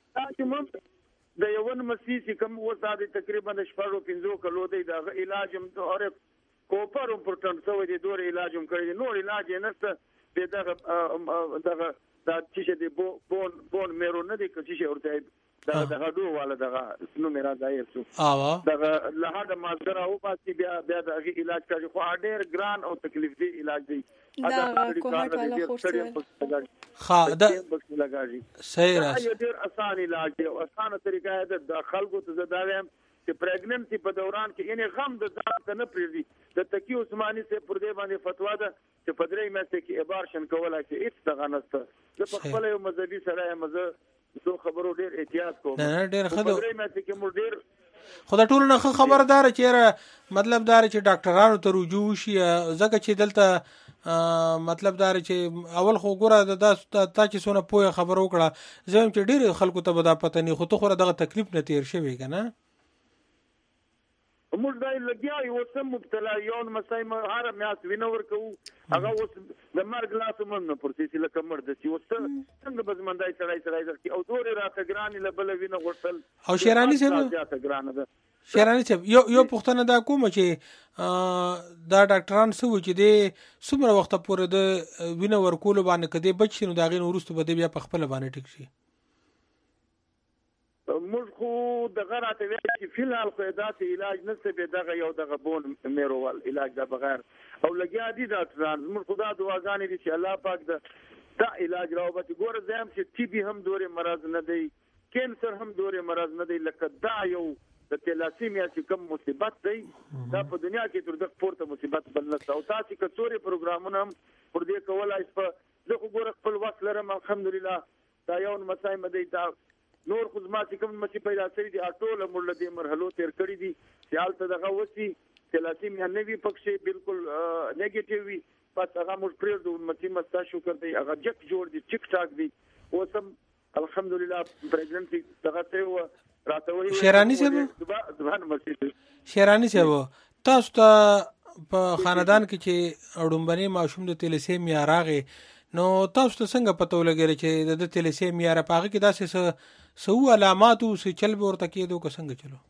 د یو ون مسیسي کوم وساده تقریبا شپږو پنځو کلو دی دا علاج هم اور کوپر امپورټنټ سوی دی دور علاج هم کړی نور علاج نه ست دغه دغه دا چې دی بون بون میرو نه دی چې ورته دا دغه دوه والا دغه نو میرا ځای څو اوا دغه لهدا مازدرا او پاتې بیا بیا دغه علاج کوي خو ډېر ګران او تکلیف دی علاج دی دا کوهټ والا خوشته خا دا لګاږي صحیح را ډېر آسان علاج دی او آسان طریقه ده د خلکو ته زداویم چې پریګننسي په دوران کې یعنی غم د ځان ته نه پریږدي د تکی عثماني سے پر دې باندې فتوا ده چې په درې میاشتې کې ابارشن کولای شي هیڅ دغه نسته د خپل یو مذهبي سره مزه زه خبرو ډیر احتیاط کوم نه ډیر خدو درې میاشتې کې مو ډیر خدای ټول نه خبردار چې مطلب دار چې ډاکټرانو ته رجوع شي ځکه چې دلته مطلب دار چې اول خو ګوره د تا چې سونه پوهه خبر وکړه زم چې ډیر خلکو ته بدا پته نه خو ته خو دغه تکلیف نه تیر شوی کنه موږ دای لګیا یو سم مبتلا یو مسای ما هر میاس وینور کو هغه اوس د مرګ لاسو من نه پرتی چې لکه مرد چې اوس څنګه بزمندای سړای سړای ځکه او دورې راته ګرانی لبل وینه غوښتل او شیرانی صاحب شیرانی صاحب یو یو پښتنه دا کوم چې دا ډاکټران سو چې د څومره وخت پورې د وینه ورکول باندې کدي بچ نو دا غین ورستو بده بیا په خپل باندې ټیک شي موږ خو دغه راته وی چې فلحال خو داسې علاج نشته به دغه یو دغه بون میروال علاج دا بغیر او لګیا دي ډاکټران موږ خدا دعاګانې دي چې الله پاک دا علاج راو به ګوره زم چې ټي بي هم دورې مرض نه دی کینسر هم دورې مرض نه دی لکه دا یو د تلاسیمیا چې کوم مصیبت دی دا په دنیا کې تر دغه پورته مصیبت بل نه او تاسو کڅوري پروګرامونه هم پر دې کولای شئ زه خو ګوره خپل وخت لرم الحمدلله دا یو مسای مده دا نور خو ما چې کوم مچ پیدا کړی دي ټول مړ دي مرحلو تیر کړی دي چې حالت دغه وسی تلاسیمیا نه وی پکې بالکل نیگیټیو وی پس هغه موږ پرېږدو متي مستا شکر دی هغه جک جوړ دی ټیک ټاک دی اوس هم الحمدلله پریزیدنت دغه ته و راته وایي شیرانی صاحب ځوان مسجد شیرانی صاحب تاسو ته په خاندان کې چې اډومبني ماشوم د تیلیسیمیا راغی نو تاسو ته څنګه پته ولګی چې د تیلیسیمیا را پاغه کې داسې سو علامات او څه چل به ورته کېدو که څنګه چلو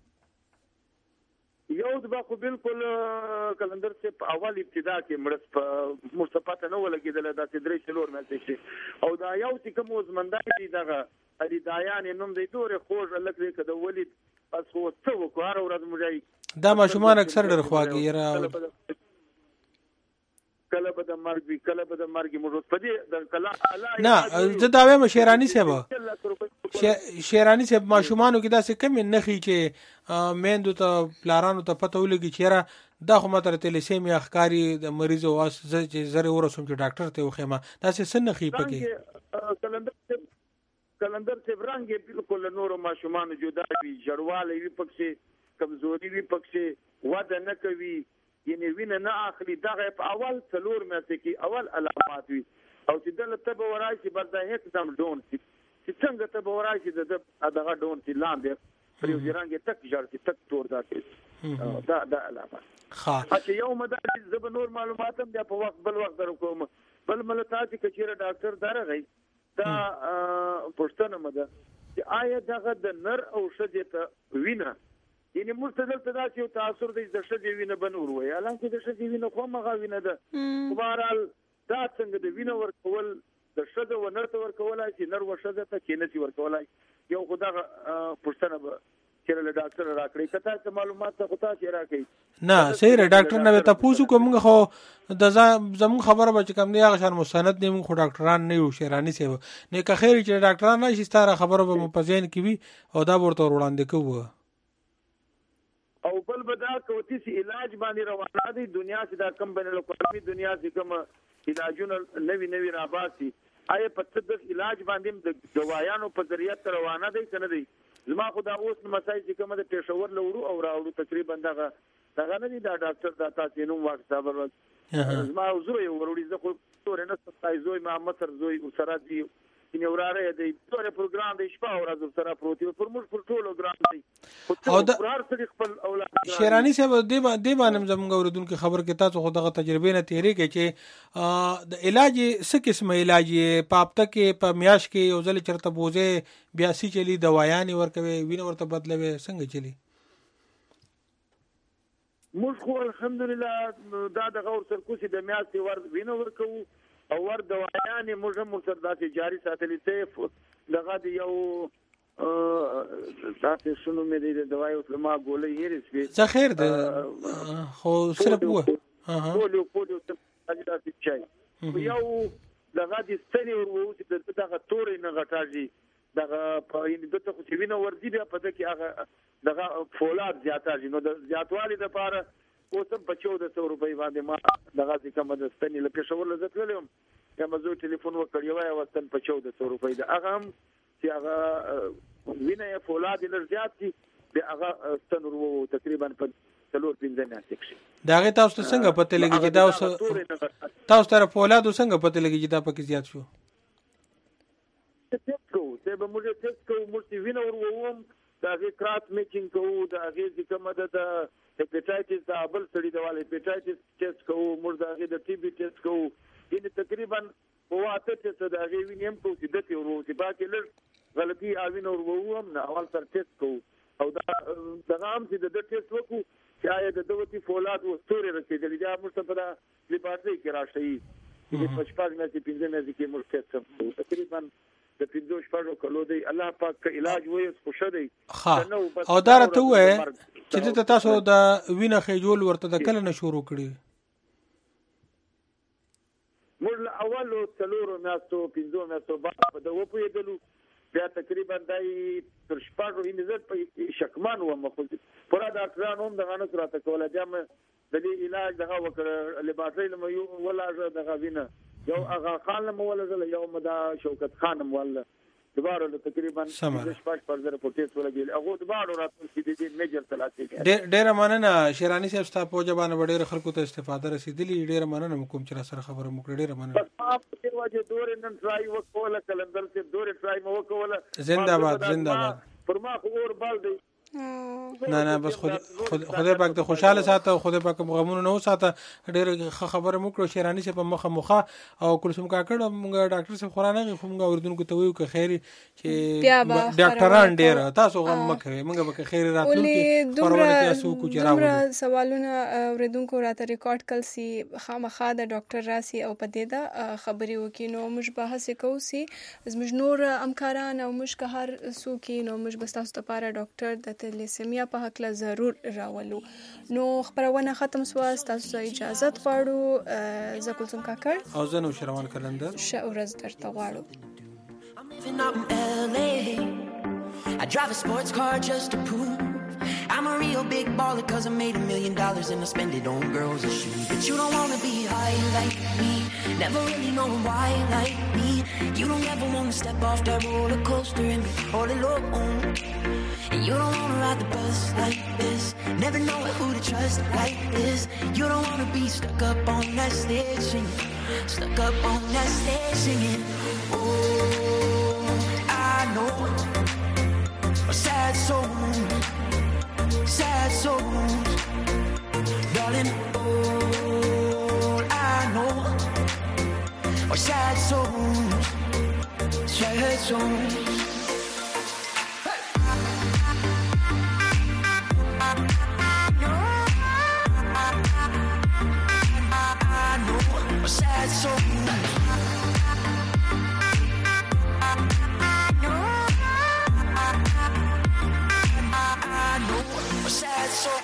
یو د باخو بالکل کلندر سے اول ابتدا کې مړس په مصطفی نه ولګیدل د درې څلور مې شي او دا یو چې کوم وزمندای دي دغه ادي دایان نوم دی دوره خوږ لکه دې کده ولید پس خو څه وکړ او راز مړی دا ماشومان اکثر ډېر خواږي را کله به د مرګ وی کله به د مرګ موږ په دې د کلا نه زه دا وایم شیرانی صاحب شیرانی صاحب ماشومانو کې داسې کم نخي چې میندو ته پلارانو ته پته ولګي چې را دا خو ماته تیلیسیمیا ښکاری د مریض او واس چې زره ورسوم چې ډاکټر ته وخېما داسې سن نخي پکې کلندر کلندر سے رنگ بالکل نور ماشومان جدا وي جړواله وي پکې کمزوري وي پکې وده نه کوي یعنی وینه نه اخلي دغه په اول څلور میاشتې کې اول علامات وي او چې دلته تب ورای شي بل دا هیڅ دم ډون شي چې څنګه تب ورای شي د دغه ډون شي لاندې پر یو ځرانګه تک جړ تک تور دا کې دا دا علامات ها چې یو مداري زب نور معلومات هم په وخت بل وخت درو کوم بل ملتا چې کچېره ډاکټر درغی دا پښتنه مده چې آیا دغه د نر او ښځې ته وینه یعنی مستدل تدا چې تاثیر د ښځې وینه بنور وي الان چې د ښځې وینه خو مغه وینه ده بهرحال دا څنګه د وینه ورکول د ښځې و نر ته ورکولای چې نر و ښځې ته کې نسی ورکولای یو خدای پښتنه چې له ډاکټر راکړي کته څه معلومات ته خطا چې راکړي نه صحیح ډاکټر نه ته پوښتنه کوم خو د زمون خبره به چې کوم دی هغه شان مستند نیمو خو ډاکټران نه یو شیرانی سیو نه که خیر چې ډاکټران نه شي ستاره خبره به مپزین کی وي او دا ورته وړاندې کوو او بل بدا کوتی سي علاج باندې روانه دي دنیا چې دا کم بین الاقوامي دنیا چې کوم علاجونه نوی نوی راباسي آیا په تدس علاج باندې د دوايانو په ذریعہ روانه دي کنه دي زما خدا اوس مسای چې کوم د پېښور لورو او راوړو تقریبا دغه دغه نه دي دا ډاکټر دا تاسو نوم واټس اپ ورو زما حضور یو وروړي زه خو تور نه ستای زوی ما مصر زوی او سره دي ان اوراره دی ټول پروګرام د شپه او ورځ سره پروتي پر موږ پر ټول ګرام دی او د قرار سره خپل اولاد شیرانی صاحب دی دی باندې زموږ اوردونکو خبر کې تاسو خو دغه تجربه نه تیری کې چې د علاج څه قسمه علاج پاپته کې په میاش کې یو ځل چرته بوزه بیاسي چلی دوايان ورکوي وینه ورته بدلوي څنګه چلی موږ خو الحمدلله دا د غور سرکوسي د میاشتې ور وینه ورکو او ور دوايان موږ هم سره داسې جاري ساتلې ته دغه دی یو تاسو شنو مې د دوايي او ما ګولې یې رسوي څه خیر ده خو سره بو ها پولیو پولیو ته اجازه چای یو دغه د ستنی ورو چې دغه تورې نه غټاږي دغه په دې ته خو چې وینه ورځي بیا په دې کې هغه دغه فولاد زیاتاږي نو د زیاتوالي لپاره اوسم په چودہ سو روپۍ باندې ما دغه چې کوم د ستنی له پېښور لزت ولیم یا مزو ټلیفون وکړ یو یا وستن په چودہ سو روپۍ دا هغه هم چې هغه وینه فولاد لږ زیات دي به هغه ستن ورو تقریبا په څلور پنځه نه تکشي دا غي تاسو څنګه پته لګی چې دا تاسو تر فولاد څنګه پته لګی چې دا پکې زیات شو څه کو څه به موږ څه کو موږ وینه ورو دا غي کراس میچینګ کوو دا غي چې کومه ده هپاتایټس دا بل سړي دواله هپاتایټس ټیسټ کوو موږ دا غي د ټي بي ټیسټ کوو ان تقریبا واته چې دا غي وینم کو چې د تی ورو چې باقي لږ غلطي اوینه ورو هم نه اول سر ټیسټ کوو او دا دا هم چې د ټیسټ وکړو چې آیا د دوتي فولاد او ستوري رسیدلې دا موږ ته په لیبارټري کې راشي چې په شپږ نه پنځه نه کې موږ ټیسټ کوو تقریبا د پنځو شپږو کلو دی الله پاک علاج وایي خوشا دی او دا راته وای چې تاسو د وینه خېجول ورته د کله نه شروع کړی موږ اول څلورو میاشتو پنځو میاشتو بعد په دغه پوهېدلو بیا تقریبا دای تر شپږو انځل په شکمان و مخول پر ډاکټرانو هم دغه نه راته کوله جام د دې علاج دغه وکړ لیبارټري لمه یو ولا دغه وینه یو هغه خان مو ولا یو مدا شوکت خانم ولا دبارو له تقریبا شپږ پر زره پټیس ولګیل هغه دبارو راتل چې د میجر تلاسي ډېر ډېر مننه شیرانی صاحب تاسو په جوابانه ډېر خلکو ته استفاده رسیدلی ډېر مننه کوم چې سره خبره مو کړې ډېر مننه په دې وجه دور نن ټرای وکوله کلندر چې دور ټرای مو وکوله زنده‌باد زنده‌باد پر ما خو اور بال دی نه نه بس خود خدای پاک ته خوشاله ساته خدای پاک غمونو نه وساته ډېر خبره مو کړو شیرانی صاحب مخه مخه او کلثوم کاکړ موږ ډاکټر صاحب خورانه موږ اوردونکو ته ویو که خیر چې ډاکټران ډېر تاسو غم مکه موږ به خیر راتلونکي پرونه تاسو کو جواب سوالونه اوردونکو راته ریکارډ کړل سي خامخا د ډاکټر راسي او پدې دا خبري وکینو موږ بحث کوو سي زموږ نور همکاران او موږ که هر څوک نو موږ بس تاسو لپاره ډاکټر د تلیسیمیا په حق له ضرور راولو نو خبرونه ختم سو تاسو اجازه غواړو زه کلثوم کاکړ او زه نو شروان کلندر ښه ورځ درته غواړو I drive a sports car just to prove I'm a real big baller cause I made a million dollars and I spend it on girls and shoes. But you don't wanna be high like me, never really knowing why like me. You don't ever wanna step off that roller coaster and be all alone. And you don't wanna ride the bus like this, never know who to trust like this. You don't wanna be stuck up on that stage singing, stuck up on that stage singing. Oh, I know a sad soul, sad souls, darling, all I know are sad souls, sad souls. Sad souls. Sad soul.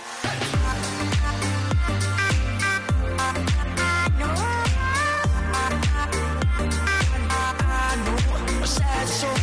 Sad soul.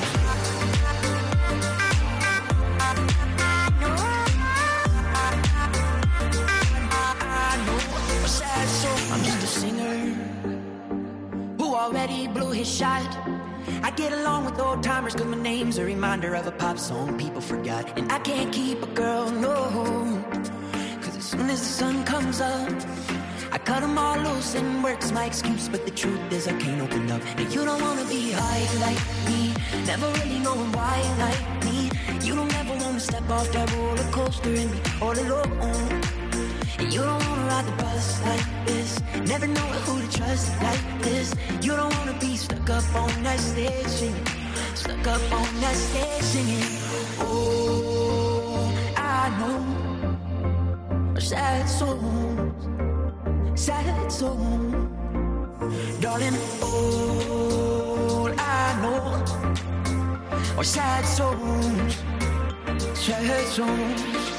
I'm just a singer who already blew his shot. I get along with old timers cause my name's a reminder of a pop song people forgot. And I can't keep a girl, no, cause as soon as the sun comes up I cut them all loose and work's my excuse. But the truth is I can't open up. And you don't wanna be high like me, never really knowing why like me. You don't ever wanna step off that roller coaster and be all alone. And you don't wanna ride the bus like this, never know who to trust like this. You don't wanna be stuck up on that stage singing, stuck up on that stage singing. Oh, I know sad souls, sad souls, darling, all I know are sad souls, sad souls.